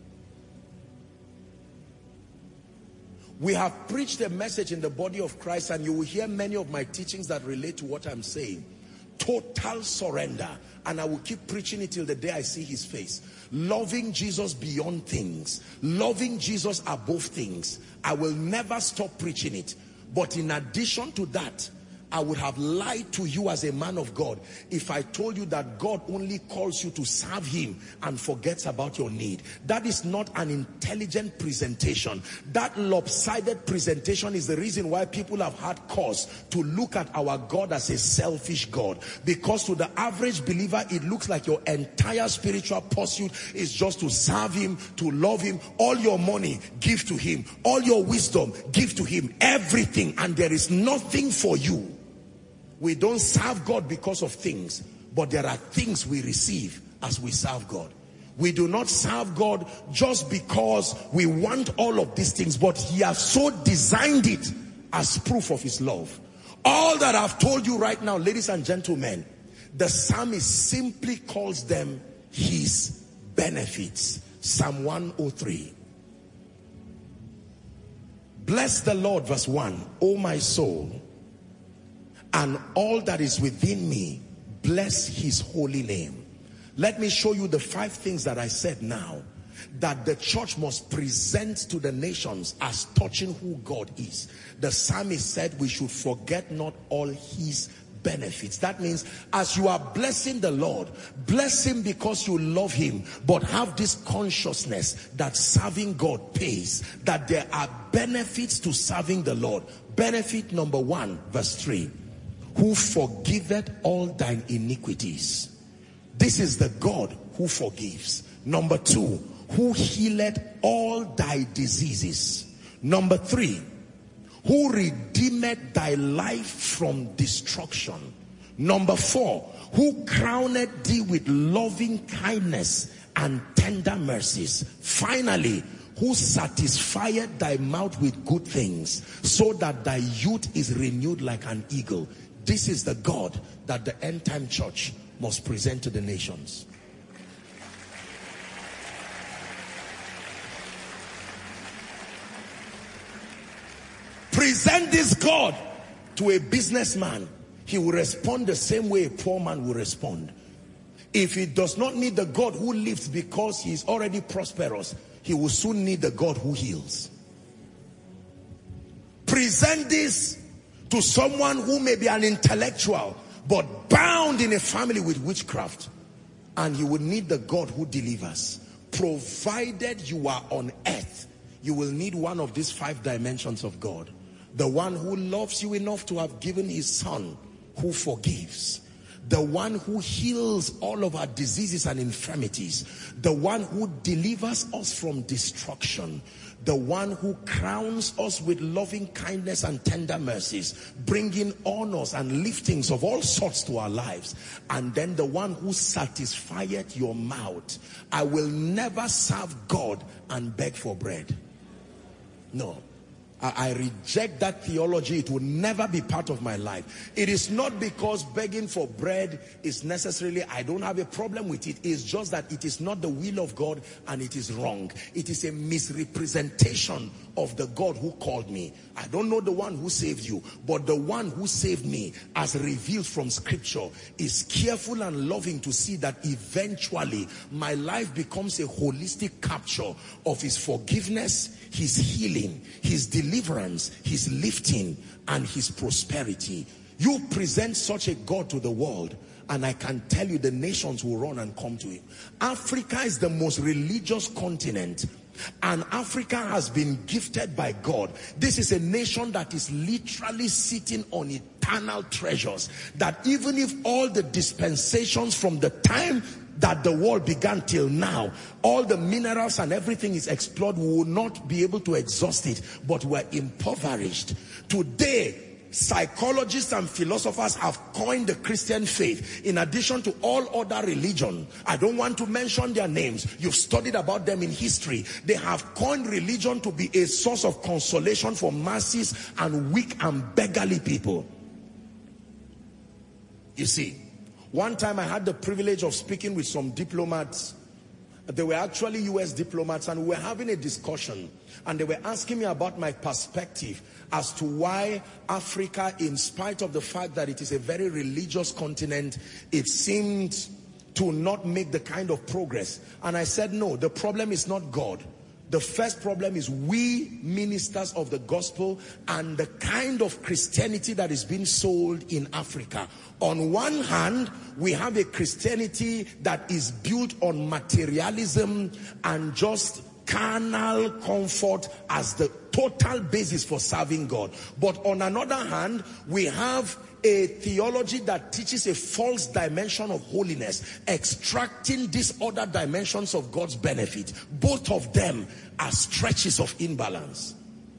We have preached a message in the body of Christ, and you will hear many of my teachings that relate to what I'm saying. Total surrender. And I will keep preaching it till the day I see his face. Loving Jesus beyond things. Loving Jesus above things. I will never stop preaching it. But in addition to that, I would have lied to you as a man of God if I told you that God only calls you to serve him and forgets about your need. That is not an intelligent presentation. That lopsided presentation is the reason why people have had cause to look at our God as a selfish God. Because to the average believer, it looks like your entire spiritual pursuit is just to serve him, to love him. All your money, give to him. All your wisdom, give to him. Everything, and there is nothing for you. We don't serve God because of things, but there are things we receive as we serve God. We do not serve God just because we want all of these things, but he has so designed it as proof of his love. All that I've told you right now, ladies and gentlemen, the psalmist simply calls them his benefits. Psalm 103. Bless the Lord, verse 1. O my soul, and all that is within me, bless his holy name. Let me show you the 5 things that I said now, that the church must present to the nations as touching who God is. The psalmist said we should forget not all his benefits. That means as you are blessing the Lord, bless him because you love him, but have this consciousness that serving God pays, that there are benefits to serving the Lord. Benefit number 1, verse 3. Who forgiveth all thine iniquities. This is the God who forgives. Number 2, who healeth all thy diseases. Number 3, who redeemeth thy life from destruction. Number 4, who crowneth thee with loving kindness and tender mercies. Finally, who satisfieth thy mouth with good things, so that thy youth is renewed like an eagle. This is the God that the end time church must present to the nations. Present this God to a businessman, he will respond the same way a poor man will respond. If he does not need the God who lives because he is already prosperous, he will soon need the God who heals. Present this To someone who may be an intellectual, but bound in a family with witchcraft. And you will need the God who delivers. Provided you are on earth, you will need one of these 5 dimensions of God. The one who loves you enough to have given his son, who forgives. The one who heals all of our diseases and infirmities. The one who delivers us from destruction. The one who crowns us with loving kindness and tender mercies, bringing honors and liftings of all sorts to our lives. And then the one who satisfieth your mouth. I will never serve God and beg for bread. No. I reject that theology. It will never be part of my life. It is not because begging for bread is necessarily, I don't have a problem with it. It's just that it is not the will of God and it is wrong. It is a misrepresentation of the God who called me. I don't know the one who saved you, but the one who saved me, as revealed from scripture, is careful and loving to see that eventually my life becomes a holistic capture of his forgiveness, his healing, his deliverance, his lifting, and his prosperity. You present such a God to the world, and I can tell you the nations will run and come to him. Africa is the most religious continent, and Africa has been gifted by God. This is a nation that is literally sitting on eternal treasures, that even if all the dispensations from the time that the world began till now, all the minerals and everything is explored, we will not be able to exhaust it, but we're impoverished. Today, psychologists and philosophers have coined the Christian faith, in addition to all other religion. I don't want to mention their names. You've studied about them in history. They have coined religion to be a source of consolation for masses and weak and beggarly people. You see, one time I had the privilege of speaking with some diplomats. They were actually US diplomats, and we were having a discussion, and they were asking me about my perspective as to why Africa, in spite of the fact that it is a very religious continent, it seemed to not make the kind of progress. And I said, no, the problem is not God. The first problem is we ministers of the gospel and the kind of Christianity that is being sold in Africa. On one hand, we have a Christianity that is built on materialism and just carnal comfort as the total basis for serving God. But on another hand, we have a theology that teaches a false dimension of holiness, extracting these other dimensions of God's benefit. Both of them are stretches of imbalance.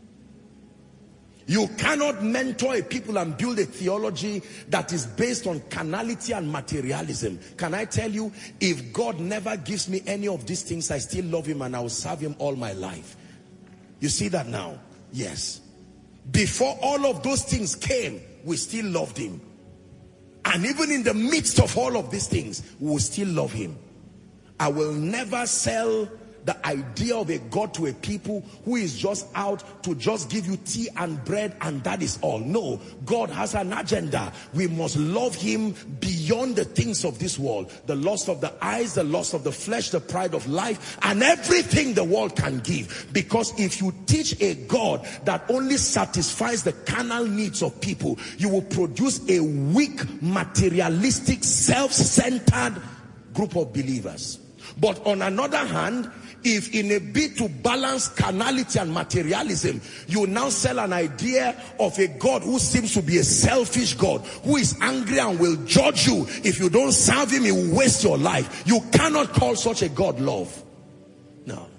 You cannot mentor a people and build a theology that is based on carnality and materialism. Can I tell you, if God never gives me any of these things, I still love him and I will serve him all my life. You see that now? Yes. Before all of those things came, we still loved him. And even in the midst of all of these things, we will still love him. I will never sell the idea of a God to a people who is just out to just give you tea and bread and that is all. No, God has an agenda. We must love him beyond the things of this world. The lust of the eyes, the lust of the flesh, the pride of life, and everything the world can give. Because if you teach a God that only satisfies the carnal needs of people, you will produce a weak, materialistic, self-centered group of believers. But on another hand, if in a bid to balance carnality and materialism, you now sell an idea of a God who seems to be a selfish God, who is angry and will judge you. If you don't serve him, he will waste your life. You cannot call such a God love. No.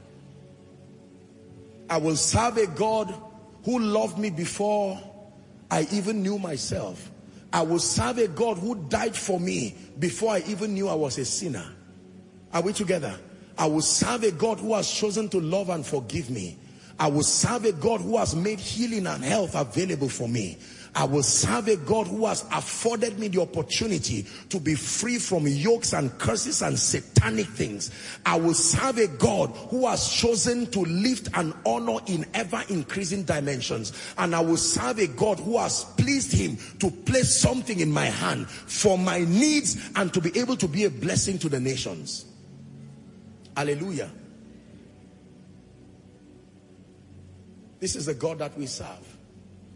I will serve a God who loved me before I even knew myself. I will serve a God who died for me before I even knew I was a sinner. Are we together? I will serve a God who has chosen to love and forgive me. I will serve a God who has made healing and health available for me. I will serve a God who has afforded me the opportunity to be free from yokes and curses and satanic things. I will serve a God who has chosen to lift and honor in ever-increasing dimensions. And I will serve a God who has pleased him to place something in my hand for my needs and to be able to be a blessing to the nations. Hallelujah. This is the God that we serve.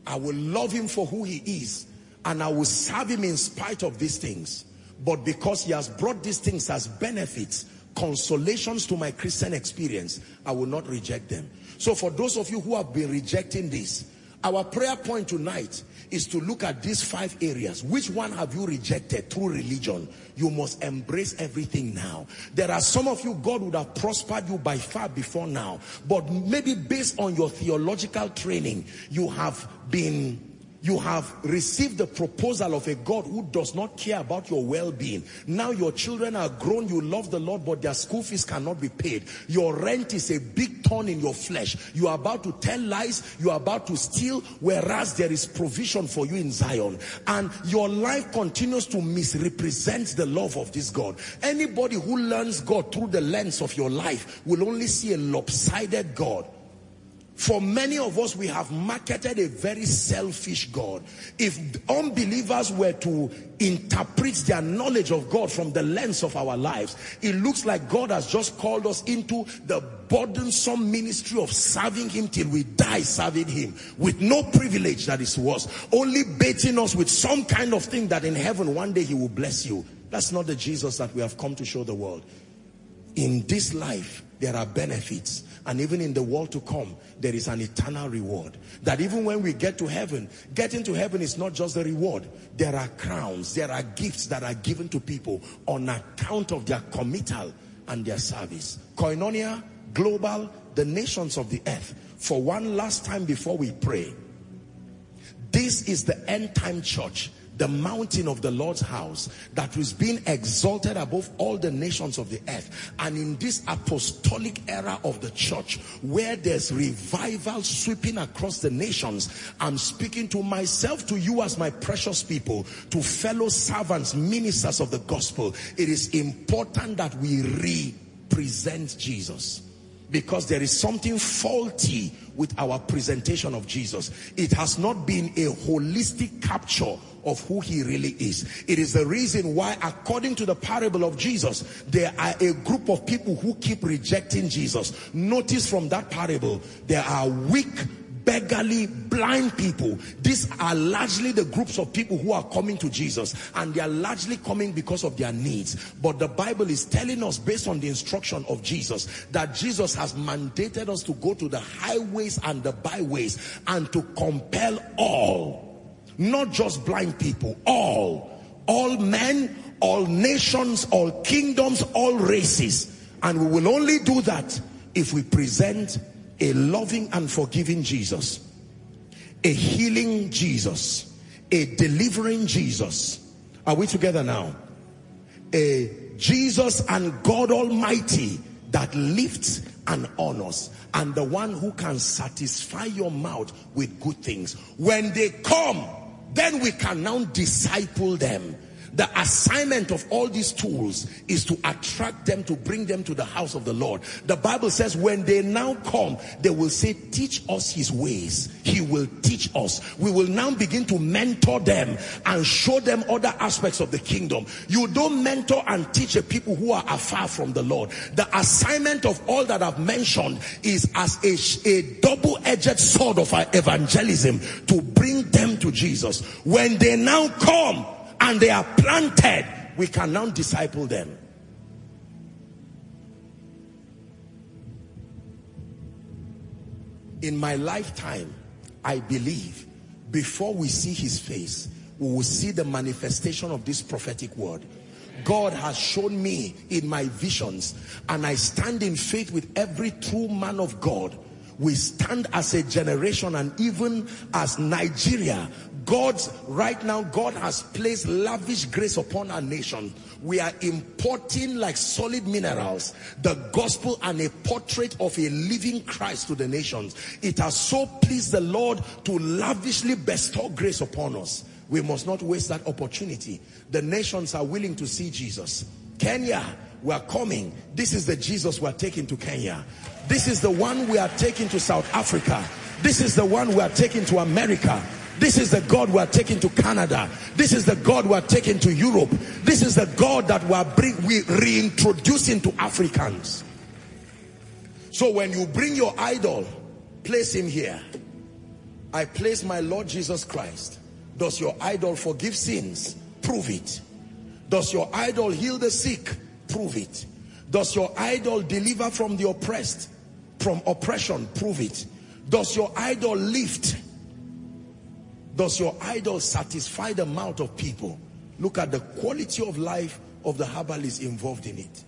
I will love him for who he is, and I will serve him in spite of these things. But because he has brought these things as benefits, consolations to my Christian experience, I will not reject them. So for those of you who have been rejecting this, our prayer point tonight is to look at these 5 areas. Which one have you rejected through religion? You must embrace everything now. There are some of you, God would have prospered you by far before now, but maybe based on your theological training, you have received the proposal of a God who does not care about your well-being. Now your children are grown, you love the Lord, but their school fees cannot be paid. Your rent is a big thorn in your flesh. You are about to tell lies, you are about to steal, whereas there is provision for you in Zion. And your life continues to misrepresent the love of this God. Anybody who learns God through the lens of your life will only see a lopsided God. For many of us, we have marketed a very selfish God. If unbelievers were to interpret their knowledge of God from the lens of our lives, it looks like God has just called us into the burdensome ministry of serving him till we die serving him, with no privilege that is worse, only baiting us with some kind of thing that in heaven one day he will bless you. That's not the Jesus that we have come to show the world. In this life, there are benefits. And even in the world to come, there is an eternal reward. That even when we get to heaven, getting to heaven is not just the reward. There are crowns, there are gifts that are given to people on account of their committal and their service. Koinonia, Global, the nations of the earth. For one last time before we pray, this is the end time church, the mountain of the Lord's house that is being exalted above all the nations of the earth. And in this apostolic era of the church, where there's revival sweeping across the nations, I'm speaking to myself, to you as my precious people, to fellow servants, ministers of the gospel. It is important that we represent Jesus, because there is something faulty with our presentation of Jesus. It has not been a holistic capture of who he really is. It is the reason why, according to the parable of Jesus, there are a group of people who keep rejecting Jesus. Notice from that parable, there are weak, beggarly, blind people. These are largely the groups of people who are coming to Jesus, and they are largely coming because of their needs. But the Bible is telling us, based on the instruction of Jesus, that Jesus has mandated us to go to the highways and the byways and to compel all, not just blind people, all men, all nations, all kingdoms, all races. And we will only do that if we present a loving and forgiving Jesus, a healing Jesus, a delivering Jesus. Are we together now? A Jesus and God Almighty that lifts and honors, and the one who can satisfy your mouth with good things. When they come, then we can now disciple them. The assignment of all these tools is to attract them, to bring them to the house of the Lord. The Bible says when they now come, they will say, teach us his ways. He will teach us. We will now begin to mentor them and show them other aspects of the kingdom. You don't mentor and teach a people who are afar from the Lord. The assignment of all that I've mentioned is as a double-edged sword of our evangelism, to bring them to Jesus. When they now come and they are planted, we can now disciple them. In my lifetime, I believe, before we see his face, we will see the manifestation of this prophetic word. God has shown me in my visions, and I stand in faith with every true man of God. We stand as a generation, and even as Nigeria, right now, God has placed lavish grace upon our nation. We are importing like solid minerals the gospel and a portrait of a living Christ to the nations. It has so pleased the Lord to lavishly bestow grace upon us. We must not waste that opportunity. The nations are willing to see Jesus. Kenya, we are coming. This is the Jesus we are taking to Kenya. This is the one we are taking to South Africa. This is the one we are taking to America. This is the God we are taking to Canada. This is the God we are taking to Europe. This is the God that we reintroducing to Africans. So when you bring your idol, place him here. I place my Lord Jesus Christ. Does your idol forgive sins? Prove it. Does your idol heal the sick? Prove it. Does your idol deliver from the oppressed? From oppression? Prove it. Does your idol lift? Does your idol satisfy the mouth of people? Look at the quality of life of the herbalist involved in it.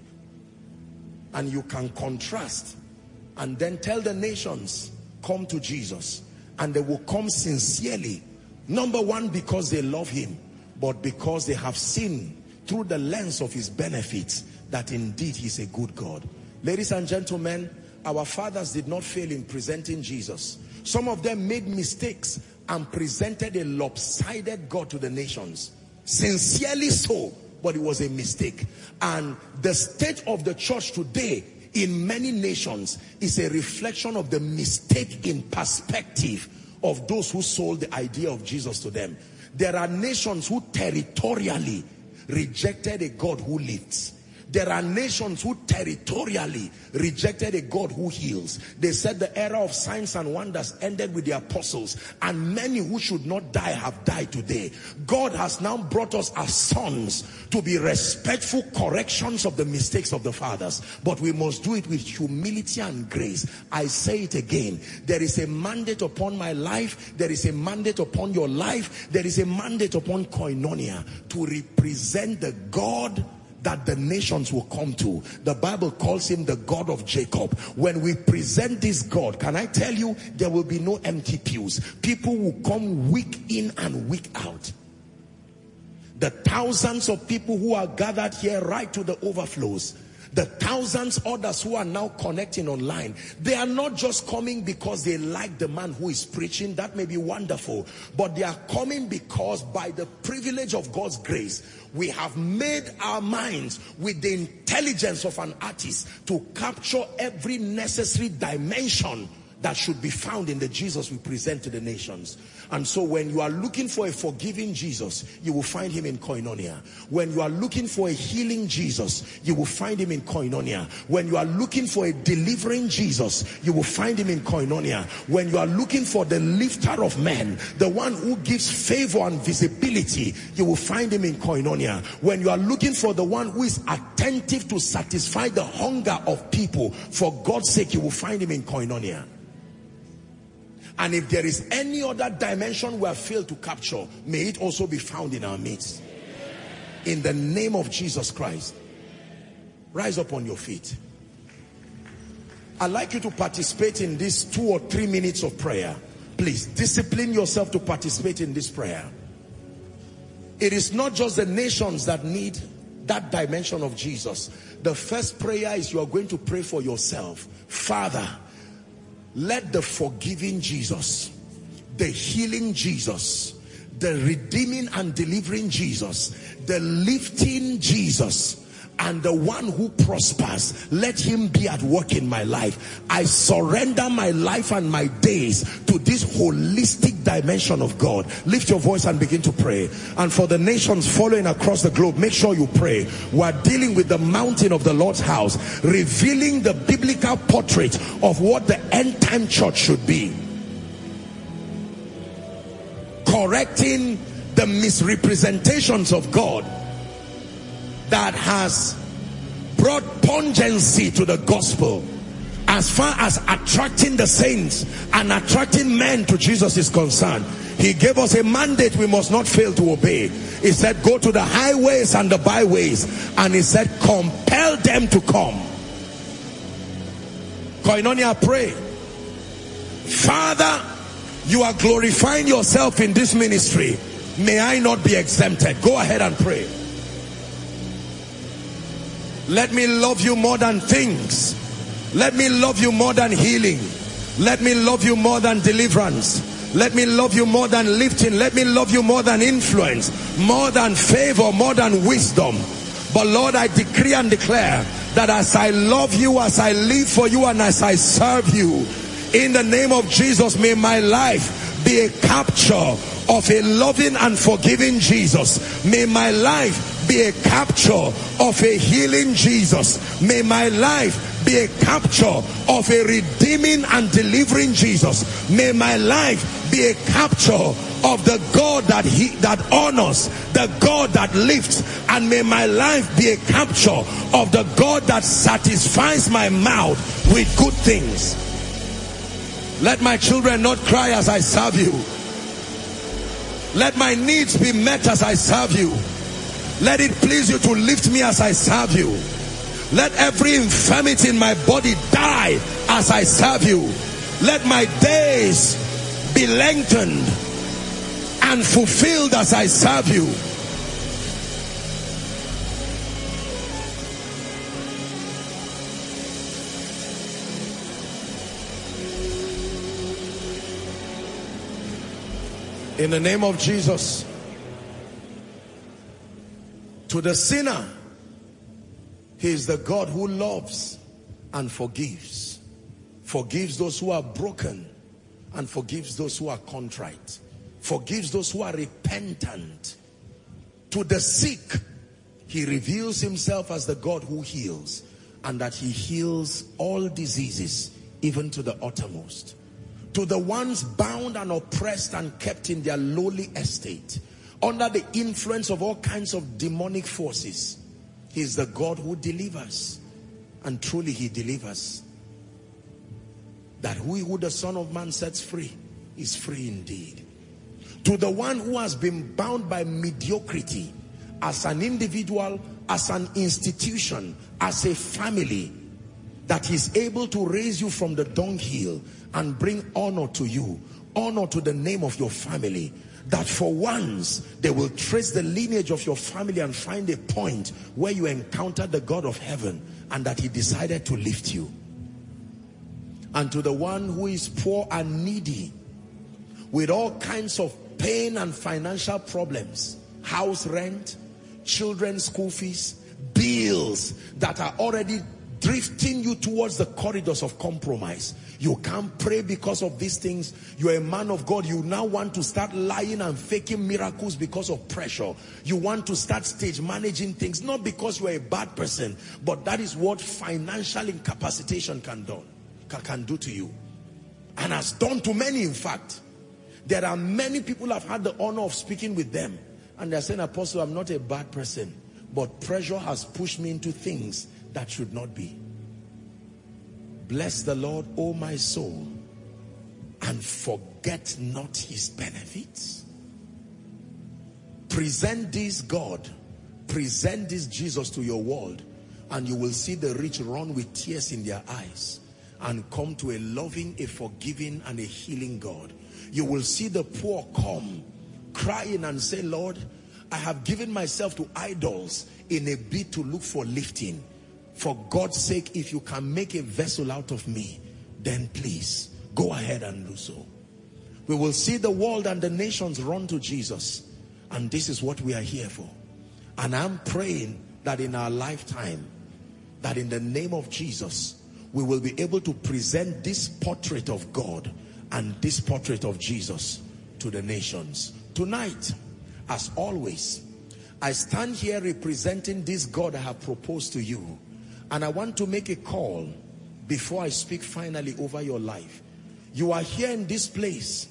And you can contrast and then tell the nations, come to Jesus. And they will come sincerely. Number one, because they love him, but because they have seen through the lens of his benefits that indeed he's a good God. Ladies and gentlemen, our fathers did not fail in presenting Jesus. Some of them made mistakes and presented a lopsided God to the nations. Sincerely so, but it was a mistake. And the state of the church today in many nations is a reflection of the mistake in perspective of those who sold the idea of Jesus to them. There are nations who territorially rejected a God who lifts. There are nations who territorially rejected a God who heals. They said the era of signs and wonders ended with the apostles, and many who should not die have died today. God has now brought us as sons to be respectful corrections of the mistakes of the fathers, but we must do it with humility and grace. I say it again, there is a mandate upon my life, there is a mandate upon your life, there is a mandate upon Koinonia to represent the God that the nations will come to. The Bible calls him the God of Jacob. When we present this God, can I tell you, there will be no empty pews. People will come week in and week out. The thousands of people who are gathered here right to the overflows, the thousands others who are now connecting online, they are not just coming because they like the man who is preaching. That may be wonderful, but they are coming because by the privilege of God's grace, we have made our minds with the intelligence of an artist to capture every necessary dimension that should be found in the Jesus we present to the nations. And so when you are looking for a forgiving Jesus, you will find him in Koinonia. When you are looking for a healing Jesus, you will find him in Koinonia. When you are looking for a delivering Jesus, you will find him in Koinonia. When you are looking for the lifter of men, the one who gives favor and visibility, you will find him in Koinonia. When you are looking for the one who is attentive to satisfy the hunger of people, for God's sake, you will find him in Koinonia. And if there is any other dimension we have failed to capture, may it also be found in our midst. In the name of Jesus Christ. Rise up on your feet. I'd like you to participate in these 2 or 3 minutes of prayer. Please, discipline yourself to participate in this prayer. It is not just the nations that need that dimension of Jesus. The first prayer is you are going to pray for yourself. Father, let the forgiving Jesus, the healing Jesus, the redeeming and delivering Jesus, the lifting Jesus, and the one who prospers, let him be at work in my life. I surrender my life and my days to this holistic dimension of God. Lift your voice and begin to pray. And for the nations following across the globe, make sure you pray. We're dealing with the mountain of the Lord's house, revealing the biblical portrait of what the end time church should be, correcting the misrepresentations of God that has brought pungency to the gospel as far as attracting the saints and attracting men to Jesus is concerned. He gave us a mandate we must not fail to obey. He said, go to the highways and the byways, and he said, compel them to come. Koinonia, pray. Father, you are glorifying yourself in this ministry. May I not be exempted. Go ahead and pray. Let me love you more than things. Let me love you more than healing. Let me love you more than deliverance. Let me love you more than lifting. Let me love you more than influence, more than favor, more than wisdom. But Lord, I decree and declare that as I love you, as I live for you, and as I serve you, in the name of Jesus, may my life be a capture of a loving and forgiving Jesus. May my life be a capture of a healing Jesus. May my life be a capture of a redeeming and delivering Jesus. May my life be a capture of the God that honors, the God that lifts, and may my life be a capture of the God that satisfies my mouth with good things. Let my children not cry as I serve you. Let my needs be met as I serve you. Let it please you to lift me as I serve you. Let every infirmity in my body die as I serve you. Let my days be lengthened and fulfilled as I serve you. In the name of Jesus, to the sinner, he is the God who loves and forgives. Forgives those who are broken and forgives those who are contrite. Forgives those who are repentant. To the sick, he reveals himself as the God who heals, and that he heals all diseases, even to the uttermost. To the ones bound and oppressed and kept in their lowly estate, under the influence of all kinds of demonic forces, he is the God who delivers. And truly he delivers. That who the Son of Man sets free is free indeed. To the one who has been bound by mediocrity, as an individual, as an institution, as a family, that he's able to raise you from the dunghill and bring honor to you, honor to the name of your family. That for once they will trace the lineage of your family and find a point where you encountered the God of heaven, and that he decided to lift you. And to the one who is poor and needy, with all kinds of pain and financial problems, house rent, children's school fees, bills that are already drifting you towards the corridors of compromise. You can't pray because of these things. You're a man of God. You now want to start lying and faking miracles because of pressure. You want to start stage managing things, not because you're a bad person, but that is what financial incapacitation can do to you, and has done to many. In fact, there are many people who have had the honor of speaking with them, and they're saying, Apostle, I'm not a bad person, but pressure has pushed me into things that should not be. Bless the Lord, O my soul, and forget not his benefits. Present this God, present this Jesus to your world, and you will see the rich run with tears in their eyes and come to a loving, a forgiving, and a healing God. You will see the poor come crying and say, Lord, I have given myself to idols in a bid to look for lifting. For God's sake, if you can make a vessel out of me, then please go ahead and do so. We will see the world and the nations run to Jesus, and this is what we are here for. And I'm praying that in our lifetime, that in the name of Jesus, we will be able to present this portrait of God and this portrait of Jesus to the nations. Tonight, as always, I stand here representing this God I have proposed to you. And I want to make a call before I speak finally over your life. You are here in this place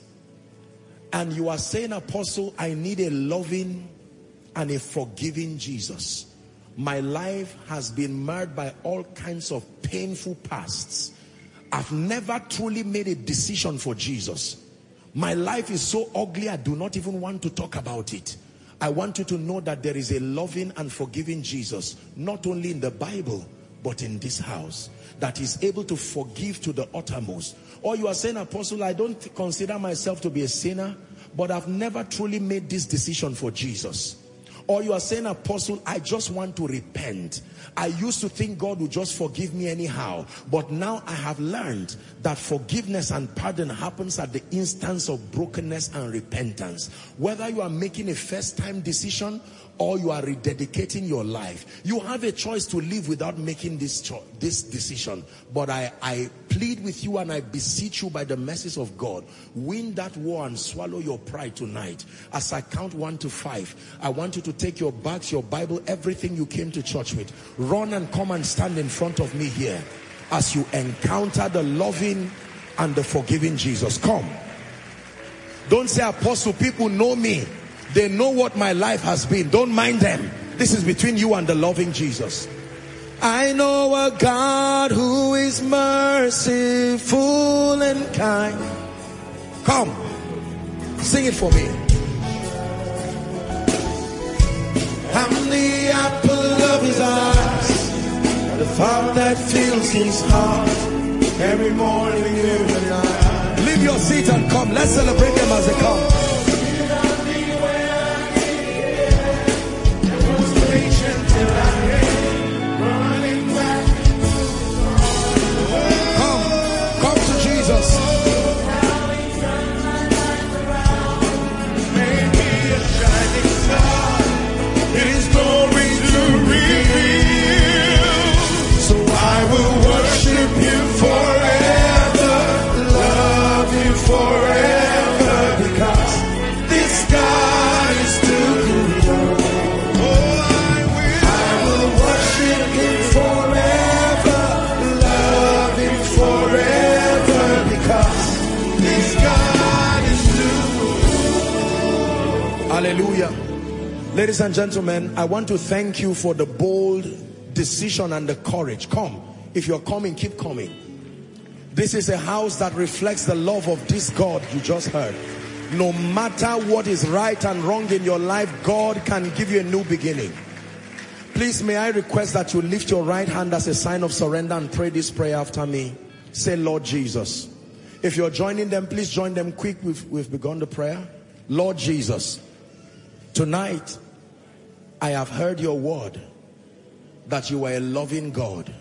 and you are saying, Apostle, I need a loving and a forgiving Jesus. My life has been marred by all kinds of painful pasts. I've never truly made a decision for Jesus. My life is so ugly, I do not even want to talk about it. I want you to know that there is a loving and forgiving Jesus, not only in the Bible, but in this house, that is able to forgive to the uttermost. Or you are saying, Apostle, I don't consider myself to be a sinner, but I've never truly made this decision for Jesus. Or you are saying, Apostle, I just want to repent. I used to think God would just forgive me anyhow, but now I have learned that forgiveness and pardon happens at the instance of brokenness and repentance. Whether you are making a first-time decision or you are rededicating your life, you have a choice to live without making this decision. But I plead with you and I beseech you by the mercies of God, win that war and swallow your pride tonight. As I count 1 to 5, I want you to take your bags, your Bible, everything you came to church with. Run and come and stand in front of me here. as you encounter the loving and the forgiving Jesus. Come. Don't say, Apostle, people know me. They know what my life has been. Don't mind them. This is between you and the loving Jesus. I know a God who is merciful and kind. Come. Sing it for me. I'm the apple of his eyes, the thought that fills his heart every morning, every night. Leave your seat and come. Let's celebrate them as they come. Come to Jesus. It is glory to reveal. So I will worship you forever, love you forever, because this God is too good. Oh, I will worship him forever, love him forever, because this God is too good. Hallelujah. Ladies and gentlemen, I want to thank you for the bold decision and the courage. Come. If you're coming, keep coming. This is a house that reflects the love of this God you just heard. No matter what is right and wrong in your life, God can give you a new beginning. Please, may I request that you lift your right hand as a sign of surrender and pray this prayer after me. Say, Lord Jesus. If you're joining them, please join them quick. We've begun the prayer. Lord Jesus, tonight, I have heard your word that you are a loving God.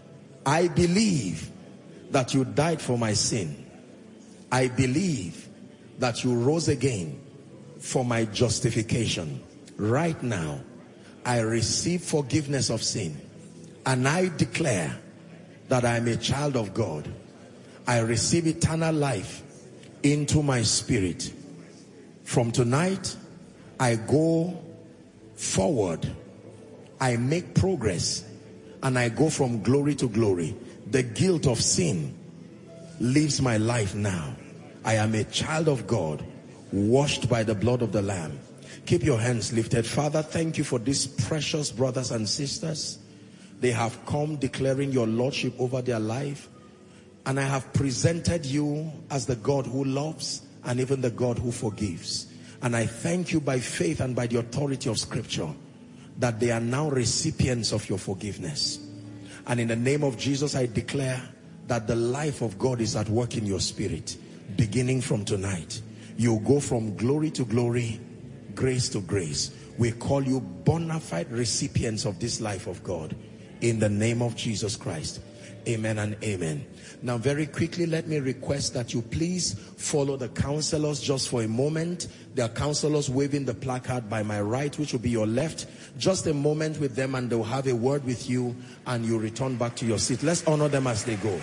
I believe that you died for my sin. I believe that you rose again for my justification. Right now, I receive forgiveness of sin, and I declare that I am a child of God. I receive eternal life into my spirit. From tonight, I go forward, I make progress, and I go from glory to glory. The guilt of sin leaves my life now. I am a child of God, washed by the blood of the Lamb. Keep your hands lifted. Father, thank you for these precious brothers and sisters. They have come declaring your lordship over their life, and I have presented you as the God who loves and even the God who forgives. And I thank you by faith and by the authority of scripture that they are now recipients of your forgiveness. And in the name of Jesus, I declare that the life of God is at work in your spirit. Beginning from tonight, you go from glory to glory, grace to grace. We call you bona fide recipients of this life of God. In the name of Jesus Christ. Amen and amen. Now very quickly, let me request that you please follow the counselors just for a moment. There are counselors waving the placard by my right, which will be your left. Just a moment with them and they'll have a word with you and you return back to your seat. Let's honor them as they go.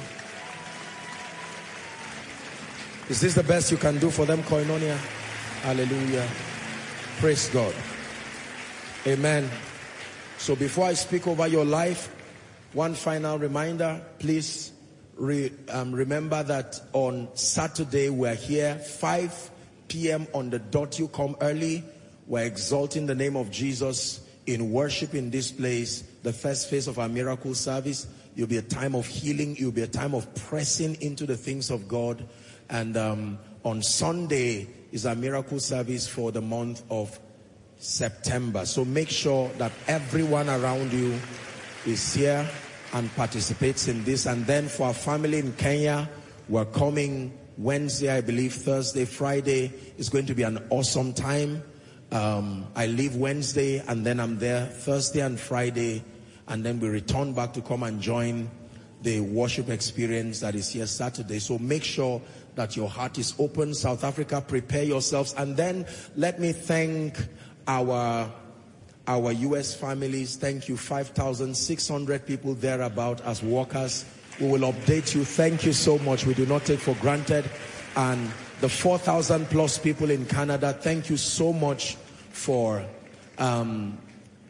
Is this the best you can do for them, Koinonia? Hallelujah. Praise God. Amen. So before I speak over your life, one final reminder, please remember that on Saturday we're here 5 p.m. on the dot. You come early. We're exalting the name of Jesus in worship in this place. The first phase of our miracle service. It'll be a time of healing. It'll be a time of pressing into the things of God. And on Sunday is our miracle service for the month of September. So make sure that everyone around you is here and participates in this. And then for our family in Kenya, we're coming Wednesday, I believe, Thursday, Friday. It's going to be an awesome time. I leave Wednesday and then I'm there Thursday and Friday, and then we return back to come and join the worship experience that is here Saturday. So make sure that your heart is open. South Africa, prepare yourselves. And then let me thank our US families. Thank you. 5,600 people thereabout as workers. We will update you. Thank you so much. We do not take for granted. And the 4,000 plus people in Canada, thank you so much for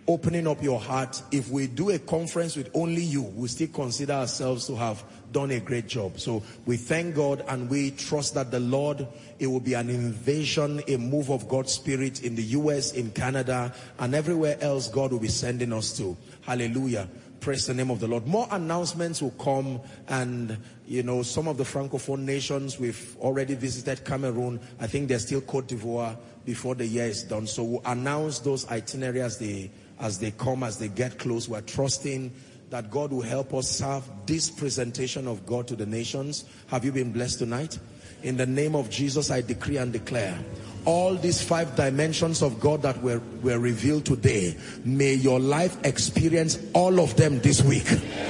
opening up your heart. If we do a conference with only you, we still consider ourselves to have done a great job. So we thank God and we trust that the Lord, it will be an invasion, a move of God's Spirit in the US, in Canada, and everywhere else God will be sending us to. Hallelujah. Praise the name of the Lord. More announcements will come, and you know, some of the Francophone nations, we've already visited Cameroon. I think there's still Cote d'Ivoire before the year is done. So we'll announce those itineraries as they come, as they get close. We're trusting that God will help us serve this presentation of God to the nations. Have you been blessed tonight? In the name of Jesus, I decree and declare, all these 5 dimensions of God that were revealed today, may your life experience all of them this week.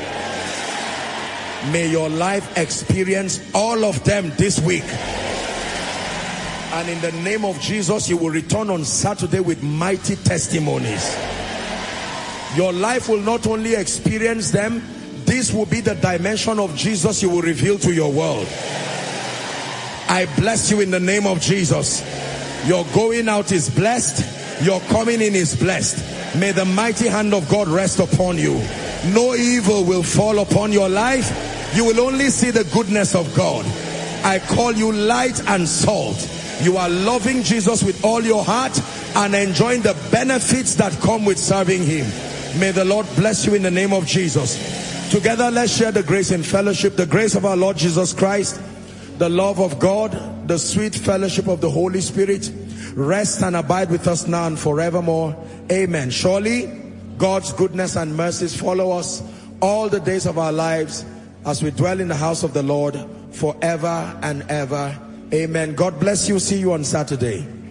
May your life experience all of them this week. And in the name of Jesus, you will return on Saturday with mighty testimonies. Your life will not only experience them, this will be the dimension of Jesus you will reveal to your world. I bless you in the name of Jesus. Your going out is blessed. Your coming in is blessed. May the mighty hand of God rest upon you. No evil will fall upon your life. You will only see the goodness of God. I call you light and salt. You are loving Jesus with all your heart and enjoying the benefits that come with serving him. May the Lord bless you in the name of Jesus. Together, let's share the grace in fellowship. The grace of our Lord Jesus Christ, the love of God, the sweet fellowship of the Holy Spirit, rest and abide with us now and forevermore. Amen. Surely, God's goodness and mercies follow us all the days of our lives as we dwell in the house of the Lord forever and ever. Amen. God bless you. See you on Saturday.